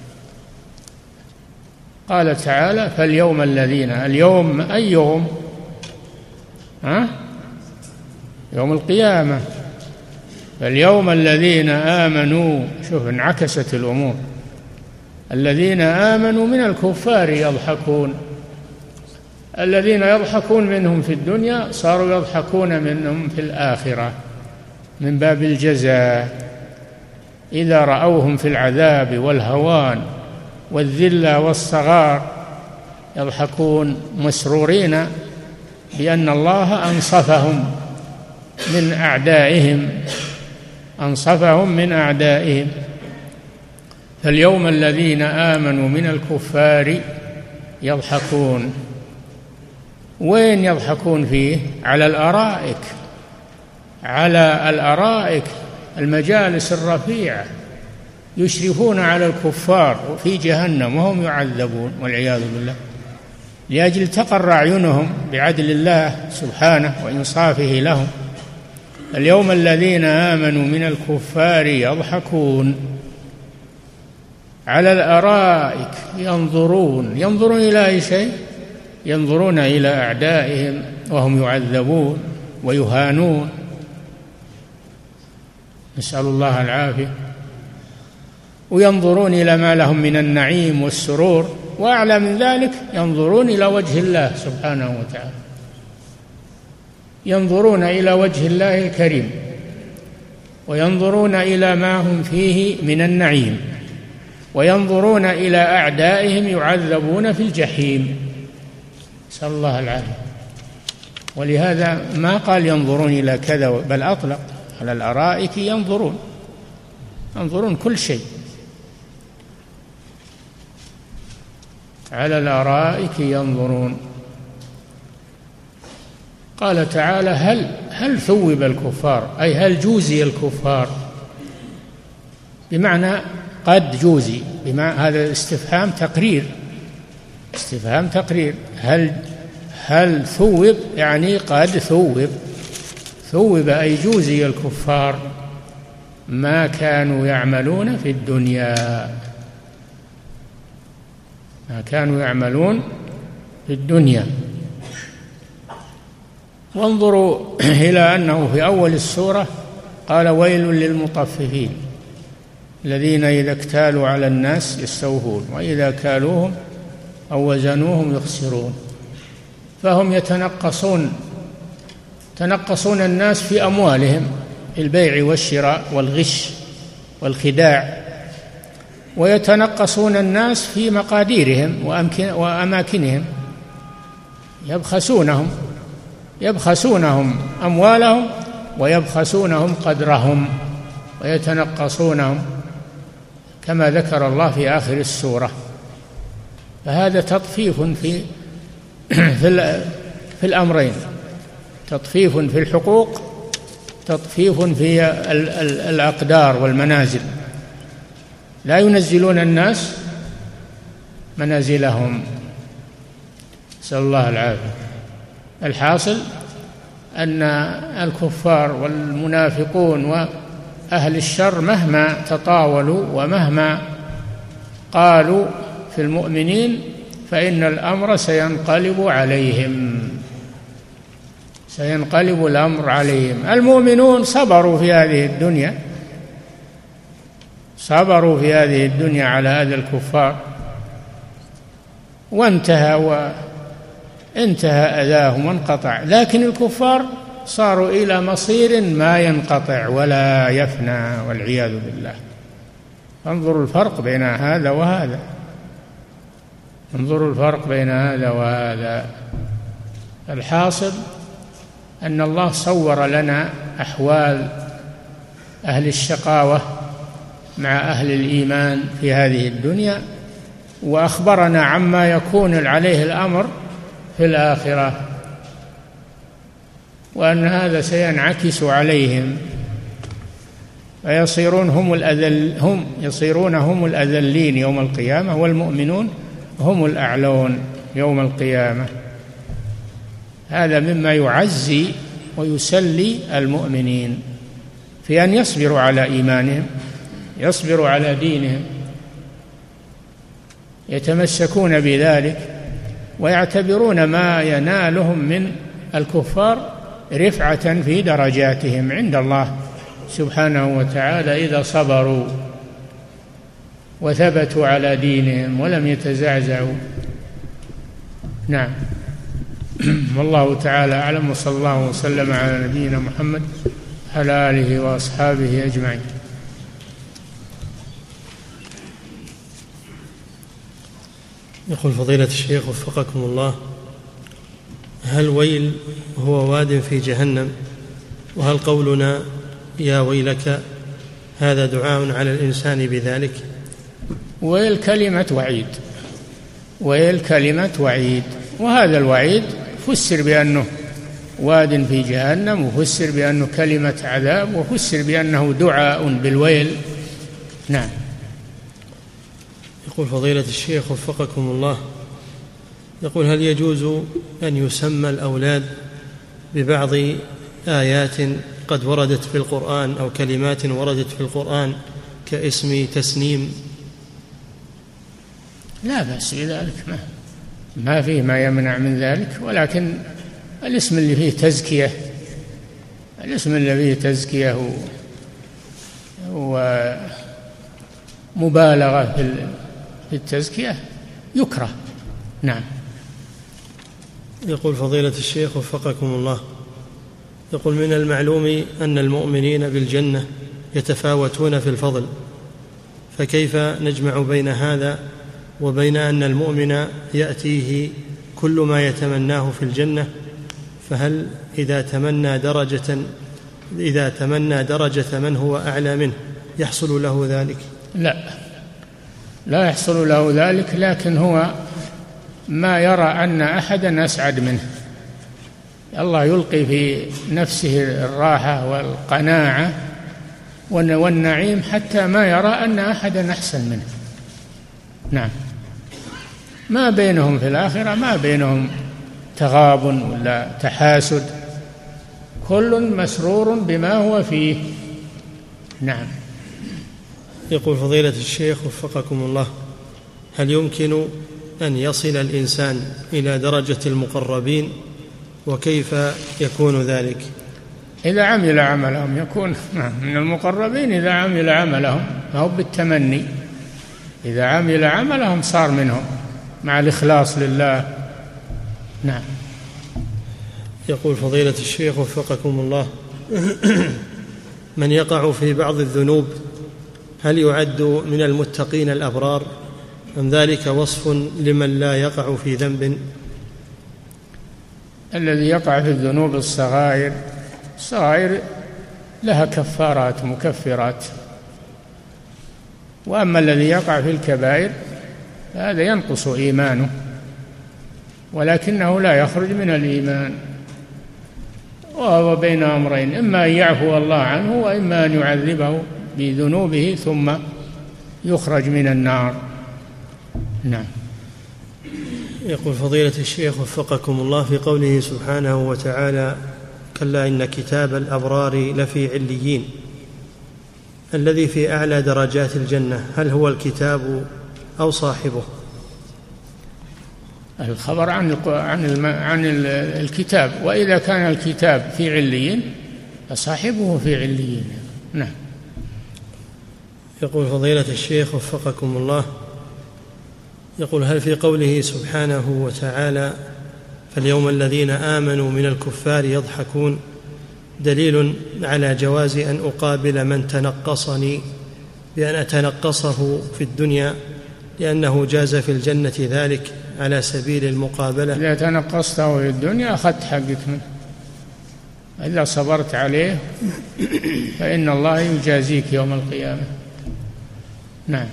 [SPEAKER 1] قال تعالى فاليوم الذين، اليوم أي يوم؟ ها؟ يوم القيامة. فاليوم الذين آمنوا، شوف انعكست الأمور، الذين آمنوا من الكفار يضحكون، الذين يضحكون منهم في الدنيا صاروا يضحكون منهم في الآخرة من باب الجزاء. إذا رأوهم في العذاب والهوان والذلة والصغار يضحكون مسرورين بأن الله أنصفهم من أعدائهم أنصفهم من أعدائهم. فاليوم الذين آمنوا من الكفار يضحكون. وين يضحكون فيه؟ على الأرائك، على الأرائك المجالس الرفيعة، يشرفون على الكفار في جهنم وهم يعذبون والعياذ بالله، لأجل تقر أعينهم بعدل الله سبحانه وإنصافه لهم. اليوم الذين آمنوا من الكفار يضحكون على الأرائك ينظرون. ينظرون إلى أي شيء؟ ينظرون إلى أعدائهم وهم يعذبون ويهانون، نسأل الله العافية. وينظرون إلى ما لهم من النعيم والسرور، وأعلى من ذلك ينظرون إلى وجه الله سبحانه وتعالى، ينظرون إلى وجه الله الكريم، وينظرون إلى ما هم فيه من النعيم، وينظرون إلى أعدائهم يعذبون في الجحيم، نسأل الله العافية. ولهذا ما قال ينظرون إلى كذا، بل أطلق على الأرائك ينظرون. ينظرون كل شيء. على الأرائك ينظرون. قال تعالى هل هل ثوب الكفار، أي هل جوزي الكفار، بمعنى قد جوزي، بمعنى هذا استفهام تقرير، استفهام تقرير. هل هل ثوب يعني قد ثوب، ثوب أي جوزي الكفار ما كانوا يعملون في الدنيا، ما كانوا يعملون في الدنيا. وانظروا إلى أنه في أول السورة قال ويل للمطففين الذين إذا اكتالوا على الناس يستوفون وإذا كالوهم أو وزنوهم يخسرون. فهم يتنقصون تنقصون الناس في أموالهم، البيع والشراء والغش والخداع، ويتنقصون الناس في مقاديرهم وأماكنهم، يبخسونهم يبخسونهم أموالهم ويبخسونهم قدرهم ويتنقصونهم كما ذكر الله في آخر السورة. فهذا تطفيف في في الأمرين، تطفيف في الحقوق، تطفيف في الأقدار والمنازل. لا ينزلون الناس منازلهم، نسأل الله العافية. الحاصل أن الكفار والمنافقون وأهل الشر مهما تطاولوا ومهما قالوا في المؤمنين فإن الأمر سينقلب عليهم، سينقلب الأمر عليهم. المؤمنون صبروا في هذه الدنيا، صبروا في هذه الدنيا على هذا الكفار، وانتهى وانتهى أذاهم وانقطع، لكن الكفار صاروا إلى مصير ما ينقطع ولا يفنى والعياذ بالله. انظروا الفرق بين هذا وهذا، انظروا الفرق بين هذا وهذا. الحاصل أن الله صور لنا أحوال أهل الشقاوة مع أهل الإيمان في هذه الدنيا، وأخبرنا عما يكون عليه الأمر في الآخرة، وأن هذا سينعكس عليهم فيصيرون هم الأذل هم يصيرون هم الأذلين يوم القيامة، والمؤمنون هم الأعلون يوم القيامة. هذا مما يعزي ويسلي المؤمنين في أن يصبروا على إيمانهم، يصبروا على دينهم، يتمسكون بذلك ويعتبرون ما ينالهم من الكفار رفعة في درجاتهم عند الله سبحانه وتعالى إذا صبروا وثبتوا على دينهم ولم يتزعزعوا. نعم. والله تعالى أعلم، وصلى الله وسلم على نبينا محمد على آله وأصحابه أجمعين.
[SPEAKER 3] يقول فضيلة الشيخ وفقكم الله: هل ويل هو واد في جهنم؟ وهل قولنا يا ويلك هذا دعاء على الإنسان بذلك؟
[SPEAKER 1] ويل كلمة وعيد، ويل كلمة وعيد، وهذا الوعيد فسر بأنه واد في جهنم، وفسر بأنه كلمة عذاب، وفسر بأنه دعاء بالويل. نعم.
[SPEAKER 3] يقول فضيلة الشيخ وفقكم الله: يقول هل يجوز أن يسمى الأولاد ببعض آيات قد وردت في القرآن أو كلمات وردت في القرآن كاسم تسنيم؟
[SPEAKER 1] لا بأس بذلك، ما ما فيه ما يمنع من ذلك، ولكن الاسم اللي فيه تزكية، الاسم اللي فيه تزكية ومبالغة في التزكية يكره. نعم.
[SPEAKER 3] يقول فضيلة الشيخ وفقكم الله: يقول من المعلوم أن المؤمنين بالجنة يتفاوتون في الفضل، فكيف نجمع بين هذا وبين أن المؤمن يأتيه كل ما يتمناه في الجنة؟ فهل إذا تمنى درجة إذا تمنى درجة من هو أعلى منه يحصل له ذلك؟
[SPEAKER 1] لا، لا يحصل له ذلك، لكن هو ما يرى أن أحدا أسعد منه. الله يلقي في نفسه الراحة والقناعة والنعيم حتى ما يرى أن أحدا أحسن منه. نعم، ما بينهم في الآخرة ما بينهم تغابن ولا تحاسد، كل مسرور بما هو فيه. نعم.
[SPEAKER 3] يقول فضيلة الشيخ وفقكم الله: هل يمكن أن يصل الإنسان إلى درجة المقربين، وكيف يكون ذلك؟
[SPEAKER 1] إذا عمل عملهم يكون من المقربين، إذا عمل عملهم، ما هو بالتمني، إذا عمل عملهم صار منهم مع الإخلاص لله. نعم.
[SPEAKER 3] يقول فضيلة الشيخ وفقكم الله: من يقع في بعض الذنوب هل يعد من المتقين الأبرار، أم ذلك وصف لمن لا يقع في ذنب؟
[SPEAKER 1] الذي يقع في الذنوب الصغائر الصغائر لها كفارات مكفرات، وأما الذي يقع في الكبائر هذا ينقص إيمانه، ولكنه لا يخرج من الإيمان، وهو بين أمرين: إما أن يعفو الله عنه، وإما أن يعذبه بذنوبه ثم يخرج من النار. نعم.
[SPEAKER 3] يقول فضيلة الشيخ وفقكم الله: في قوله سبحانه وتعالى: كلا إن كتاب الأبرار لفي عليين، الذي في أعلى درجات الجنة هل هو الكتاب أو صاحبه؟
[SPEAKER 1] الخبر عن عن عن الكتاب، وإذا كان الكتاب في عليين فصاحبه في عليين. نعم.
[SPEAKER 3] يقول فضيلة الشيخ وفقكم الله: يقول هل في قوله سبحانه وتعالى: فاليوم الذين آمنوا من الكفار يضحكون، دليل على جواز أن أقابل من تنقصني بأن أتنقصه في الدنيا، لأنه جاز في الجنة ذلك على سبيل المقابلة؟
[SPEAKER 1] إذا تنقصته في الدنيا أخذت حقك منه، إذا صبرت عليه فإن الله يجازيك يوم القيامة. نعم.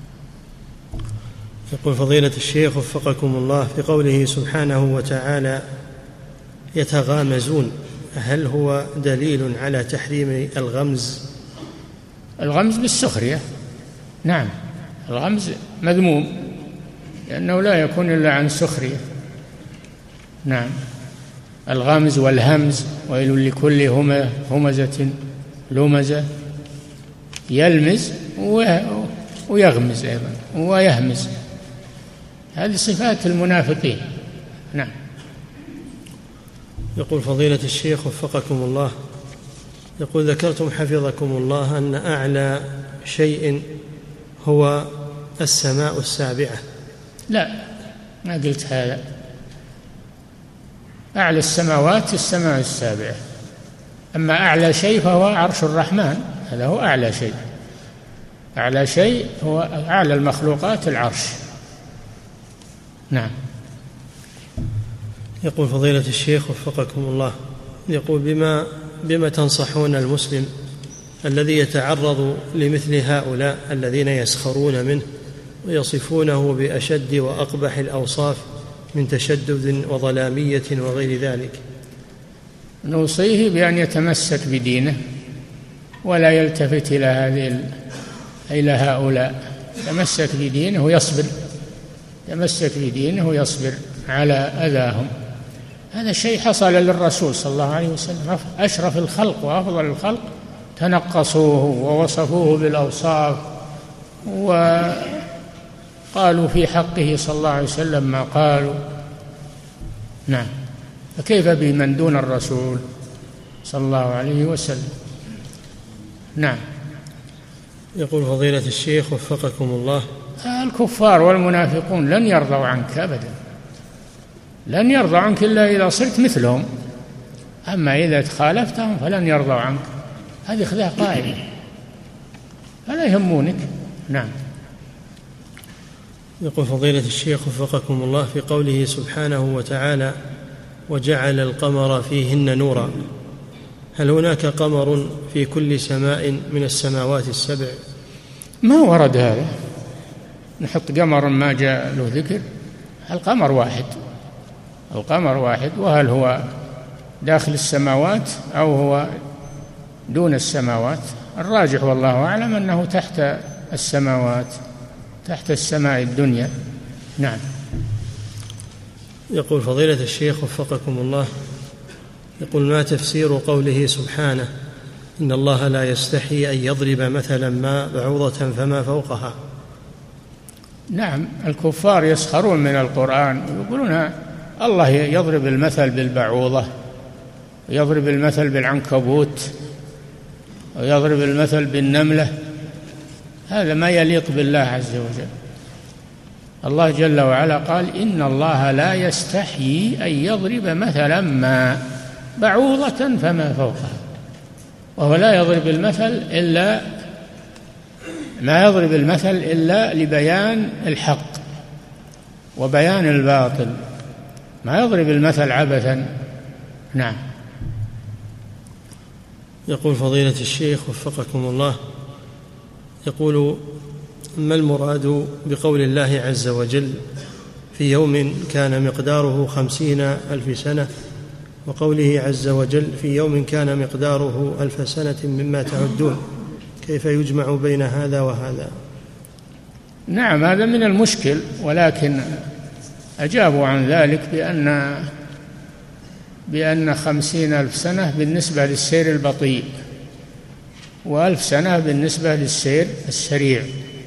[SPEAKER 3] يقول فضيلة الشيخ وفقكم الله: في قوله سبحانه وتعالى يتغامزون، هل هو دليل على تحريم الغمز؟
[SPEAKER 1] الغمز بالسخرية. نعم، الغمز مذموم لأنه لا يكون إلا عن سخرية. نعم. الغمز والهمز: ويل لكل همزة لمزة، يلمز ويغمز أيضا ويهمز، هذه صفات المنافقين. نعم.
[SPEAKER 3] يقول فضيلة الشيخ وفقكم الله: يقول ذكرتم حفظكم الله أن أعلى شيء هو السماء السابعة.
[SPEAKER 1] لا، ما قلت هذا. أعلى السماوات السماء السابعة، أما أعلى شيء فهو عرش الرحمن، هذا هو أعلى شيء. أعلى شيء هو أعلى المخلوقات العرش. نعم.
[SPEAKER 3] يقول فضيلة الشيخ وفقكم الله: يقول بما بما تنصحون المسلم الذي يتعرض لمثل هؤلاء الذين يسخرون منه ويصفونه بأشد وأقبح الأوصاف من تشدد وظلامية وغير ذلك؟
[SPEAKER 1] نوصيه بأن يتمسك بدينه ولا يلتفت إلى هذه إلى هؤلاء، يتمسك بدينه ويصبر، يتمسك بدينه ويصبر على أذاهم. هذا شيء حصل للرسول صلى الله عليه وسلم، أشرف الخلق وأفضل الخلق تنقصوه ووصفوه بالأوصاف وقالوا في حقه صلى الله عليه وسلم ما قالوا. نعم. فكيف بمن دون الرسول صلى الله عليه وسلم؟ نعم.
[SPEAKER 3] يقول فضيلة الشيخ وفقكم الله:
[SPEAKER 1] الكفار والمنافقون لن يرضوا عنك أبدا، لن يرضوا عنك إلا إذا صرت مثلهم، أما إذا تخالفتهم فلن يرضوا عنك. هذه خذها قاعدة، فلا يهمونك. نعم.
[SPEAKER 3] يقول فضيلة الشيخ وفقكم الله: في قوله سبحانه وتعالى: وجعل القمر فيهن نورا، هل هناك قمر في كل سماء من السماوات السبع؟
[SPEAKER 1] ما ورد هذا، نحط قمر ما جاء له ذكر. القمر واحد، القمر واحد، وهل هو داخل السماوات أو هو دون السماوات؟ الراجح والله أعلم أنه تحت السماوات، تحت السماء الدنيا. نعم.
[SPEAKER 3] يقول فضيلة الشيخ وفقكم الله، يقول ما تفسير قوله سبحانه إن الله لا يستحي أن يضرب مثلا ما بعوضة فما فوقها؟
[SPEAKER 1] نعم، الكفار يسخرون من القرآن ويقولون الله يضرب المثل بالبعوضة، يضرب المثل بالعنكبوت، ويضرب المثل بالنملة. هذا ما يليق بالله عز وجل. الله جل وعلا قال إن الله لا يستحيي أن يضرب مثلا ما بعوضة فما فوقها، وهو لا يضرب المثل إلا ما يضرب المثل إلا لبيان الحق وبيان الباطل، ما يضرب المثل عبثا. نعم.
[SPEAKER 3] يقول فضيلة الشيخ وفقكم الله، يقول ما المراد بقول الله عز وجل في يوم كان مقداره خمسين ألف سنة، وقوله عز وجل في يوم كان مقداره ألف سنة مما تعدون؟ كيف يجمع بين هذا وهذا؟
[SPEAKER 1] نعم، هذا من المشكل، ولكن أجابوا عن ذلك بأن بأن خمسين ألف سنة بالنسبة للسير البطيء، وألف سنة بالنسبة للسير السريع.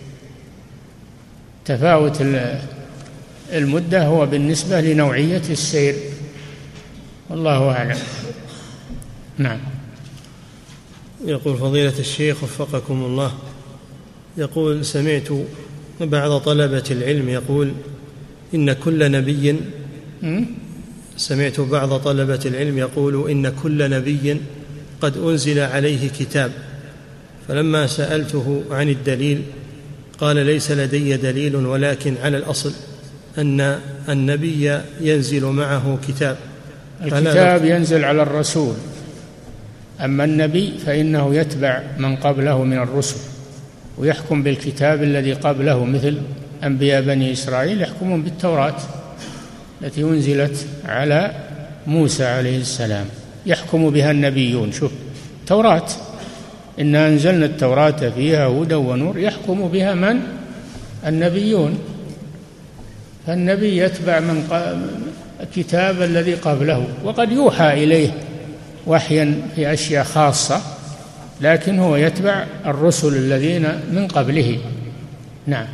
[SPEAKER 1] تفاوت المدة هو بالنسبة لنوعية السير، والله أعلم. نعم.
[SPEAKER 3] يقول فضيلة الشيخ وفقكم الله، يقول سمعت بعض طلبة العلم يقول إن كل نبي سمعت بعض طلبة العلم يقول إن كل نبي قد أنزل عليه كتاب، فلما سألته عن الدليل قال ليس لدي دليل، ولكن على الأصل أن النبي ينزل معه كتاب.
[SPEAKER 1] الكتاب ينزل على الرسول، أما النبي فإنه يتبع من قبله من الرسل ويحكم بالكتاب الذي قبله، مثل أنبياء بني إسرائيل يحكمون بالتوراة التي أنزلت على موسى عليه السلام، يحكم بها النبيون. شوف توراة، إنا أنزلنا التوراة فيها هدى ونور، يحكم بها من؟ النبيون. فالنبي يتبع من الكتاب الذي قبله، وقد يوحى إليه وحيا في أشياء خاصة، لكن هو يتبع الرسل الذين من قبله. نعم.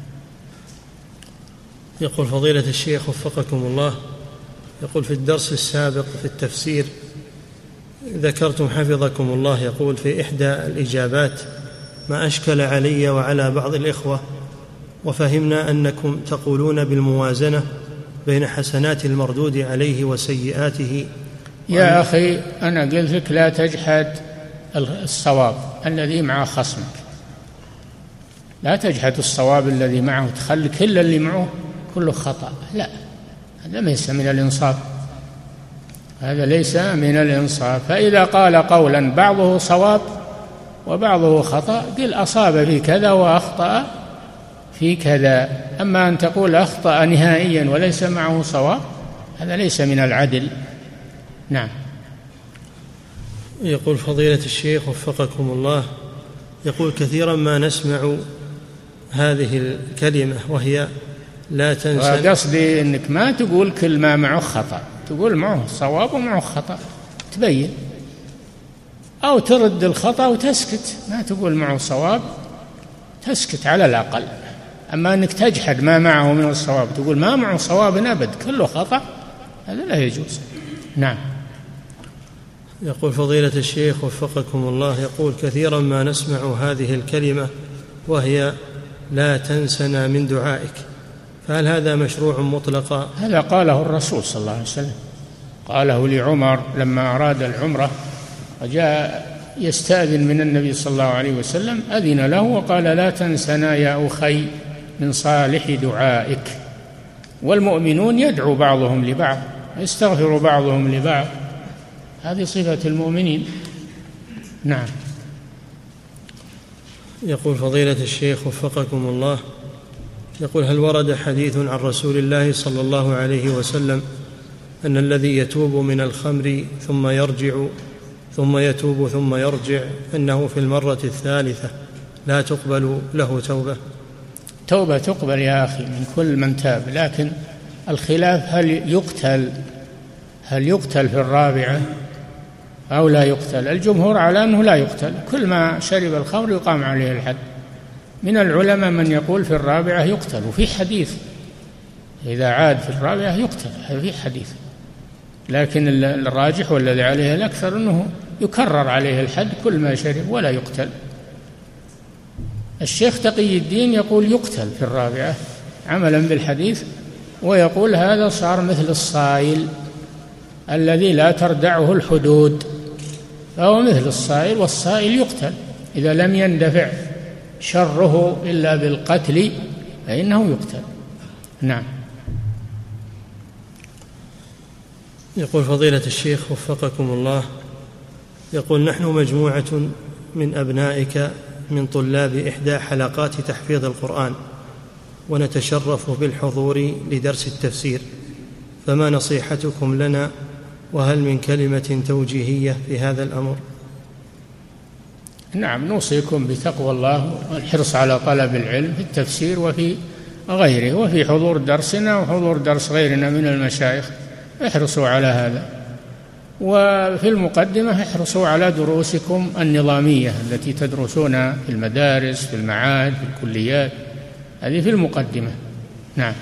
[SPEAKER 3] يقول فضيلة الشيخ وفقكم الله، يقول في الدرس السابق في التفسير ذكرتم حفظكم الله، يقول في إحدى الإجابات ما أشكل علي وعلى بعض الإخوة، وفهمنا أنكم تقولون بالموازنة بين حسنات المردود عليه وسيئاته.
[SPEAKER 1] يا أخي أنا قلت لك لا تجحد الصواب الذي مع خصمك، لا تجحد الصواب الذي معه تخلي كل اللي معه كله خطأ، لا، هذا ليس من الإنصاف، هذا ليس من الإنصاف. فإذا قال قولا بعضه صواب وبعضه خطأ قل أصاب في كذا وأخطأ في كذا. أما أن تقول أخطأ نهائيا وليس معه صواب هذا ليس من العدل. نعم.
[SPEAKER 3] يقول فضيلة الشيخ وفقكم الله، يقول كثيرا ما نسمع هذه الكلمة وهي لا تنسى.
[SPEAKER 1] قصدي أنك ما تقول كل ما معه خطأ، تقول معه صواب ومعه خطأ، تبين، أو ترد الخطأ وتسكت، ما تقول معه صواب، تسكت على الأقل. أما أنك تجحد ما معه من الصواب تقول ما معه صواب أبد كله خطأ، هذا لا يجوز. نعم.
[SPEAKER 3] يقول فضيلة الشيخ وفقكم الله، يقول كثيرا ما نسمع هذه الكلمة وهي لا تنسنا من دعائك، فهل هذا مشروع مطلقا؟
[SPEAKER 1] هذا قاله الرسول صلى الله عليه وسلم، قاله لعمر لما أراد العمرة وجاء يستأذن من النبي صلى الله عليه وسلم، أذن له وقال لا تنسنا يا أخي من صالح دعائك. والمؤمنون يدعو بعضهم لبعض، يستغفر بعضهم لبعض، هذه صفة المؤمنين. نعم.
[SPEAKER 3] يقول فضيلة الشيخ وفقكم الله، يقول هل ورد حديث عن رسول الله صلى الله عليه وسلم أن الذي يتوب من الخمر ثم يرجع ثم يتوب ثم يرجع أنه في المرة الثالثة لا تقبل له توبة؟
[SPEAKER 1] توبة تقبل يا أخي من كل من تاب، لكن الخلاف هل يقتل هل يقتل في الرابعة أو لا يقتل. الجمهور على أنه لا يقتل، كل ما شرب الخمر يقام عليه الحد. من العلماء من يقول في الرابعة يقتل، وفي حديث إذا عاد في الرابعة يقتل، في حديث، لكن الراجح والذي عليه الأكثر أنه يكرر عليه الحد كل ما شرب ولا يقتل. الشيخ تقي الدين يقول يقتل في الرابعة عملا بالحديث، ويقول هذا صار مثل الصائل الذي لا تردعه الحدود، فهو مثل الصائل، والصائل يقتل إذا لم يندفع شره إلا بالقتل فإنه يقتل. نعم.
[SPEAKER 3] يقول فضيلة الشيخ وفقكم الله، يقول نحن مجموعة من أبنائك من طلاب إحدى حلقات تحفيظ القرآن، ونتشرف بالحضور لدرس التفسير، فما نصيحتكم لنا، وهل من كلمة توجيهية في هذا الأمر؟
[SPEAKER 1] نعم، نوصيكم بتقوى الله والحرص على طلب العلم في التفسير وفي غيره، وفي حضور درسنا وحضور درس غيرنا من المشايخ، احرصوا على هذا. وفي المقدمة احرصوا على دروسكم النظامية التي تدرسونها في المدارس في المعاهد في الكليات، هذه في المقدمة. نعم.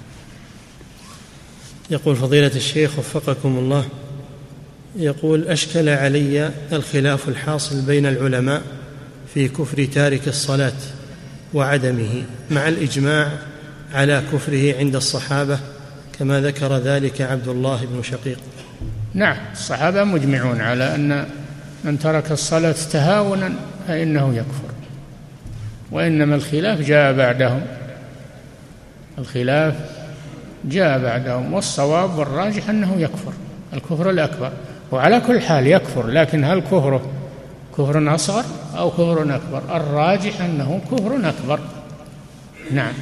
[SPEAKER 3] يقول فضيلة الشيخ وفقكم الله، يقول أشكل علي الخلاف الحاصل بين العلماء في كفر تارك الصلاة وعدمه، مع الإجماع على كفره عند الصحابة كما ذكر ذلك عبد الله بن شقيق.
[SPEAKER 1] نعم، الصحابة مجمعون على أن من ترك الصلاة تهاونا فإنه يكفر، وإنما الخلاف جاء بعدهم، الخلاف جاء بعدهم، والصواب والراجح أنه يكفر الكفر الأكبر. وعلى كل حال يكفر، لكن هل كفره كفر أصغر أو كفر أكبر؟ الراجح أنه كفر أكبر. نعم.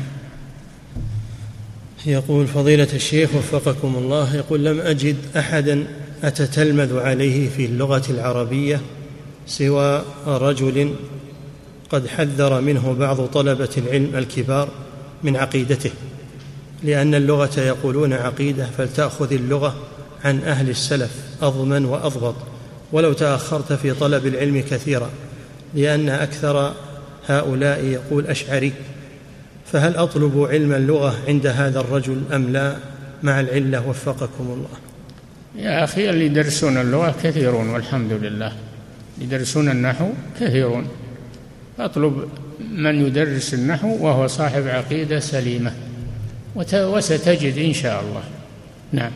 [SPEAKER 3] يقول فضيلة الشيخ وفقكم الله، يقول لم أجد أحدا أتتلمذ عليه في اللغة العربية سوى رجل قد حذر منه بعض طلبة العلم الكبار من عقيدته، لأن اللغة يقولون عقيدة، فلتأخذ اللغة عن أهل السلف أضمن وأضبط، ولو تأخرت في طلب العلم كثيرا، لأن أكثر هؤلاء يقول أشعري، فهل أطلب علم اللغة عند هذا الرجل أم لا مع العلة وفقكم الله؟
[SPEAKER 1] يا أخي اللي يدرسون اللغة كثيرون والحمد لله، يدرسون النحو كثيرون، أطلب من يدرس النحو وهو صاحب عقيدة سليمة وستجد إن شاء الله. نعم.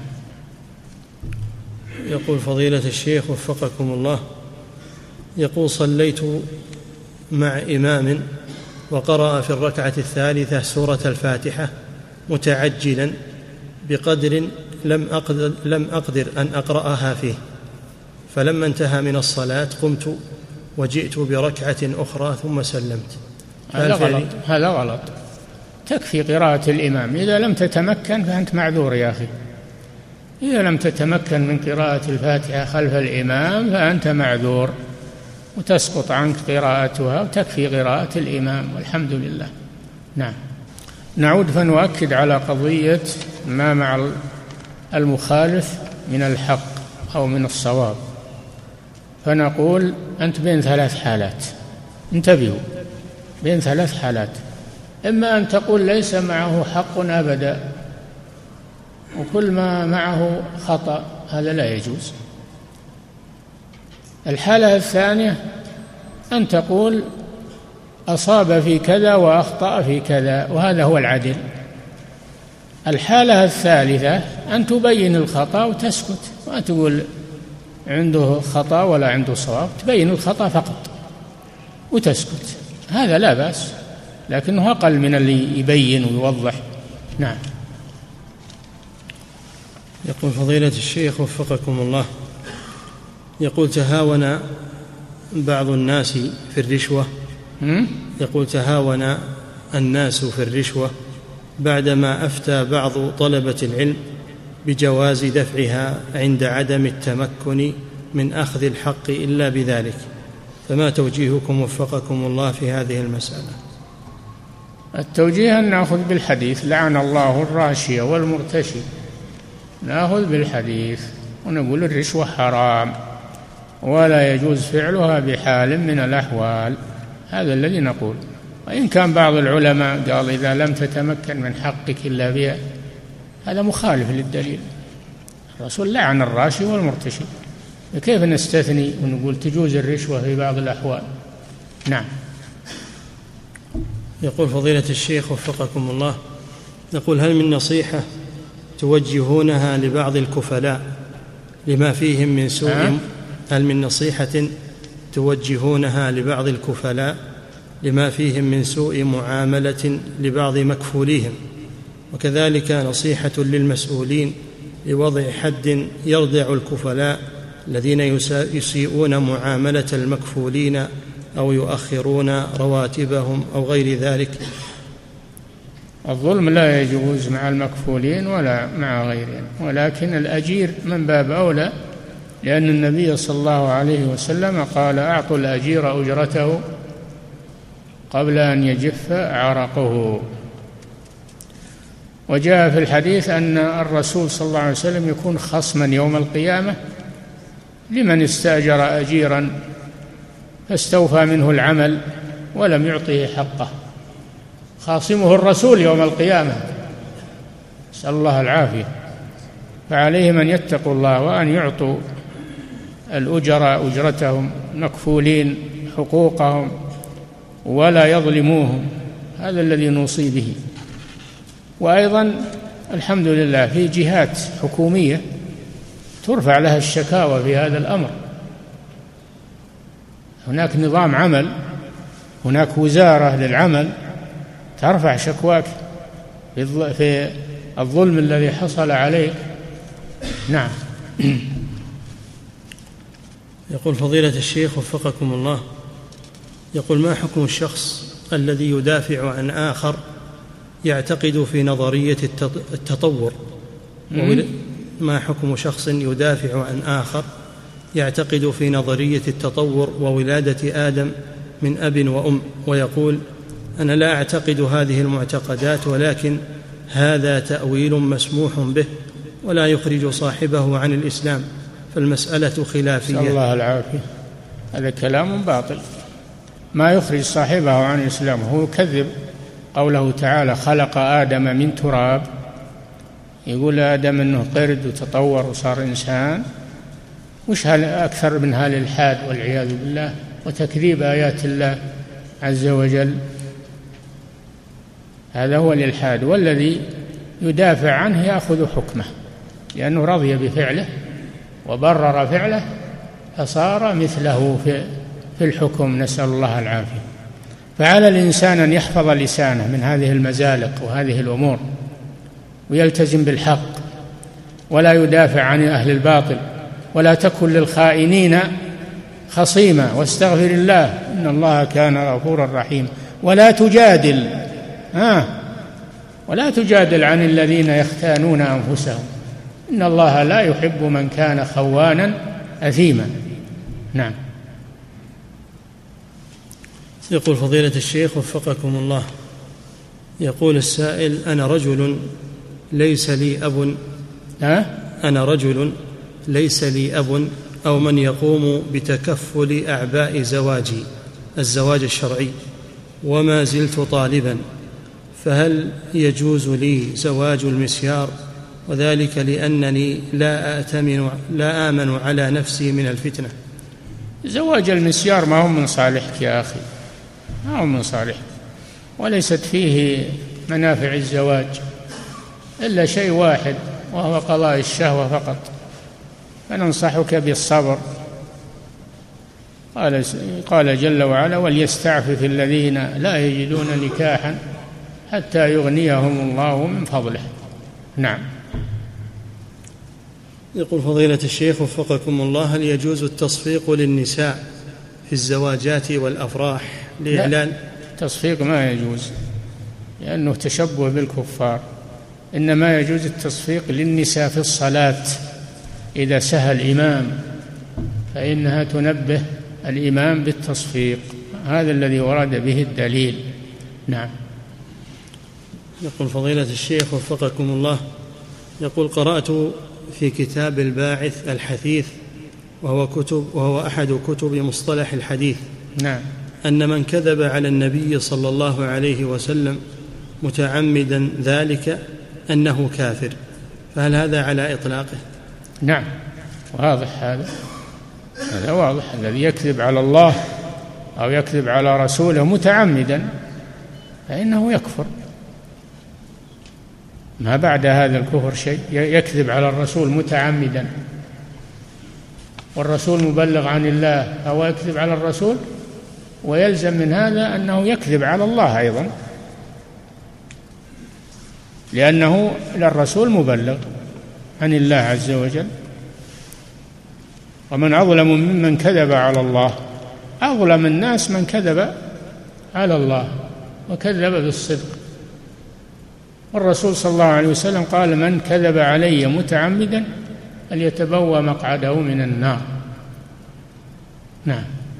[SPEAKER 3] يقول فضيلة الشيخ وفقكم الله، يقول صليت مع إمام وقرأ في الركعة الثالثة سورة الفاتحة متعجلا بقدر لم أقدر, لم أقدر أن أقرأها فيه، فلما انتهى من الصلاة قمت وجئت بركعة أخرى ثم سلمت.
[SPEAKER 1] هذا غلط، هذا غلط. تكفي قراءة الإمام، إذا لم تتمكن فأنت معذور يا أخي، إذا لم تتمكن من قراءة الفاتحة خلف الإمام فأنت معذور، وتسقط عنك قراءتها وتكفي قراءة الإمام والحمد لله. نعم. نعود فنؤكد على قضية ما مع المخالف من الحق أو من الصواب، فنقول أنت بين ثلاث حالات، انتبهوا، بين ثلاث حالات: إما أن تقول ليس معه حق أبدا وكل ما معه خطأ، هذا لا يجوز. الحالة الثانية أن تقول أصاب في كذا وأخطأ في كذا، وهذا هو العدل. الحالة الثالثة أن تبين الخطأ وتسكت، ما تقول عنده خطأ ولا عنده صواب، تبين الخطأ فقط وتسكت، هذا لا بأس، لكنه أقل من اللي يبين ويوضح. نعم.
[SPEAKER 3] يقول فضيلة الشيخ وفقكم الله، يقول تهاون بعض الناس في الرشوة. يقول تهاون الناس في الرشوة بعدما أفتى بعض طلبة العلم بجواز دفعها عند عدم التمكن من أخذ الحق إلا بذلك، فما توجيهكم وفقكم الله في هذه المسألة؟
[SPEAKER 1] التوجيه أن نأخذ بالحديث لعن الله الراشي والمرتشي، نأخذ بالحديث ونقول الرشوة حرام ولا يجوز فعلها بحال من الأحوال، هذا الذي نقول. وإن كان بعض العلماء قال إذا لم تتمكن من حقك إلا بها، هذا مخالف للدليل. الرسول لعن الراشي والمرتشي، كيف نستثني ونقول تجوز الرشوة في بعض الأحوال؟ نعم.
[SPEAKER 3] يقول فضيلة الشيخ وفقكم الله، يقول هل من نصيحة توجهونها لبعض الكفلاء لما فيهم من سوء هل من نصيحة توجهونها لبعض الكفلاء لما فيهم من سوء معاملة لبعض مكفوليهم، وكذلك نصيحة للمسؤولين لوضع حد يردع الكفلاء الذين يسيئون معاملة المكفولين أو يؤخرون رواتبهم أو غير ذلك؟
[SPEAKER 1] الظلم لا يجوز مع المكفولين ولا مع غيرهم، ولكن الأجير من باب أولى، لأن النبي صلى الله عليه وسلم قال أعطوا الأجير أجرته قبل أن يجف عرقه. وجاء في الحديث أن الرسول صلى الله عليه وسلم يكون خصما يوم القيامة لمن استأجر أجيرا فاستوفى منه العمل ولم يعطه حقه، خاصمه الرسول يوم القيامة، نسأل الله العافية. فعليهم أن يتقوا الله وأن يعطوا الأجراء أجرتهم، مكفولين حقوقهم، ولا يظلموهم، هذا الذي نوصي به. وأيضا الحمد لله في جهات حكومية ترفع لها الشكاوى في هذا الأمر، هناك نظام عمل، هناك وزارة للعمل ترفع شكواك في الظلم الذي حصل عليك. نعم.
[SPEAKER 3] يقول فضيلة الشيخ وفقكم الله، يقول ما حكم الشخص الذي يدافع عن آخر يعتقد في نظرية التطور؟ ما حكم شخص يدافع عن آخر يعتقد في نظرية التطور وولادة آدم من أب وأم، ويقول أنا لا أعتقد هذه المعتقدات، ولكن هذا تأويل مسموح به ولا يخرج صاحبه عن الإسلام، فالمسألة خلافية؟
[SPEAKER 1] نسأل الله العافية. هذا كلام باطل، ما يخرج صاحبه عن الإسلام. هو كذب قوله تعالى خلق آدم من تراب، يقول آدم أنه قرد وتطور وصار إنسان، وش أكثر من هذا الإلحاد والعياذ بالله وتكذيب آيات الله عز وجل. هذا هو الإلحاد، والذي يدافع عنه يأخذ حكمه، لأنه رضي بفعله وبرر فعله فصار مثله في في الحكم، نسأل الله العافية. فعلى الإنسان أن يحفظ لسانه من هذه المزالق وهذه الأمور، ويلتزم بالحق ولا يدافع عن أهل الباطل، ولا تكن للخائنين خصيما، واستغفر الله إن الله كان غفورا رحيما. ولا تجادل ها ولا تجادل عن الذين يختانون أنفسهم، إن الله لا يحب من كان خوانا أثيما. نعم.
[SPEAKER 3] يقول فضيلة الشيخ وفقكم الله، يقول السائل أنا رجل ليس لي أب
[SPEAKER 1] ها؟
[SPEAKER 3] أنا رجل ليس لي أب أو من يقوم بتكفل أعباء زواجي الزواج الشرعي، وما زلت طالبا، فهل يجوز لي زواج المسيار؟ وذلك لأنني لا آتمن لا آمن على نفسي من الفتنة.
[SPEAKER 1] زواج المسيار ما هو من صالحك يا أخي، ما هو من صالحك، وليست فيه منافع الزواج إلا شيء واحد وهو قضاء الشهوة فقط، فننصحك بالصبر. قال قال جل وعلا وليستعفف الذين لا يجدون نكاحا حتى يغنيهم الله من فضله. نعم.
[SPEAKER 3] يقول فضيلة الشيخ وفقكم الله، هل يجوز التصفيق للنساء في الزواجات والأفراح لإعلان؟
[SPEAKER 1] التصفيق ما يجوز لأنه تشبه بالكفار، إنما يجوز التصفيق للنساء في الصلاة إذا سهى الإمام فإنها تنبه الإمام بالتصفيق، هذا الذي ورد به الدليل. نعم.
[SPEAKER 3] يقول فضيلة الشيخ وفقكم الله، يقول قرأت في كتاب الباعث الحثيث وهو كتب وهو أحد كتب مصطلح الحديث
[SPEAKER 1] نعم
[SPEAKER 3] أن من كذب على النبي صلى الله عليه وسلم متعمدا ذلك أنه كافر، فهل هذا على إطلاقه؟
[SPEAKER 1] نعم واضح، هذا هذا واضح، الذي يكذب على الله أو يكذب على رسوله متعمدا فإنه يكفر، ما بعد هذا الكفر شيء. يكذب على الرسول متعمدا والرسول مبلغ عن الله، أو يكذب على الرسول ويلزم من هذا أنه يكذب على الله أيضا، لأنه للرسول مبلغ عن الله عز وجل. ومن أظلم ممن كذب على الله، أظلم الناس من كذب على الله وكذب بالصدق. والرسول صلى الله عليه وسلم قال: من كذب علي متعمدا فليتبوأ مقعده من النار. نعم.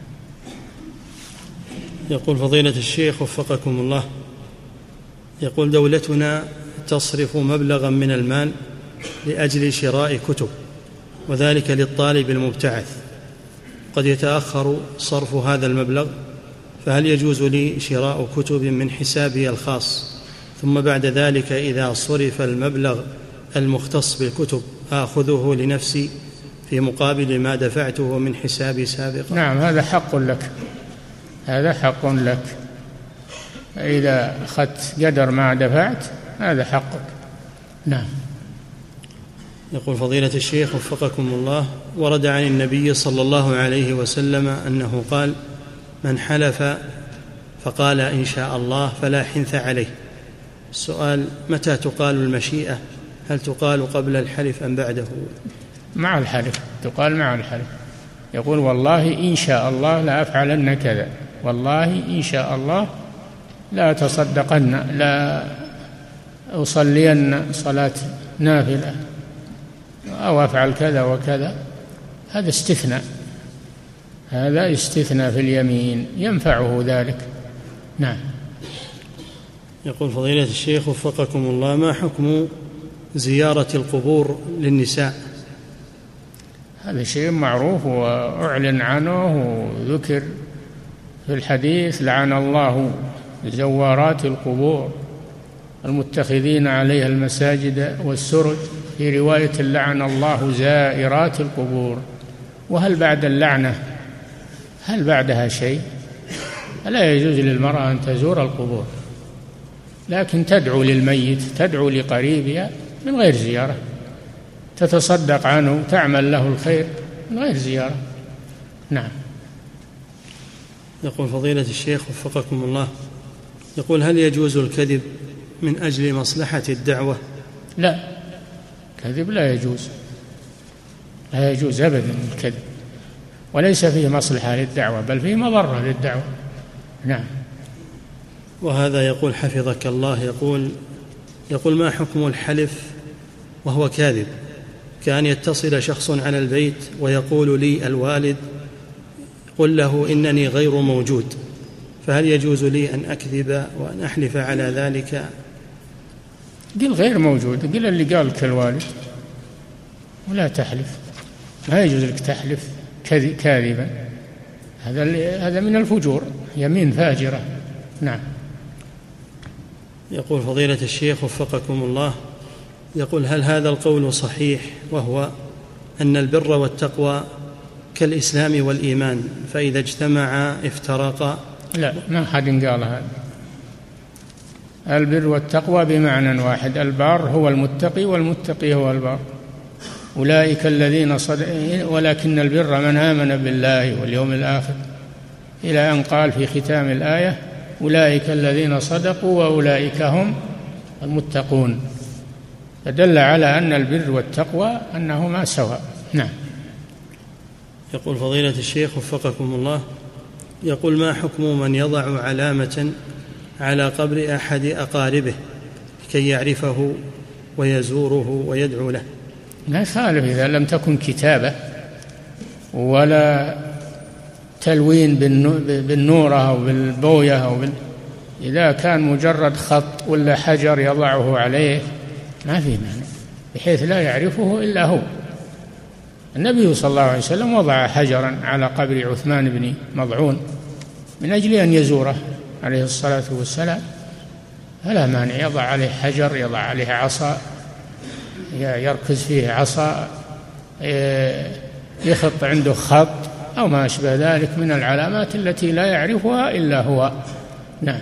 [SPEAKER 3] يقول فضيلة الشيخ وفقكم الله، يقول دولتنا تصرف مبلغا من المال لأجل شراء كتب، وذلك للطالب المبتعث، قد يتأخر صرف هذا المبلغ، فهل يجوز لي شراء كتب من حسابي الخاص ثم بعد ذلك إذا صرف المبلغ المختص بالكتب آخذه لنفسي في مقابل ما دفعته من حسابي سابقا؟
[SPEAKER 1] نعم، هذا حق لك، هذا حق لك، إذا أخذت قدر ما دفعت هذا حقك. نعم.
[SPEAKER 3] يقول فضيلة الشيخ وفقكم الله، ورد عن النبي صلى الله عليه وسلم أنه قال: من حلف فقال إن شاء الله فلا حنث عليه. السؤال: متى تقال المشيئة؟ هل تقال قبل الحلف أم بعده؟
[SPEAKER 1] مع الحلف، تقال مع الحلف. يقول: والله إن شاء الله لا أفعلن كذا، والله إن شاء الله لا أتصدقن، لا أصلين صلاة نافلة، أو أفعل كذا وكذا. هذا استثناء، هذا استثناء في اليمين ينفعه ذلك. نعم.
[SPEAKER 3] يقول فضيلة الشيخ وفقكم الله، ما حكم زيارة القبور للنساء؟
[SPEAKER 1] هذا شيء معروف وأعلن عنه وذكر في الحديث: لعن الله زوارات القبور المتخذين عليها المساجد والسرج. في رواية: لعن الله زائرات القبور. وهل بعد اللعنة هل بعدها شيء؟ لا يجوز للمرأة أن تزور القبور، لكن تدعو للميت، تدعو لقريبها من غير زيارة، تتصدق عنه، تعمل له الخير من غير زيارة. نعم.
[SPEAKER 3] يقول فضيلة الشيخ وفقكم الله، يقول: هل يجوز الكذب من أجل مصلحة الدعوة؟
[SPEAKER 1] لا، كذب لا يجوز، لا يجوز أبدا الكذب، وليس فيه مصلحة للدعوة بل فيه مضرة للدعوة. نعم.
[SPEAKER 3] وهذا يقول حفظك الله، يقول يقول ما حكم الحلف وهو كاذب، كأن يتصل شخص على البيت ويقول لي الوالد: قل له إنني غير موجود، فهل يجوز لي أن أكذب وأن أحلف على ذلك؟
[SPEAKER 1] قل غير موجود، قل اللي قال لك الوالد ولا تحلف، ما يجوز لك تحلف كاذبا، هذا هذا من الفجور، يمين فاجرة. نعم.
[SPEAKER 3] يقول فضيلة الشيخ وفقكم الله، يقول: هل هذا القول صحيح، وهو أن البر والتقوى كالإسلام والإيمان، فإذا اجتمعا افترقا؟
[SPEAKER 1] لا، ما حد قال هذا. البر والتقوى بمعنى واحد، البار هو المتقي والمتقي هو البار، أولئك الذين صدقوا، ولكن البر من آمن بالله واليوم الآخر، إلى أن قال في ختام الآية: أولئك الذين صدقوا وأولئك هم المتقون، فدل على أن البر والتقوى أنهما سواء. نعم.
[SPEAKER 3] يقول فضيلة الشيخ وفقكم الله، يقول: ما حكم من يضع علامة على قبر أحد أقاربه كي يعرفه ويزوره ويدعو له؟
[SPEAKER 1] لا يخالف إذا لم تكن كتابة ولا تلوين بالنورة أو بالبوية أو بال... إذا كان مجرد خط ولا حجر يضعه عليه ما في معنى، بحيث لا يعرفه إلا هو. النبي صلى الله عليه وسلم وضع حجرا على قبر عثمان بن مضعون من أجل أن يزوره عليه الصلاة والسلام، فلا مانع يضع عليه حجر، يضع عليه عصا يركز فيه عصا، يخط عنده خط أو ما أشبه ذلك من العلامات التي لا يعرفها إلا هو. نعم.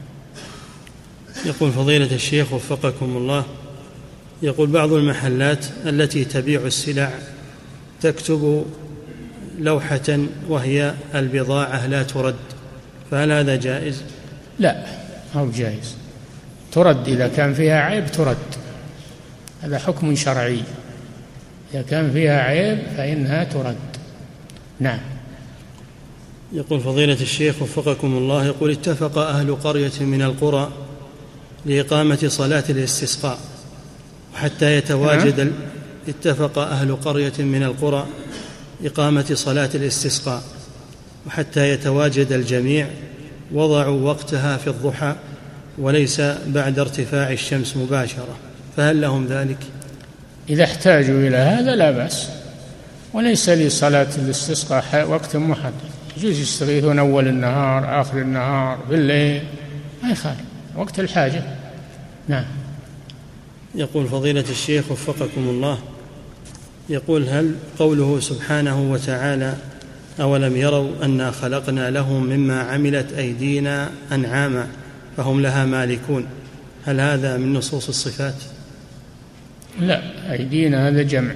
[SPEAKER 3] يقول: فضيلة الشيخ وفقكم الله، يقول: بعض المحلات التي تبيع السلع تكتب لوحة وهي البضاعة لا ترد، فهل هذا جائز؟
[SPEAKER 1] لا، هو جائز. ترد إذا كان فيها عيب ترد، هذا حكم شرعي. إذا كان فيها عيب فإنها ترد. نعم.
[SPEAKER 3] يقول: فضيلة الشيخ وفقكم الله، يقول: اتفق أهل قرية من القرى لإقامة صلاة الاستسقاء وحتى يتواجد ال... اتفق أهل قرية من القرى إقامة صلاة الاستسقاء وحتى يتواجد الجميع وضعوا وقتها في الضحى وليس بعد ارتفاع الشمس مباشرة، فهل لهم ذلك؟
[SPEAKER 1] إذا احتاجوا إلى هذا لا بأس، وليس لصلاة الاستسقاء وقت محدد، يجوز يستغيثون أول النهار، آخر النهار، بالليل، ما يخالف، وقت الحاجة. نعم.
[SPEAKER 3] يقول: فضيلة الشيخ وفقكم الله، يقول: هل قوله سبحانه وتعالى: أولم يروا أنا خلقنا لهم مما عملت أيدينا أنعاما فهم لها مالكون، هل هذا من نصوص الصفات؟
[SPEAKER 1] لا، أيدينا هذا جمع،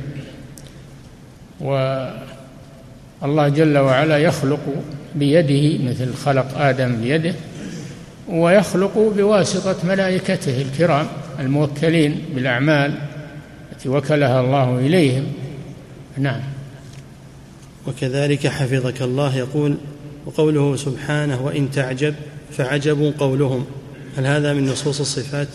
[SPEAKER 1] والله جل وعلا يخلق بيده مثل خلق آدم بيده، ويخلق بواسطة ملائكته الكرام الموكلين بالأعمال التي وكلها الله إليهم. نعم.
[SPEAKER 3] وكذلك حفظك الله يقول: وقوله سبحانه: وإن تعجب فعجب قولهم، هل هذا من نصوص الصفات؟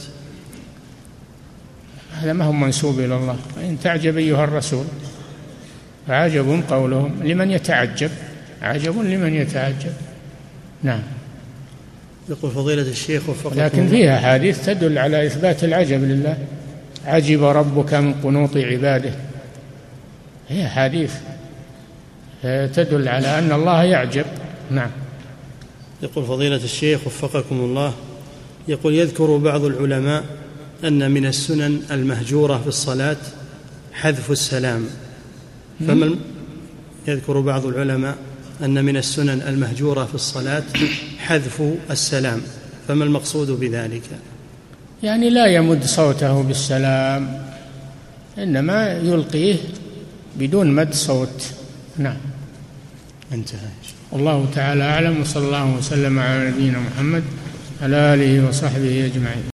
[SPEAKER 1] هذا ما هو منسوب إلى الله. وإن تعجب أيها الرسول فعجب قولهم لمن يتعجب، عجب لمن يتعجب. نعم.
[SPEAKER 3] يقول: فضيلة الشيخ وفقكم،
[SPEAKER 1] لكن فيها حديث تدل على إثبات العجب لله: عجب ربك من قنوط عباده، هي حديث تدل على أن الله يعجب. نعم.
[SPEAKER 3] يقول: فضيلة الشيخ وفقكم الله، يقول: يذكر بعض العلماء أن من السنن المهجورة في الصلاة حذف السلام، فما يذكر بعض العلماء أن من السنن المهجورة في الصلاة حذف السلام، فما المقصود بذلك؟
[SPEAKER 1] يعني لا يمد صوته بالسلام، إنما يلقيه بدون مد صوت. نعم.
[SPEAKER 3] انتهى.
[SPEAKER 1] والله تعالى أعلم، وصلى الله وسلم على نبينا محمد على آله وصحبه أجمعين.